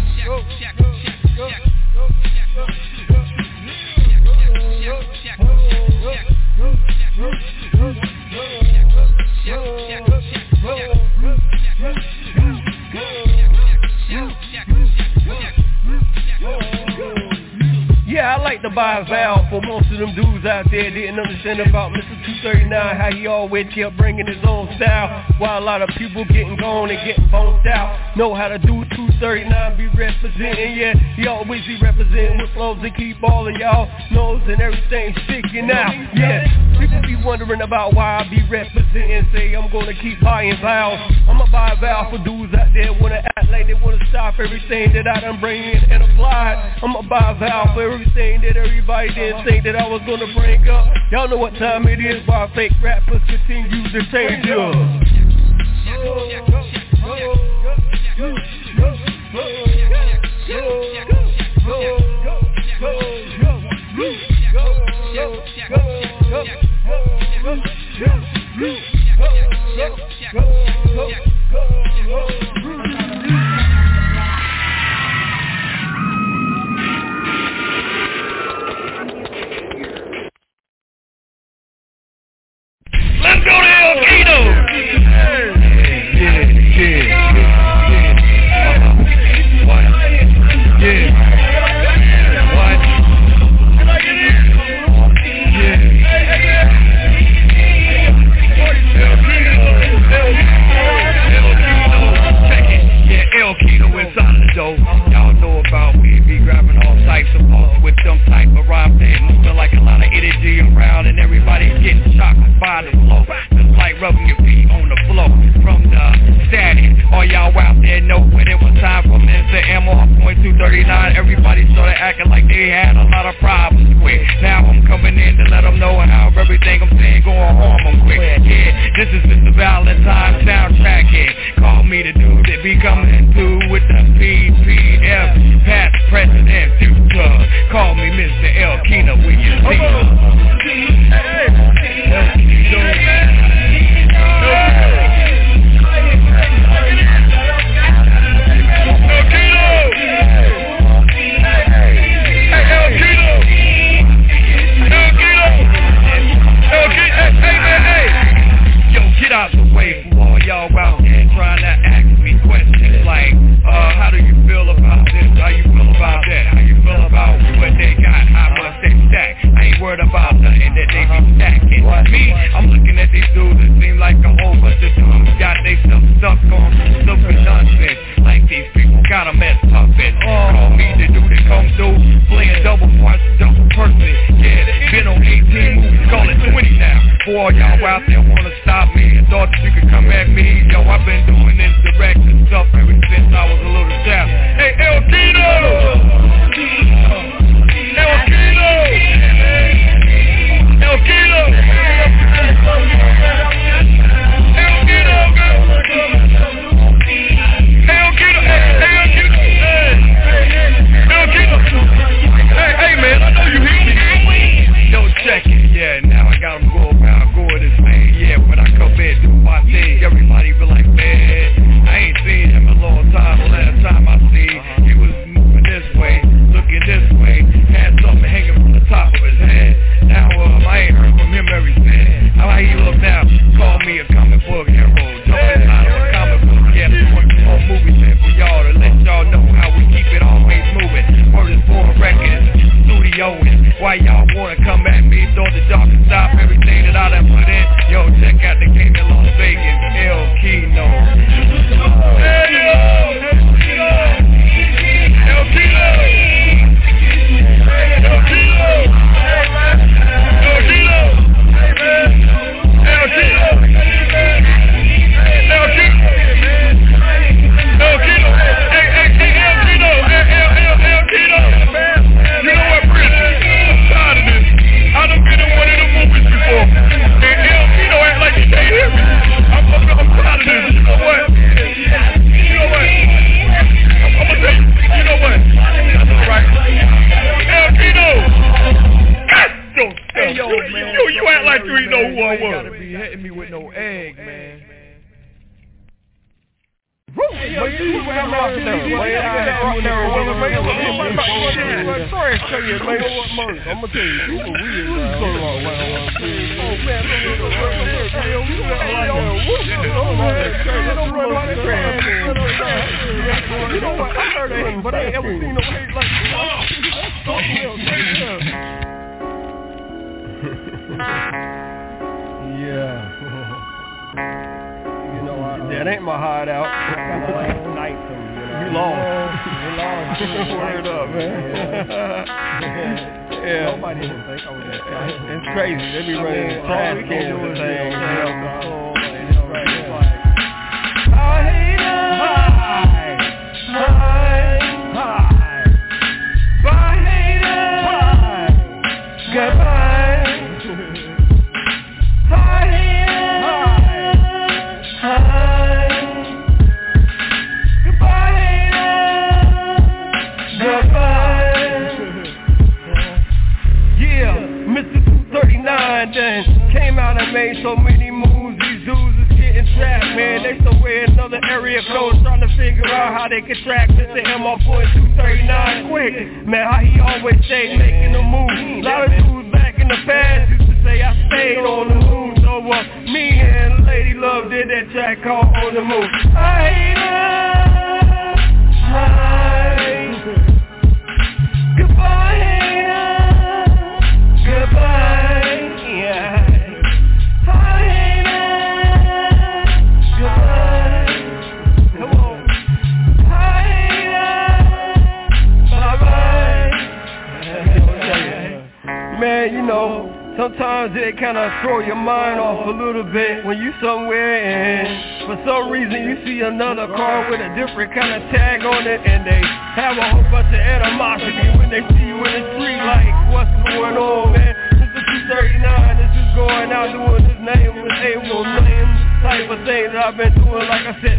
Yeah, I like to buy a valve for most of them dudes out there didn't understand about Mr. 239, how he always kept bringing his own style, while a lot of people getting gone and getting boned out. Know how to do 239, be representing, yeah, he always be representing with flows and keep all of y'all nose and everything sticking out, yeah. People be wondering about why I be representing, say I'm gonna keep buying valves. I'ma buy a valve for dudes out there wanna act like they wanna stop everything that I done bring in and apply. I'ma buy a valve for everything that everybody didn't think that I was gonna bring up. Y'all know what time it is, while fake rappers continue to change up. Let's go to El Kino! El Kino inside the door. Y'all know about we be grabbing all types of balls with them type of rhymes. They moving like a lot of energy around, and everybody's getting shocked by the flow. Just like rubbing your feet on the floor from the static. All y'all out there know when it was time for Mr. MR.239. Everybody started acting like they had a lot of problems with. Now I'm coming in to let them know how everything I'm saying gonna harm them quick. Yeah, this is Mr. Valentine soundtrack. Yeah, call me the dude that be coming through with the PPF, past, present, and future. Call me Mr. El Kino when you see me. El Kino. Get out the way for all y'all out there trying to ask me questions like, how do you feel about this? How you feel about that? How you feel about what they got? How much they stack? I ain't worried about nothing that they be stacking. Me, I'm looking at these dudes that seem like a whole bunch of dudes got they stuff going stupid nonsense. Like these people got them as puppets. Call me the dude that come through playing double parts, double person. Yeah, been on 18 movies, call it 20 now. For all y'all out there wanna stop me and thought that you could come at me, yo, I've been doing this direction stuff ever since I was a little child. Hey, El Kino! El Kino! El Kino! El Kino! El Kino! El Kino! Hey, man, I know you hear me. Yo, check it, yeah, now I got him going this man, yeah, when I come in, do my thing, everybody be like, man, I ain't seen him in a long time. The last time I seen, he was moving this way, looking this way, had something hanging from the top of his head. Now, I ain't heard from him ever since. How he look now? Call me a comic book hero, jumping out of a comic book, yeah, doing more movies man, for y'all to let y'all know how we keep it always moving. Word is for records, studio, and why y'all wanna come at me, throw the dark and stop everything that I done put in. Yo, check out the game in Las Vegas, El Kino. Hey, yo! El Kino! El Kino! El Kino! El Kino! hit me with no egg, man. Sorry to tell you, man. I'm gonna tell you, people weird. Oh man, you know what? I heard of him, but I ain't ever seen no hate like yeah. That ain't my hideout. Kind of like night from you know. We lost. Word up, man. Yeah. Nobody even think I was it's crazy. They be running trash cans and things. I hate goodbye. Then came out and made so many moves. These dudes is getting trapped, man. They somewhere in another area code trying to figure out how they can track Mr. MR.239 quick. Man, how he always stayed making the move. A lot of dudes back in the past used to say I stayed on the move. So me and Lady Love did that track called On the Move. I hate her. Goodbye, hater. Goodbye. Man, you know, sometimes it kind of throw your mind off a little bit when you somewhere and for some reason you see another car with a different kind of tag on it and they have a whole bunch of animosity when they see you in the street like, what's going on, man? This is 239, this is going out doing this name with able name type of thing that I've been doing, like I said.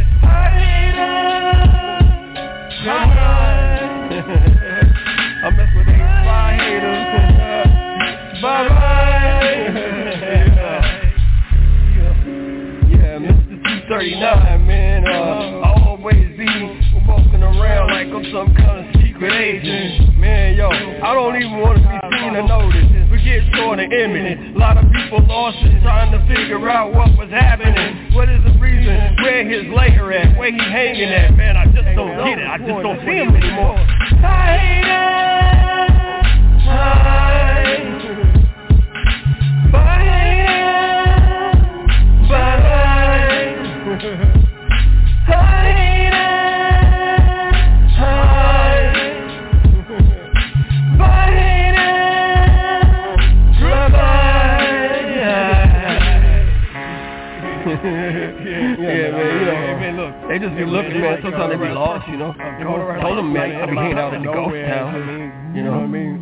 I mess with 8-5 haters. Bye-bye. Yeah, Mr. 239, man. I'll always be walking around like I'm some kind of secret agent. Man, yo, I don't even want to be seen or noticed. We get sort of imminent. A lot of people lost it trying to figure out what was happening. What is the reason? Where his lair at? Where he hanging at? Man, I just don't get it. I just don't see him anymore. They just be looking, man. Sometimes they be lost, you know. Told them, man, I be hanging out in the ghost town. You know what I mean?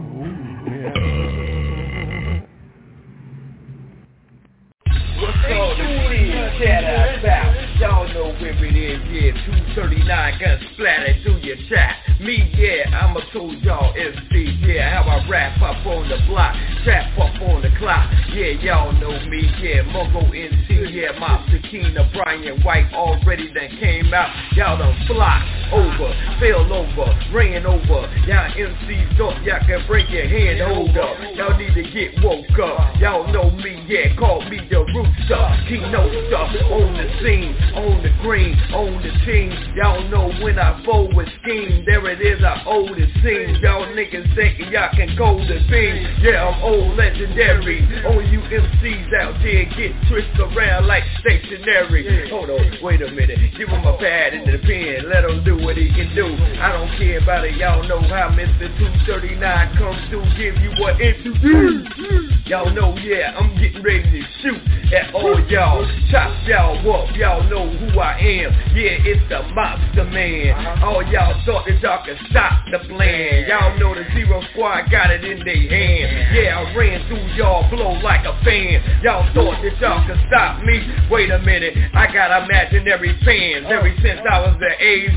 What's all the shit? Chat out about. Y'all know where it is, yeah. 239 gun splatter through your chat. Me, yeah, I'ma told y'all MC, yeah, how I rap up on the block, trap up on the clock. Yeah, y'all know me, yeah, Mogo MC, yeah, Mop Sakina, Brian White already done came out. Y'all done flocked over, fell over, ran over. Y'all MCs don't, y'all can break your hand holder. Y'all need to get woke up. Y'all know me, yeah, call me the rooster. Keynote stuff on the scene, on the green, on the team. Y'all know when I fold with scheme, there it is, I owe the scene. Y'all niggas thinking y'all can go the beam. Yeah, I'm old legendary. All you MCs out there get twisted around like stationary. Hold on, wait a minute. Give him a pad and the pen. Let him do what he can do. I don't care about it. Y'all know how Mr. 239 comes to give you what interview. Y'all know, yeah, I'm getting ready to shoot at all y'all. Chop y'all up. Y'all know who I am. Yeah, it's the Mobster Man. All y'all thought that y'all could stop the plan. Y'all know the Zero Squad got it in their hand. Yeah, I ran through y'all, blow like a fan. Y'all thought that y'all could stop me. Wait a minute, I got imaginary fans. Ever since I was the age of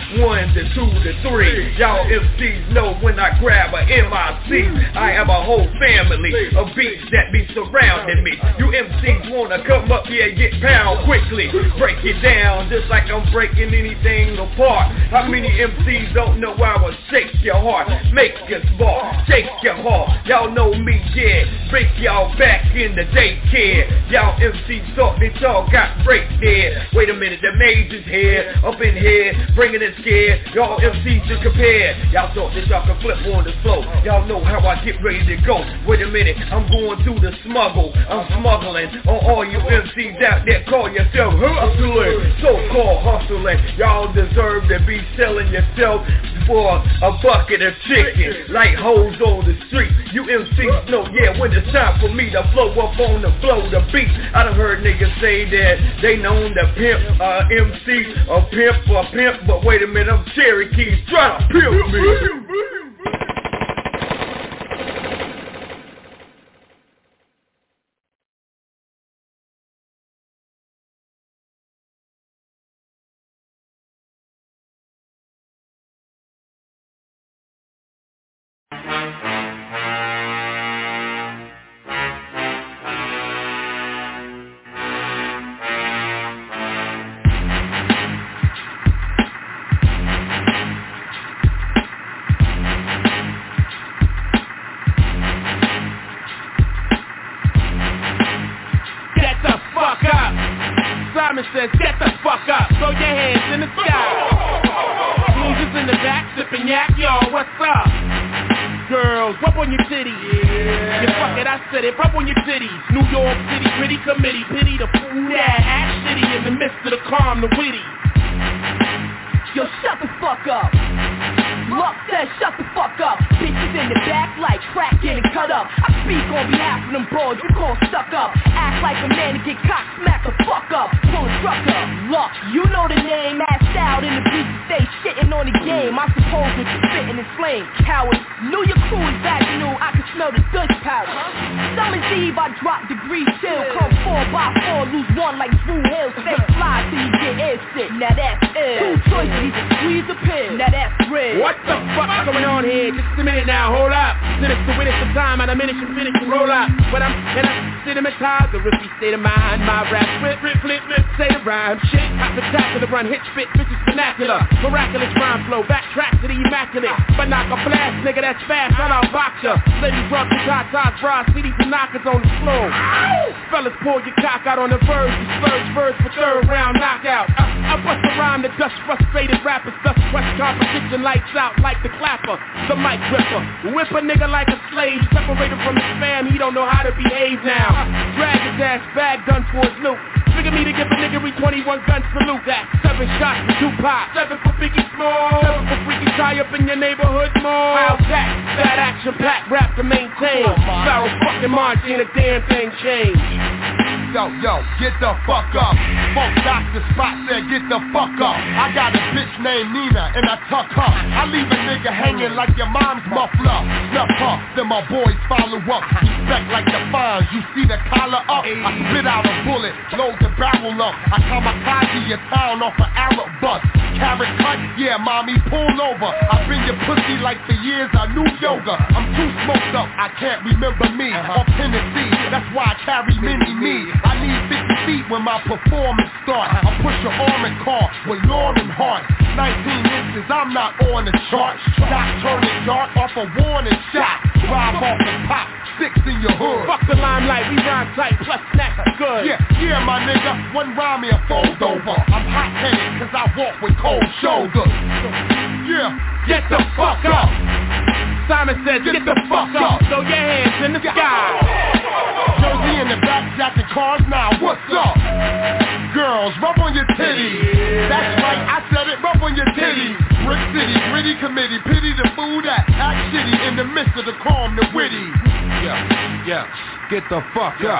1 to 2 to 3. Y'all MCs know when I grab a MIC, I have a whole family of beats that be surrounding me. You MCs wanna come up here and get pound quickly. Break it down just like I'm breaking anything apart. How many MCs don't know I will shake your heart, make you smart, shake your heart? Y'all know me, yeah. Break y'all back in the daycare. Y'all MCs thought that y'all got break there. Wait a minute, the major's here, up in here, bringing it scared. Y'all MCs just compare. Y'all thought that y'all could flip on the flow. Y'all know how I get ready to go. Wait a minute, I'm going through the smuggle. I'm smuggling on all you MCs out there. Call yourself hustling, so-called hustling. Y'all deserve to be selling yourself for a bucket of chicken, like hoes on the street. You MCs know, yeah, when it's time for me to flow up on the flow, the beat. I done heard niggas say that they known the pimp, MC, a pimp, but wait a minute, I'm Cherokees trying to pimp me. Says, get the fuck up, throw your hands in the sky. Losers in the back, sipping yak, y'all, what's up? Girls, rub on your titties. Yeah. You fuck it, I said it, rub on your titties. New York City, pretty committee, pity the fool that act shitty in the midst of the calm, the witty. Yo, shut the fuck up. Luck says shut the fuck up. Bitches in the back like crack getting cut up. I speak on behalf of them broads you call stuck up. Act like a man to get cocked, smack the fuck up. Pull a truck up. Luck, you know the name. Assed out in the beach, stay shitting on the game. I suppose that you spitting and slaying. Coward, knew your crew is back new. I can smell the good powder. Summer's Eve, I drop degree chill. Come 4x4, lose one like Drew Hill. Stay fly till you get air sick. Now that's ill. Two choices, either squeeze a pill. Now that's real. What the fuck's going on here? Just a minute now, hold up. Finish the witness of time, and a minute you finish to roll up. When I'm in a cinematized, the riffy state of mind. My rap, flip, say the rhyme. Shit, spectacular, run, hit, spit, bitches vernacular. Miraculous rhyme flow, backtrack to the immaculate. But knock a blast, nigga, that's fast, shout out boxer. Ladies drunk to tatas, bras, CDs and knockers on the floor. Fellas, pull your cock out on the verge. Disperse birds for third round knockout. I bust a rhyme to dust frustrated rappers, dust crush competition, lights out like the clapper, the mic ripper. Whip a nigga like a slave, separated from his fam, he don't know how to behave now. Drag his ass bag, done for his loot. Figure me to give a nigga 21 gun salute. That 7 shots for Tupac, 7 for Biggie Small, 7 for Freaky tie up in your neighborhood mall. Wild tack, that action pack, rap to maintain. Pharaoh fucking March, ain't a damn thing changed. Yo, get the fuck up. Folk Dr. Spot said get the fuck up. I got a bitch named Nina and I tuck her. I leave a nigga hanging like your mom's muffler. Snuff her, then my boys follow up. Respect like the fines, you see the collar up. I spit out a bullet, load the barrel up. I kamikaze your town off an Arab bus. Carrot cut, yeah mommy, pull over. I've been your pussy like for years, I knew yoga. I'm too smoked up, I can't remember me. Off Tennessee, that's why I carry mini-me. I need 50 feet when my performance starts. I push an armored car with Lauren Hart. 19 inches, I'm not on the chart. Shot turning dark off a warning shot. Drive off and pop, 6 in your hood. Fuck the limelight, we rhyme tight, plus snacks are good. Yeah, my nigga, one rhyme me a fold over. I'm hot-headed cause I walk with cold shoulders. Yeah, get the fuck up. Simon says get the fuck up. Throw your hands in the sky. Jersey in the back, jacking cars now, what's up? Girls, rub on your titties. That's right, I said it, rub on your titties. Brick City, gritty committee, pity the fool that Act City in the midst of the calm, the witty. Yeah, get the fuck up.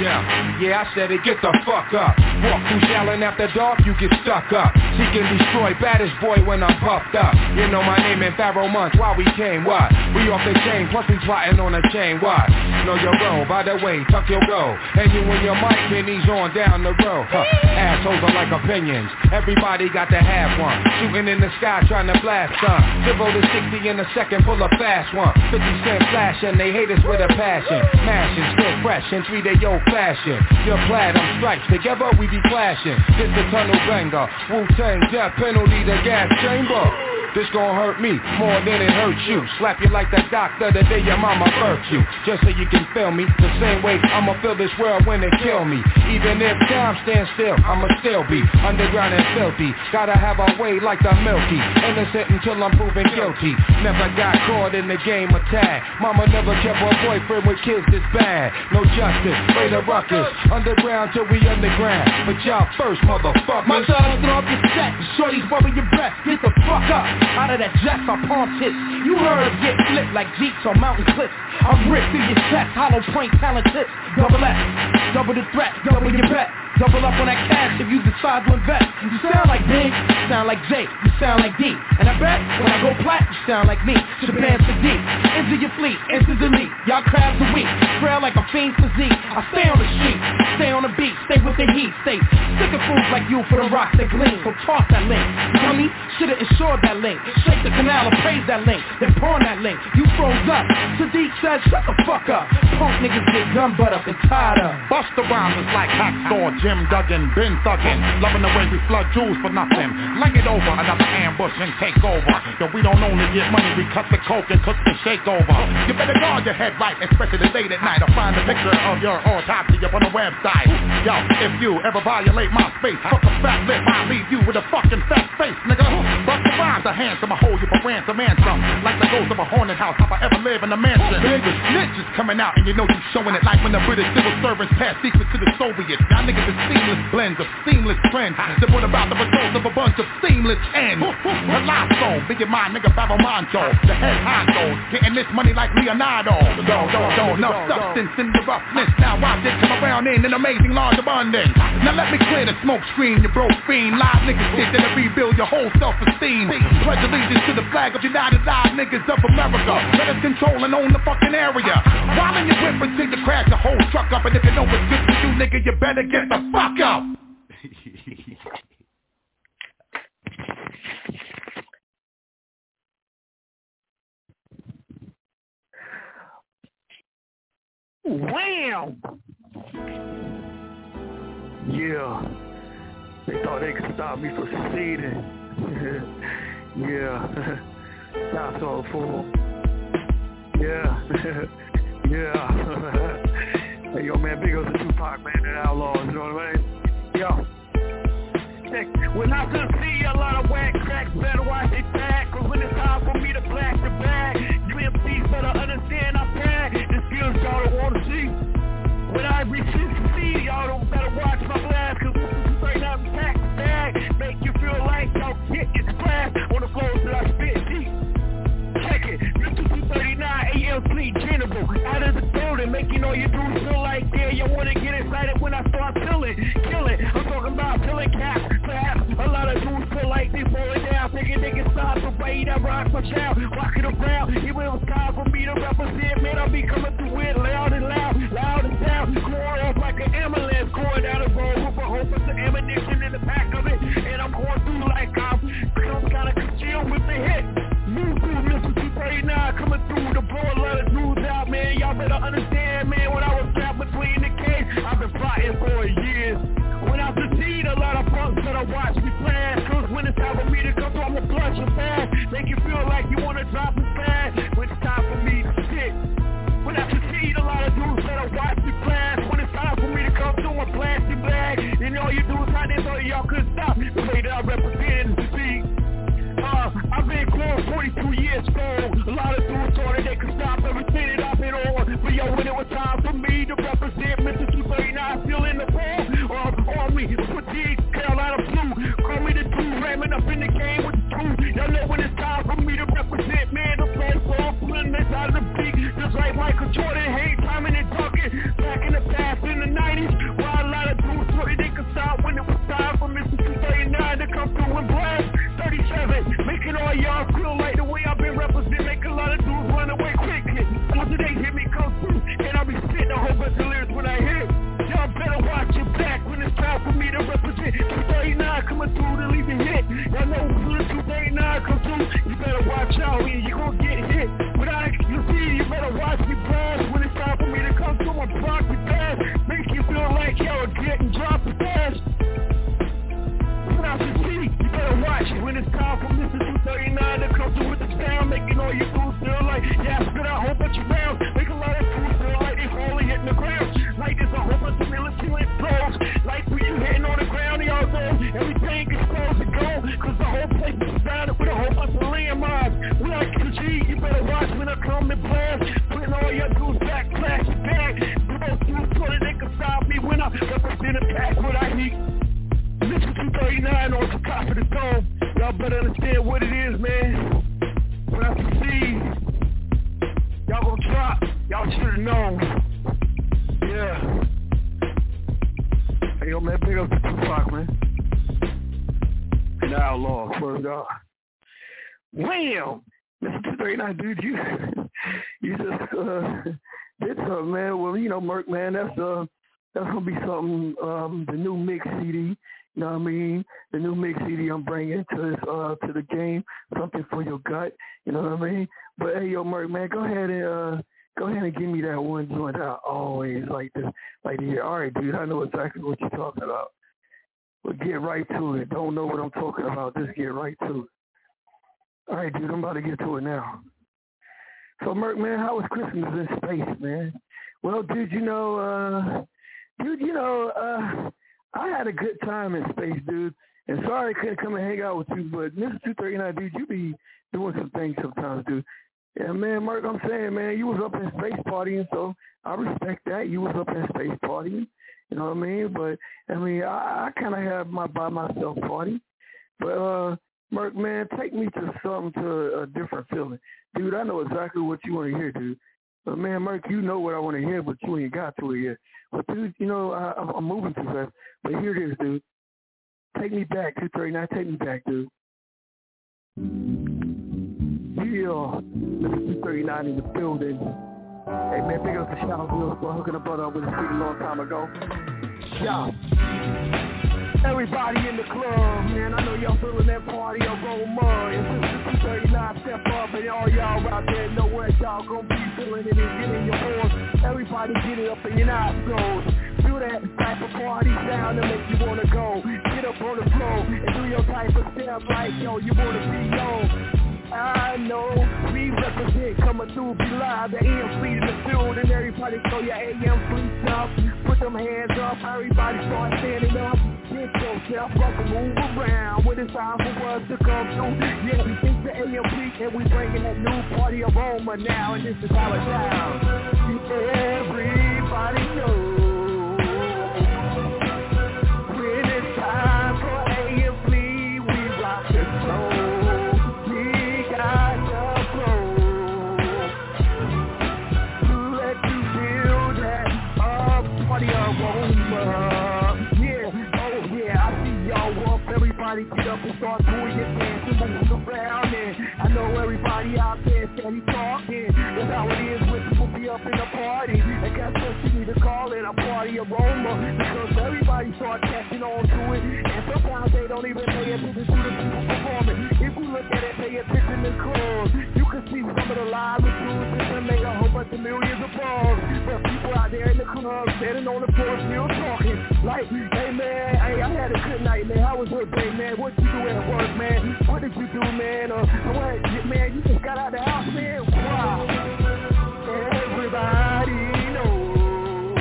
Yeah, I said it, get the fuck up. Walk through Shallon after dark, you get stuck up. Seek and destroy, baddest boy when I'm puffed up. You know my name in Pharaoh months, why we came, what? We off the chain, plus we plotting on a chain, what? Know your role, by the way, tuck your go. And you and your mic, and he's on down the road. Assholes are like opinions, everybody got to have one. Shooting in the sky, trying to blast some. 0 to 60 in a second, pull a fast one. 50 cent flash, and they hate us with a passion. Mashing, still fresh in 3-day-old fashion. You're plaid, I'm stripes, together we be clashing. This the tunnel banger, Wu-Tang, death penalty, the gas chamber. This gon' hurt me more than it hurts you. Slap you like that doctor the day your mama birthed you. Just so you can feel me the same way I'ma feel this world when it kill me. Even if time stands still, I'ma still be underground and filthy. Gotta have a way like the Milky. Innocent until I'm proven guilty. Never got caught in the game of tag. Mama never kept her boyfriend with kids this bad. No justice, way the ruckus. Underground till we underground. But y'all first, motherfuckers. My thugs throw up your set. Shorties bubble your breath. Get the fuck up. Out of that jet, I palm tips. You heard us get flipped like Jeeps on mountain cliffs. I'm ripped through your chest, hollow point talent tips. Double X, double the threat, double your bet. Double up on that cash if you decide to invest. You sound like Big, you sound like J, you sound like D. And I bet when I go plat, you sound like me. Japan for D, into your fleet, into delete. Y'all crabs are weak, frail like a fiend physique. I stay on the street, stay on the beat, stay with the heat. Stay sick of fools like you for the rocks that gleam. So toss that link, dummy, should've insured that link. Shake the canal and praise that link, then pawn that link. You froze up, Sadiq said shut the fuck up. Punk niggas get gun butt up and tied up. Bust the rhymes is like Hacksaw, Jim Duggan, been thuggin'. Loving the way we flood jewels for nothing. Lay it over, another ambush and take over. Yo, we don't only get money, we cut the coke and cook the shake over. You better guard your head right, especially late at night. Or find a picture of your autopsy up on the website. Yo, if you ever violate my space, fuck a fat lip, I'll leave you with a fucking fat face, nigga. Bust the rhymes are handsome, I hold you for ransom and some. Like the ghost of a haunted house, if I ever live in a mansion. Big snitch is coming out and you know you showing it. Like when the British civil servants passed secrets to the Soviets. Y'all niggas is seamless blends of seamless trends. Then what about the results of a bunch of seamless ends? The last song, big in my nigga Babo Monto. The head honcho, getting this money like Leonardo. No substance in the roughness. Now watch it come around in an amazing large abundance. Now let me clear the smoke screen, you broke fiend. Live niggas shit that'll rebuild your whole self-esteem. Pledge allegiance to the flag of United Live Niggas of America. Let us control and own the fucking area. While in your whip until you crash the whole truck up. And if you know what's good for you, nigga, you better get the fuck up. Wham! Yeah. They thought they could stop me from succeeding. Yeah. That's all fool. Yeah. Yeah. Hey, yo, man, big ups to Tupac, man, and Outlaws, you know what I mean? Yo. When I can see a lot of whack cracks, better watch it back. Cause when it's time for me to blast the bag, you MCs better understand I pack the skills y'all don't wanna see. When I succeed, y'all don't better watch my blast. Cause when you straight up pack the bag, make you feel like y'all get it splashed on the floors that I spit deep. Check it, Mr. 239 ALC General, out of the building, making all your dudes feel like you wanna get excited when I start killing. I'm talking about killing cats, perhaps a lot of dudes feel like they falling down, thinking they can stop the way that rocks my child, walking around, even when it's time for me to represent, man, I'll be coming through it loud and sound, going off like an ambulance, going down the road with a whole bunch of ammunition in the back of it, and I'm going through like I'm some kind of concealed with the hit. Move through Mr. 239, coming through the board, let us dudes out, man. Y'all better understand, man, when I was trapped between the cage, I've been fighting for years. When I succeed, a lot of punks better watch me flash. Cause when it's time for me to come through, I'ma flush them fast. Make you feel like you wanna drop it fast. When it's time for me to spit. When I succeed, a lot of dudes better watch me flash. When it's time for me to come through, a plastic bag. And all you dudes out there, so y'all couldn't stop the way that I represent the speak. I've been close 42 years old. A lot of dudes thought that they could stop everything that I've been on. But yo, when it was time for me to represent Mr. 239, still in the ball. On me, fatigue, Carolina Blue. Call me the dude, ramming up in the game with the truth. Y'all know when it's time for me to represent, man, the place off. y'all better understand what it is, man. When I succeed, y'all gonna drop. Y'all should've known. Yeah. Hey, yo, man, big up to Tupac, man. And Outlaw, swear to God. Wham! Mr. 239, dude, you just did something, man. Well, you know, Merc, man, that's gonna be something. The new mix CD, you know what I mean? The new mix CD I'm bringing to the game, something for your gut, you know what I mean? But hey, yo, Merc, man, go ahead and give me that one joint I always like to hear. All right, dude, I know exactly what you're talking about. But get right to it. Don't know what I'm talking about. Just get right to it. All right, dude, I'm about to get to it now. So, Merc, man, how was Christmas in space, man? Well, dude, I had a good time in space, dude. And sorry I couldn't come and hang out with you, but Mr. 239, dude, you be doing some things sometimes, dude. Yeah, man, Merc, I'm saying, man, you was up in space partying, so I respect that. You was up in space partying, you know what I mean? But, I mean, I kind of have my by myself party. But, Merc, man, take me to a different feeling. Dude, I know exactly what you want to hear, dude. But, man, Merc, you know what I want to hear, but you ain't got to it yet. But, dude, you know, I'm moving too fast. But here it is, dude. Take me back, 239. Take me back, dude. Yeah, Mr. 239 in the building. Hey, man, big up to Shadow Bills for hooking a brother up with a speed a long time ago. Yeah. Everybody in the club, man, I know y'all feeling that party aroma. It's just 239, step up, and all y'all out there know where y'all gonna be feeling it and get in your voice. Everybody get it up in your nostrils. Do that type of party sound that make you wanna go. Get up on the floor and do your type of step like, yo, you wanna be yo. I know we represent coming through, be live, the AM fleet in the field, and everybody throw your AM fleets up. Put them hands up, everybody start standing up. Get yourself up and move around when it's time for us to come through. Yeah, it's the AM fleet and we bringing that new party aroma now, and this is how it sounds. Everybody knows when it's time for AM fleet, we rock the show. Everybody get up and start doing your dance and moving around, and I know everybody out there steady talking. That's how it is when people be up in the party. And guess what, you need to call it a party aroma, because everybody start catching on to it, and sometimes they don't even pay attention to the people performing. If you look at it, pay attention to clubs, you can see some of the live influences and make a whole bunch of millions of balls. But people out there in the club standing on the floor still talking like, hey man, hey, I had a good night, man. How was your day, man? What you do at work, man? What did you do, man? What, man, you just got out of the house, man? Wow. Everybody knows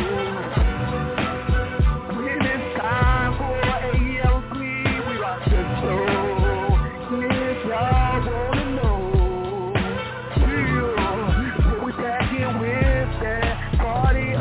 when it's time for AM3, we rock the show. If y'all wanna know, we're back in with that party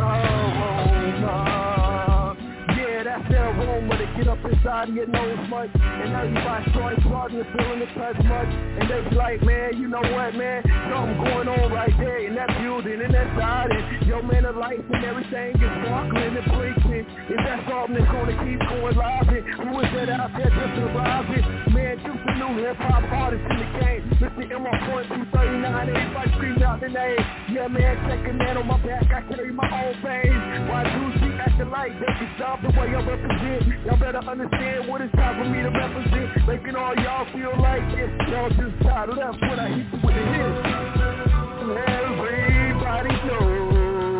aroma. Yeah, that's the aroma to get up inside of your nose much, and everybody starts starting to feeling the touch much, and they be like, man, you know what, man, something going on right there in that building, in that side, and yo, man, the lights and everything is sparkling and blinking. Is that something that's gonna keep going live? Who is that out there just arriving? Man, just a new hip-hop artist in the game, Mr. MR.239, everybody scream out the name. Yeah, man, check it, man, on my back, I carry my own veins. Why do you acting like that? You stop the way I represent. Y'all better understand what it's time for me to represent, making all y'all feel like this. Y'all just tired, that's when I hit you with the hits. Everybody knows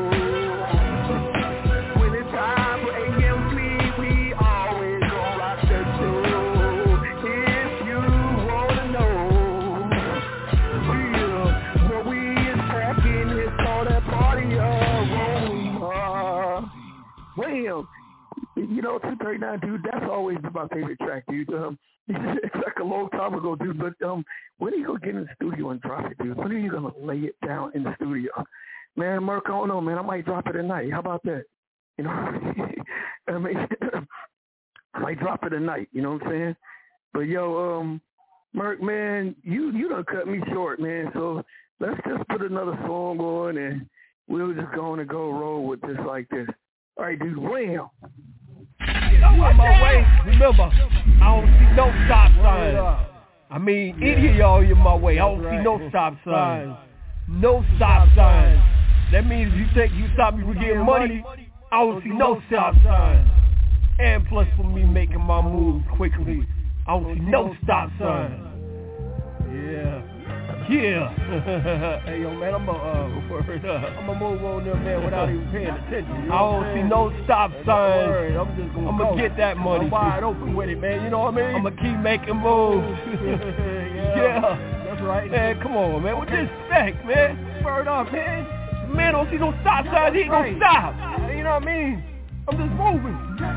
when it's time for AM3, we always gon' rock the show. If you wanna know, yeah, what we is packing is called that party aroma. Well, you know, 239, dude, that's always been my favorite track, dude. It's like a long time ago, dude, but when are you going to get in the studio and drop it, dude? When are you going to lay it down in the studio? Man, Mark, I don't know, man. I might drop it tonight. How about that? You know, I mean, I might drop it tonight, you know what I'm saying? But, yo, Merc, man, you done cut me short, man. So let's just put another song on, and we're just going to go roll with this like this. All right, dude, wham. You on my way. Remember, I don't see no stop signs. I mean, any of y'all in my way. I don't see no stop signs. No stop signs. That means you think you stop me from getting money, I don't see no stop signs. And plus for me making my moves quickly, I don't see no stop signs. Yeah. Hey yo man, I'ma move on there, man, without even paying attention. I don't see no stop signs. I'ma get that money. I'm wide open with it, man. You know what I mean? I'ma keep making moves. Yeah. That's right. Man, come on, man. With this respect, man. Word up, man. Man, don't see no stop signs. He ain't gonna stop. You know what I mean? I'm just moving.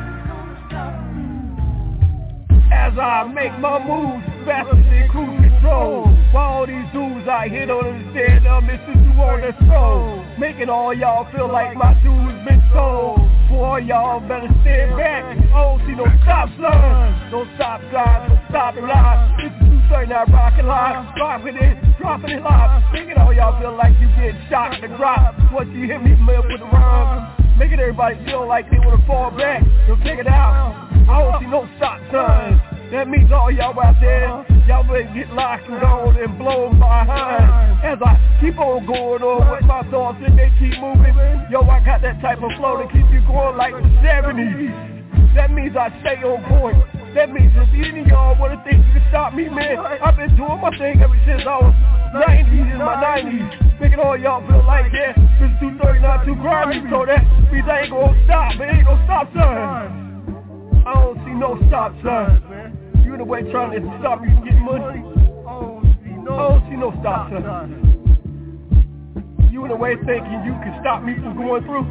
As I make my moves faster than cruise control. While all these dudes out here don't understand, Mr. You on the stroll. Making all y'all feel like my dues been sold. Boy, y'all better stand back. I don't see no stop signs. No stop signs, no stopping line. This is 239 rockin' live. Dropping it live. Making all y'all feel like you get shot in the drop. Once you hit me with the rhyme. Making everybody feel like they wanna fall back. Yo, check it out. I don't see no stop signs. That means all y'all out there, y'all better get locked and gone and blown behind. As I keep on going on with my thoughts and they keep moving. Yo, I got that type of flow to keep you going like the 70s. That means I stay on point. That means if any of y'all wanna think you can stop me, man, I've been doing my thing ever since I was 90s in my 90s. Making all y'all feel like, yeah, this 239 too grimy, so that means I ain't gonna stop. It ain't gonna stop signs. I don't see no stop signs, man. You in the way trying to stop me from getting money. I don't see no stop signs. You in the way thinking you can stop me from going through.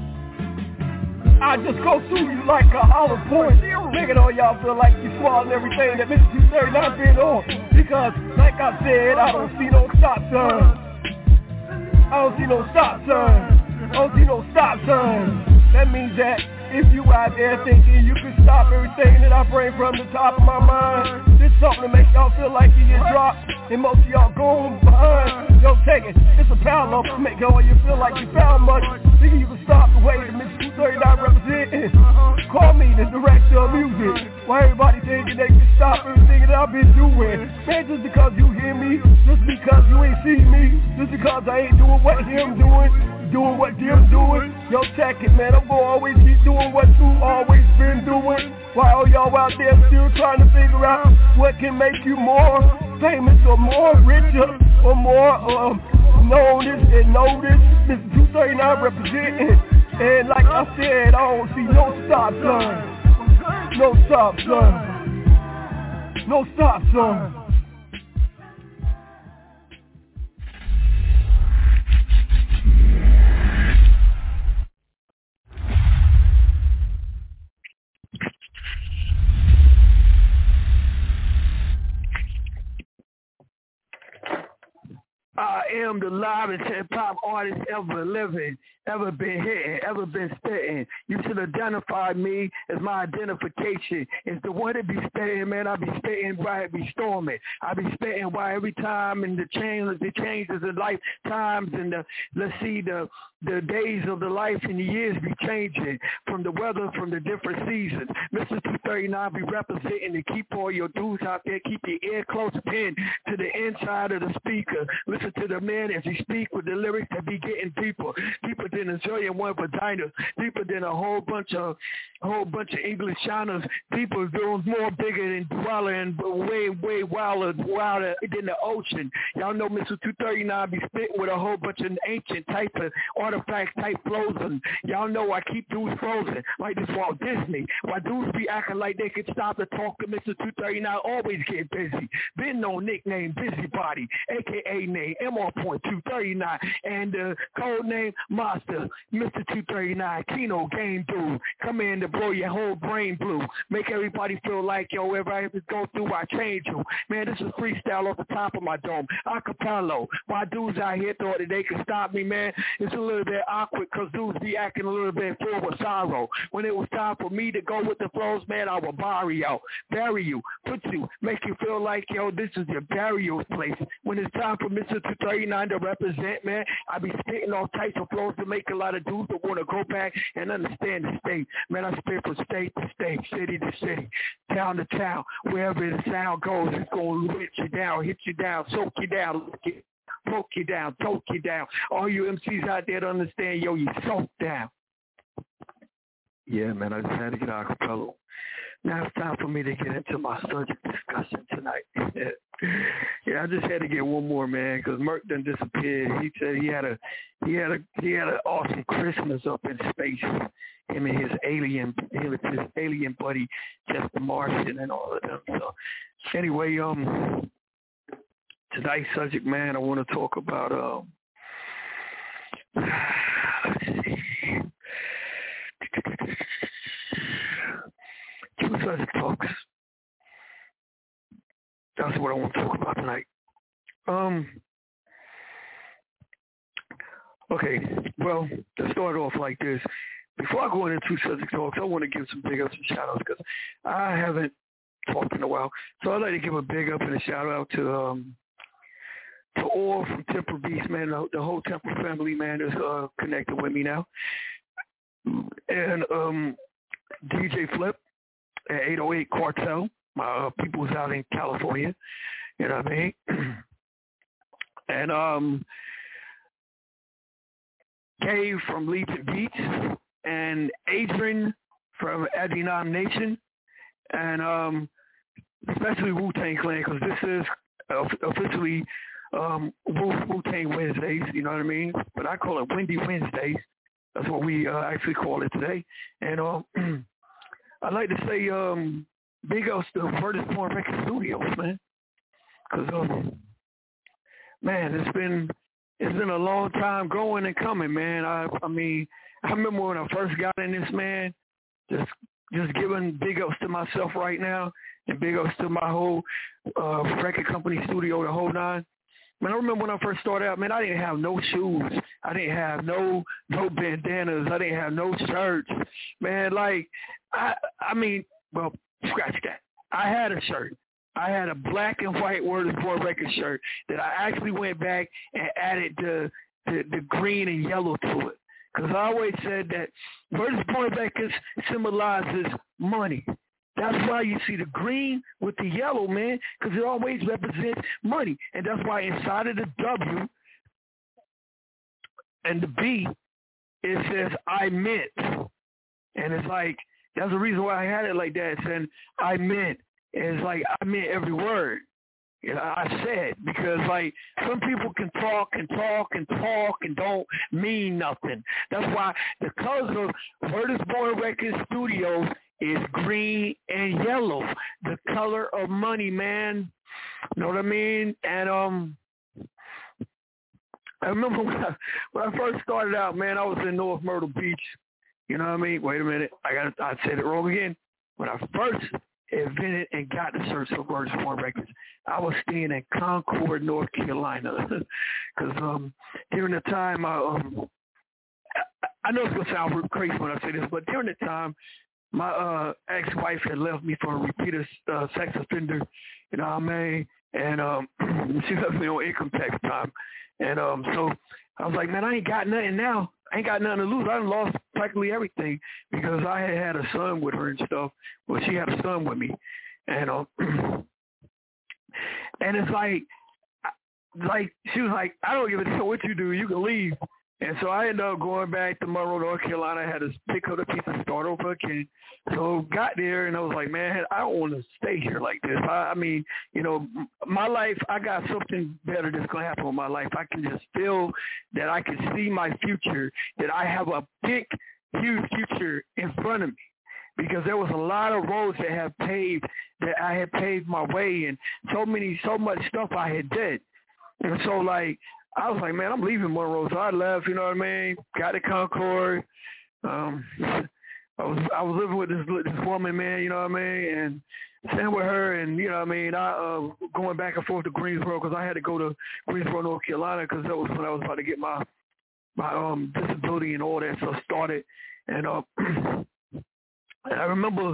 I just go through you like a hollow point. Making all y'all feel like you swallowing everything that Mr. 239 been on. Because, like I said, I don't see no stop signs. I don't see no stop signs. I don't see no stop signs. That means that if you out there thinking you can stop everything that I bring from the top of my mind, this something to make y'all feel like you get dropped, and most of y'all going behind. Yo, take it, it's a pound lump to make all you feel like you found much. Thinking you can stop the way that Mr. 239 representing. Call me the director of music. Why everybody thinking they can stop everything that I've been doing? Man, just because you hear me, just because you ain't see me, just because I ain't doing what him doing what them doing. Yo, check it, man. I'm gonna always keep doing what you always been doing. While y'all out there still trying to figure out what can make you more famous or more richer or more noticed and noticed. Mr. 239 representing. And like I said, I don't see no stop sign. No stop sign. No stop sign. I am the livest hip-hop artist ever living, ever been hitting, ever been spitting. You should identify me as my identification. It's the one that be spitting, man. I be spitting while it be storming. I be spitting while every time and the changes in lifetimes and the days of the life and the years be changing from the weather, from the different seasons. Mr. 239 be representing to keep all your dudes out there. Keep your ear close pinned to the inside of the speaker. Listen to the man as he speak with the lyrics that be getting deeper than a zillion one vagina, deeper than a whole bunch of English shiners, deeper, doing more bigger than Dweller and way wilder than the ocean. Y'all know Mr. 239 be spitting with a whole bunch of ancient type of artifact type flows, and y'all know I keep dudes frozen like this Walt Disney. Why dudes be acting like they could stop to talk to Mr. 239, always get busy. Been no nickname, Busybody, a.k.a. name, M.R. Point. with 239 and the code name Monster, Mr. 239, Kino Game Dude. Come in to blow your whole brain blue. Make everybody feel like, yo, if I ever go through, I change you. Man, this is freestyle off the top of my dome. Acapella. My dudes out here thought that they could stop me, man. It's a little bit awkward because dudes be acting a little bit full with sorrow. When it was time for me to go with the flows, man, I will bury you, put you, make you feel like, yo, this is your burial place. When it's time for Mr. 239 to represent, man, I be spitting all types of flows to make a lot of dudes that want to go back and understand the state. Man, I spit from state to state, city to city, town to town. Wherever the sound goes, it's going to hit you down, soak you down, look it, poke you down, choke you down. All you MCs out there to understand, yo, you soak down. Yeah, man, I just had to get acapella. Now it's time for me to get into my subject discussion tonight. Yeah, I just had to get one more, man, because Merc done disappeared. He said he had an awesome Christmas up in space. Him and his alien buddy, Just the Martian, and all of them. So anyway, tonight's subject, man, I want to talk about let's see. Two subject talks. That's what I want to talk about tonight. Okay, well, to start off like this, before I go into two subject talks, I want to give some big ups and shout outs because I haven't talked in a while. So I'd like to give a big up and a shout out to all from Temple Beast, man, the whole Temple family, man, is connected with me now. And DJ Flip at 808 Cartel, my people's out in California, you know what I mean? And Dave from Legion Beats, and Adrian from Adinam Nation, and especially Wu-Tang Clan, because this is officially Wu-Tang Wednesdays, you know what I mean? But I call it Windy Wednesdays. That's what we actually call it today. And I'd like to say big ups to Virtus Porn Record Studios, man. Because, man, it's been a long time going and coming, man. I mean, I remember when I first got in this, man, just giving big ups to myself right now and big ups to my whole record company studio, the whole nine. Man, I remember when I first started out, man, I didn't have no shoes. I didn't have no bandanas. I didn't have no shirts. Man, like, I mean, well, scratch that. I had a shirt. I had a black and white Word is Born record shirt that I actually went back and added the green and yellow to it. Because I always said that Word is Born records symbolizes money. That's why you see the green with the yellow, man, because it always represents money. And that's why inside of the W and the B, it says, I meant. And it's like, that's the reason why I had it like that. It said, I meant. And it's like, I meant every word. You know, I said, because like some people can talk and don't mean nothing. That's why the colors of Virtus Born Records Studios is green and yellow, the color of money, man. You know what I mean? And I remember when I first started out, man, I was in North Myrtle Beach. You know what I mean? Wait a minute, I said it wrong again. When I first invented and got the search for Virtus Born Records, I was staying in Concord, North Carolina, because during the time, I know it's gonna sound crazy when I say this, but during the time, my ex-wife had left me for a repeated sex offender, you know what I mean? And she left me on income tax time. And so I was like, man, I ain't got nothing now. I ain't got nothing to lose. I done lost practically everything because I had a son with her and stuff. Well, she had a son with me. And and it's like she was like, I don't give a shit what you do. You can leave. And so I ended up going back to Monroe, North Carolina. I had to pick up the piece and start over again. So got there, and I was like, man, I don't want to stay here like this. I mean, you know, my life, I got something better that's going to happen with my life. I can just feel that I can see my future, that I have a big, huge future in front of me. Because there was a lot of roads that I had paved my way, and so much stuff I had did. And so, like, I was like, man, I'm leaving Monroe. So I left, you know what I mean? Got to Concord. I was living with this woman, man, you know what I mean? And staying with her, and, you know what I mean, I going back and forth to Greensboro because I had to go to Greensboro, North Carolina, because that was when I was about to get my disability and all that stuff started. And I remember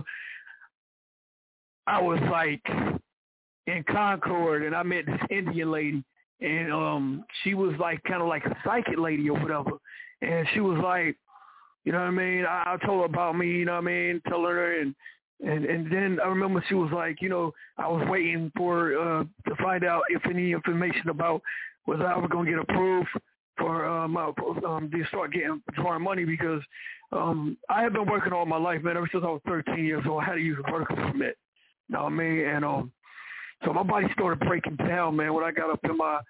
I was like in Concord, and I met this Indian lady, and she was like kind of like a psychic lady or whatever. And she was like, you know what I mean, I told her about me, you know what I mean, telling her, and then I remember she was like, you know, I was waiting for to find out if any information about whether I was going to get approved for to start drawing money, because I have been working all my life, man. Ever since I was 13 years old, I had to use a vertical permit. You know what I mean? And so my body started breaking down, man, when I got up in my,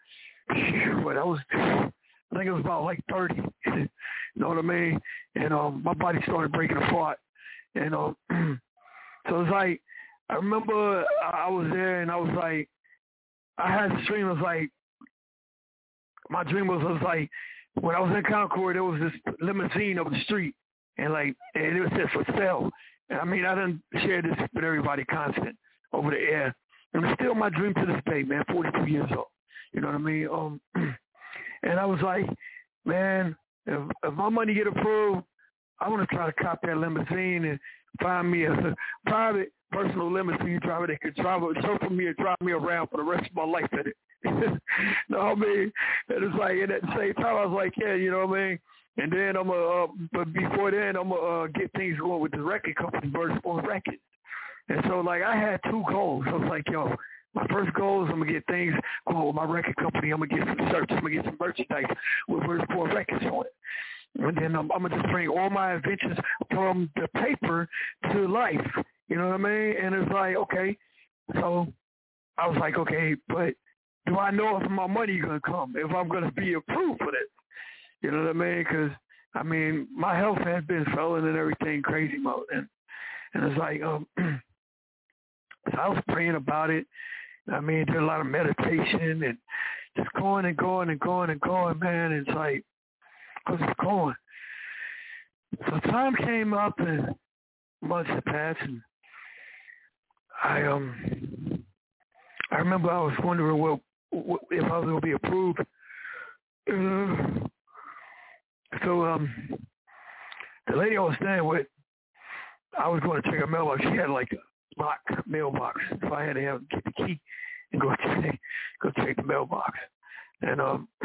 I think it was about like 30. You know what I mean? And my body started breaking apart. And so it was like, I remember I was there, and I was like, I had a dream. It was like, my dream was like, when I was in Concord, there was this limousine up the street, and it said for sale. And I mean, I done shared this with everybody constant over the air. And it's still my dream to this day, man, 42 years old. You know what I mean? And I was like, man, if my money get approved, I want to try to cop that limousine and find me a private personal limousine driver that could chauffeur me and drive me around for the rest of my life in it. You know what I mean? And it's like, and at the same time, I was like, yeah, you know what I mean? And then but before then, I'm going to get things going with the record company, Bird Sports Records. And so, like, I had two goals. I was like, yo, my first goal is I'm going to get things going with my record company. I'm going to get some shirts. I'm going to get some merchandise with Bird Sports Records on it. And then I'm going to just bring all my adventures from the paper to life. You know what I mean? And it's like, okay. So I was like, okay, but do I know if my money going to come, if I'm going to be approved for this? You know what I mean? Because, I mean, my health has been failing and everything crazy mode. And it's like, so I was praying about it. I mean, did a lot of meditation and just going and going and going and going, man. It's like, because it's going. So time came up and months had passed, and I remember I was wondering, well, if I was going to be approved. So the lady I was staying with, I was going to check her mailbox. She had like a lock mailbox, so I had to get the key and go check the mailbox. And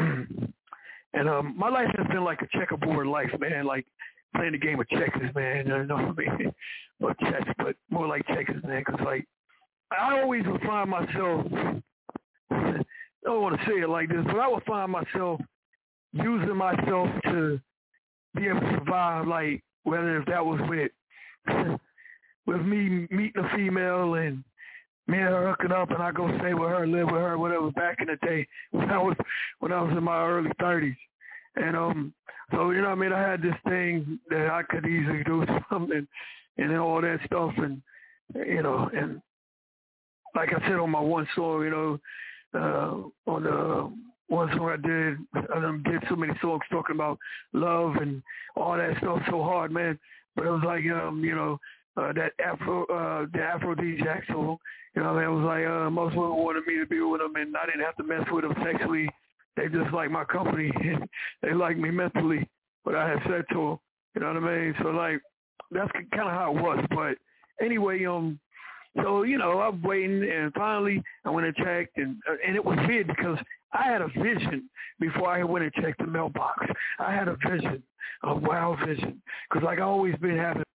my life has been like a checkerboard life, man. Like playing the game of checkers, man. You know what I mean? Or chess, but more like checkers, man. Because like I always would find myself. I don't want to say it like this, but I would find myself using myself to be able to survive, like whether if that was with me meeting a female and me and her hooking up, and I go stay with her, live with her, whatever. Back in the day when I was in my early 30s, and so you know what I mean, I had this thing that I could easily do something, and all that stuff, and you know, and like I said on my one song, you know, on the one song I did so many songs talking about love and all that stuff so hard, man. But it was like, you know, the Aphrodisiac song, you know, it was like most women wanted me to be with them, and I didn't have to mess with them sexually. They just like my company. They like me mentally, but I had said to them, you know what I mean? So like, that's kind of how it was. But anyway, so, you know, I'm waiting, and finally I went and checked, and it was weird because I had a vision before I went and checked the mailbox. I had a vision, a wild vision, because like I always been having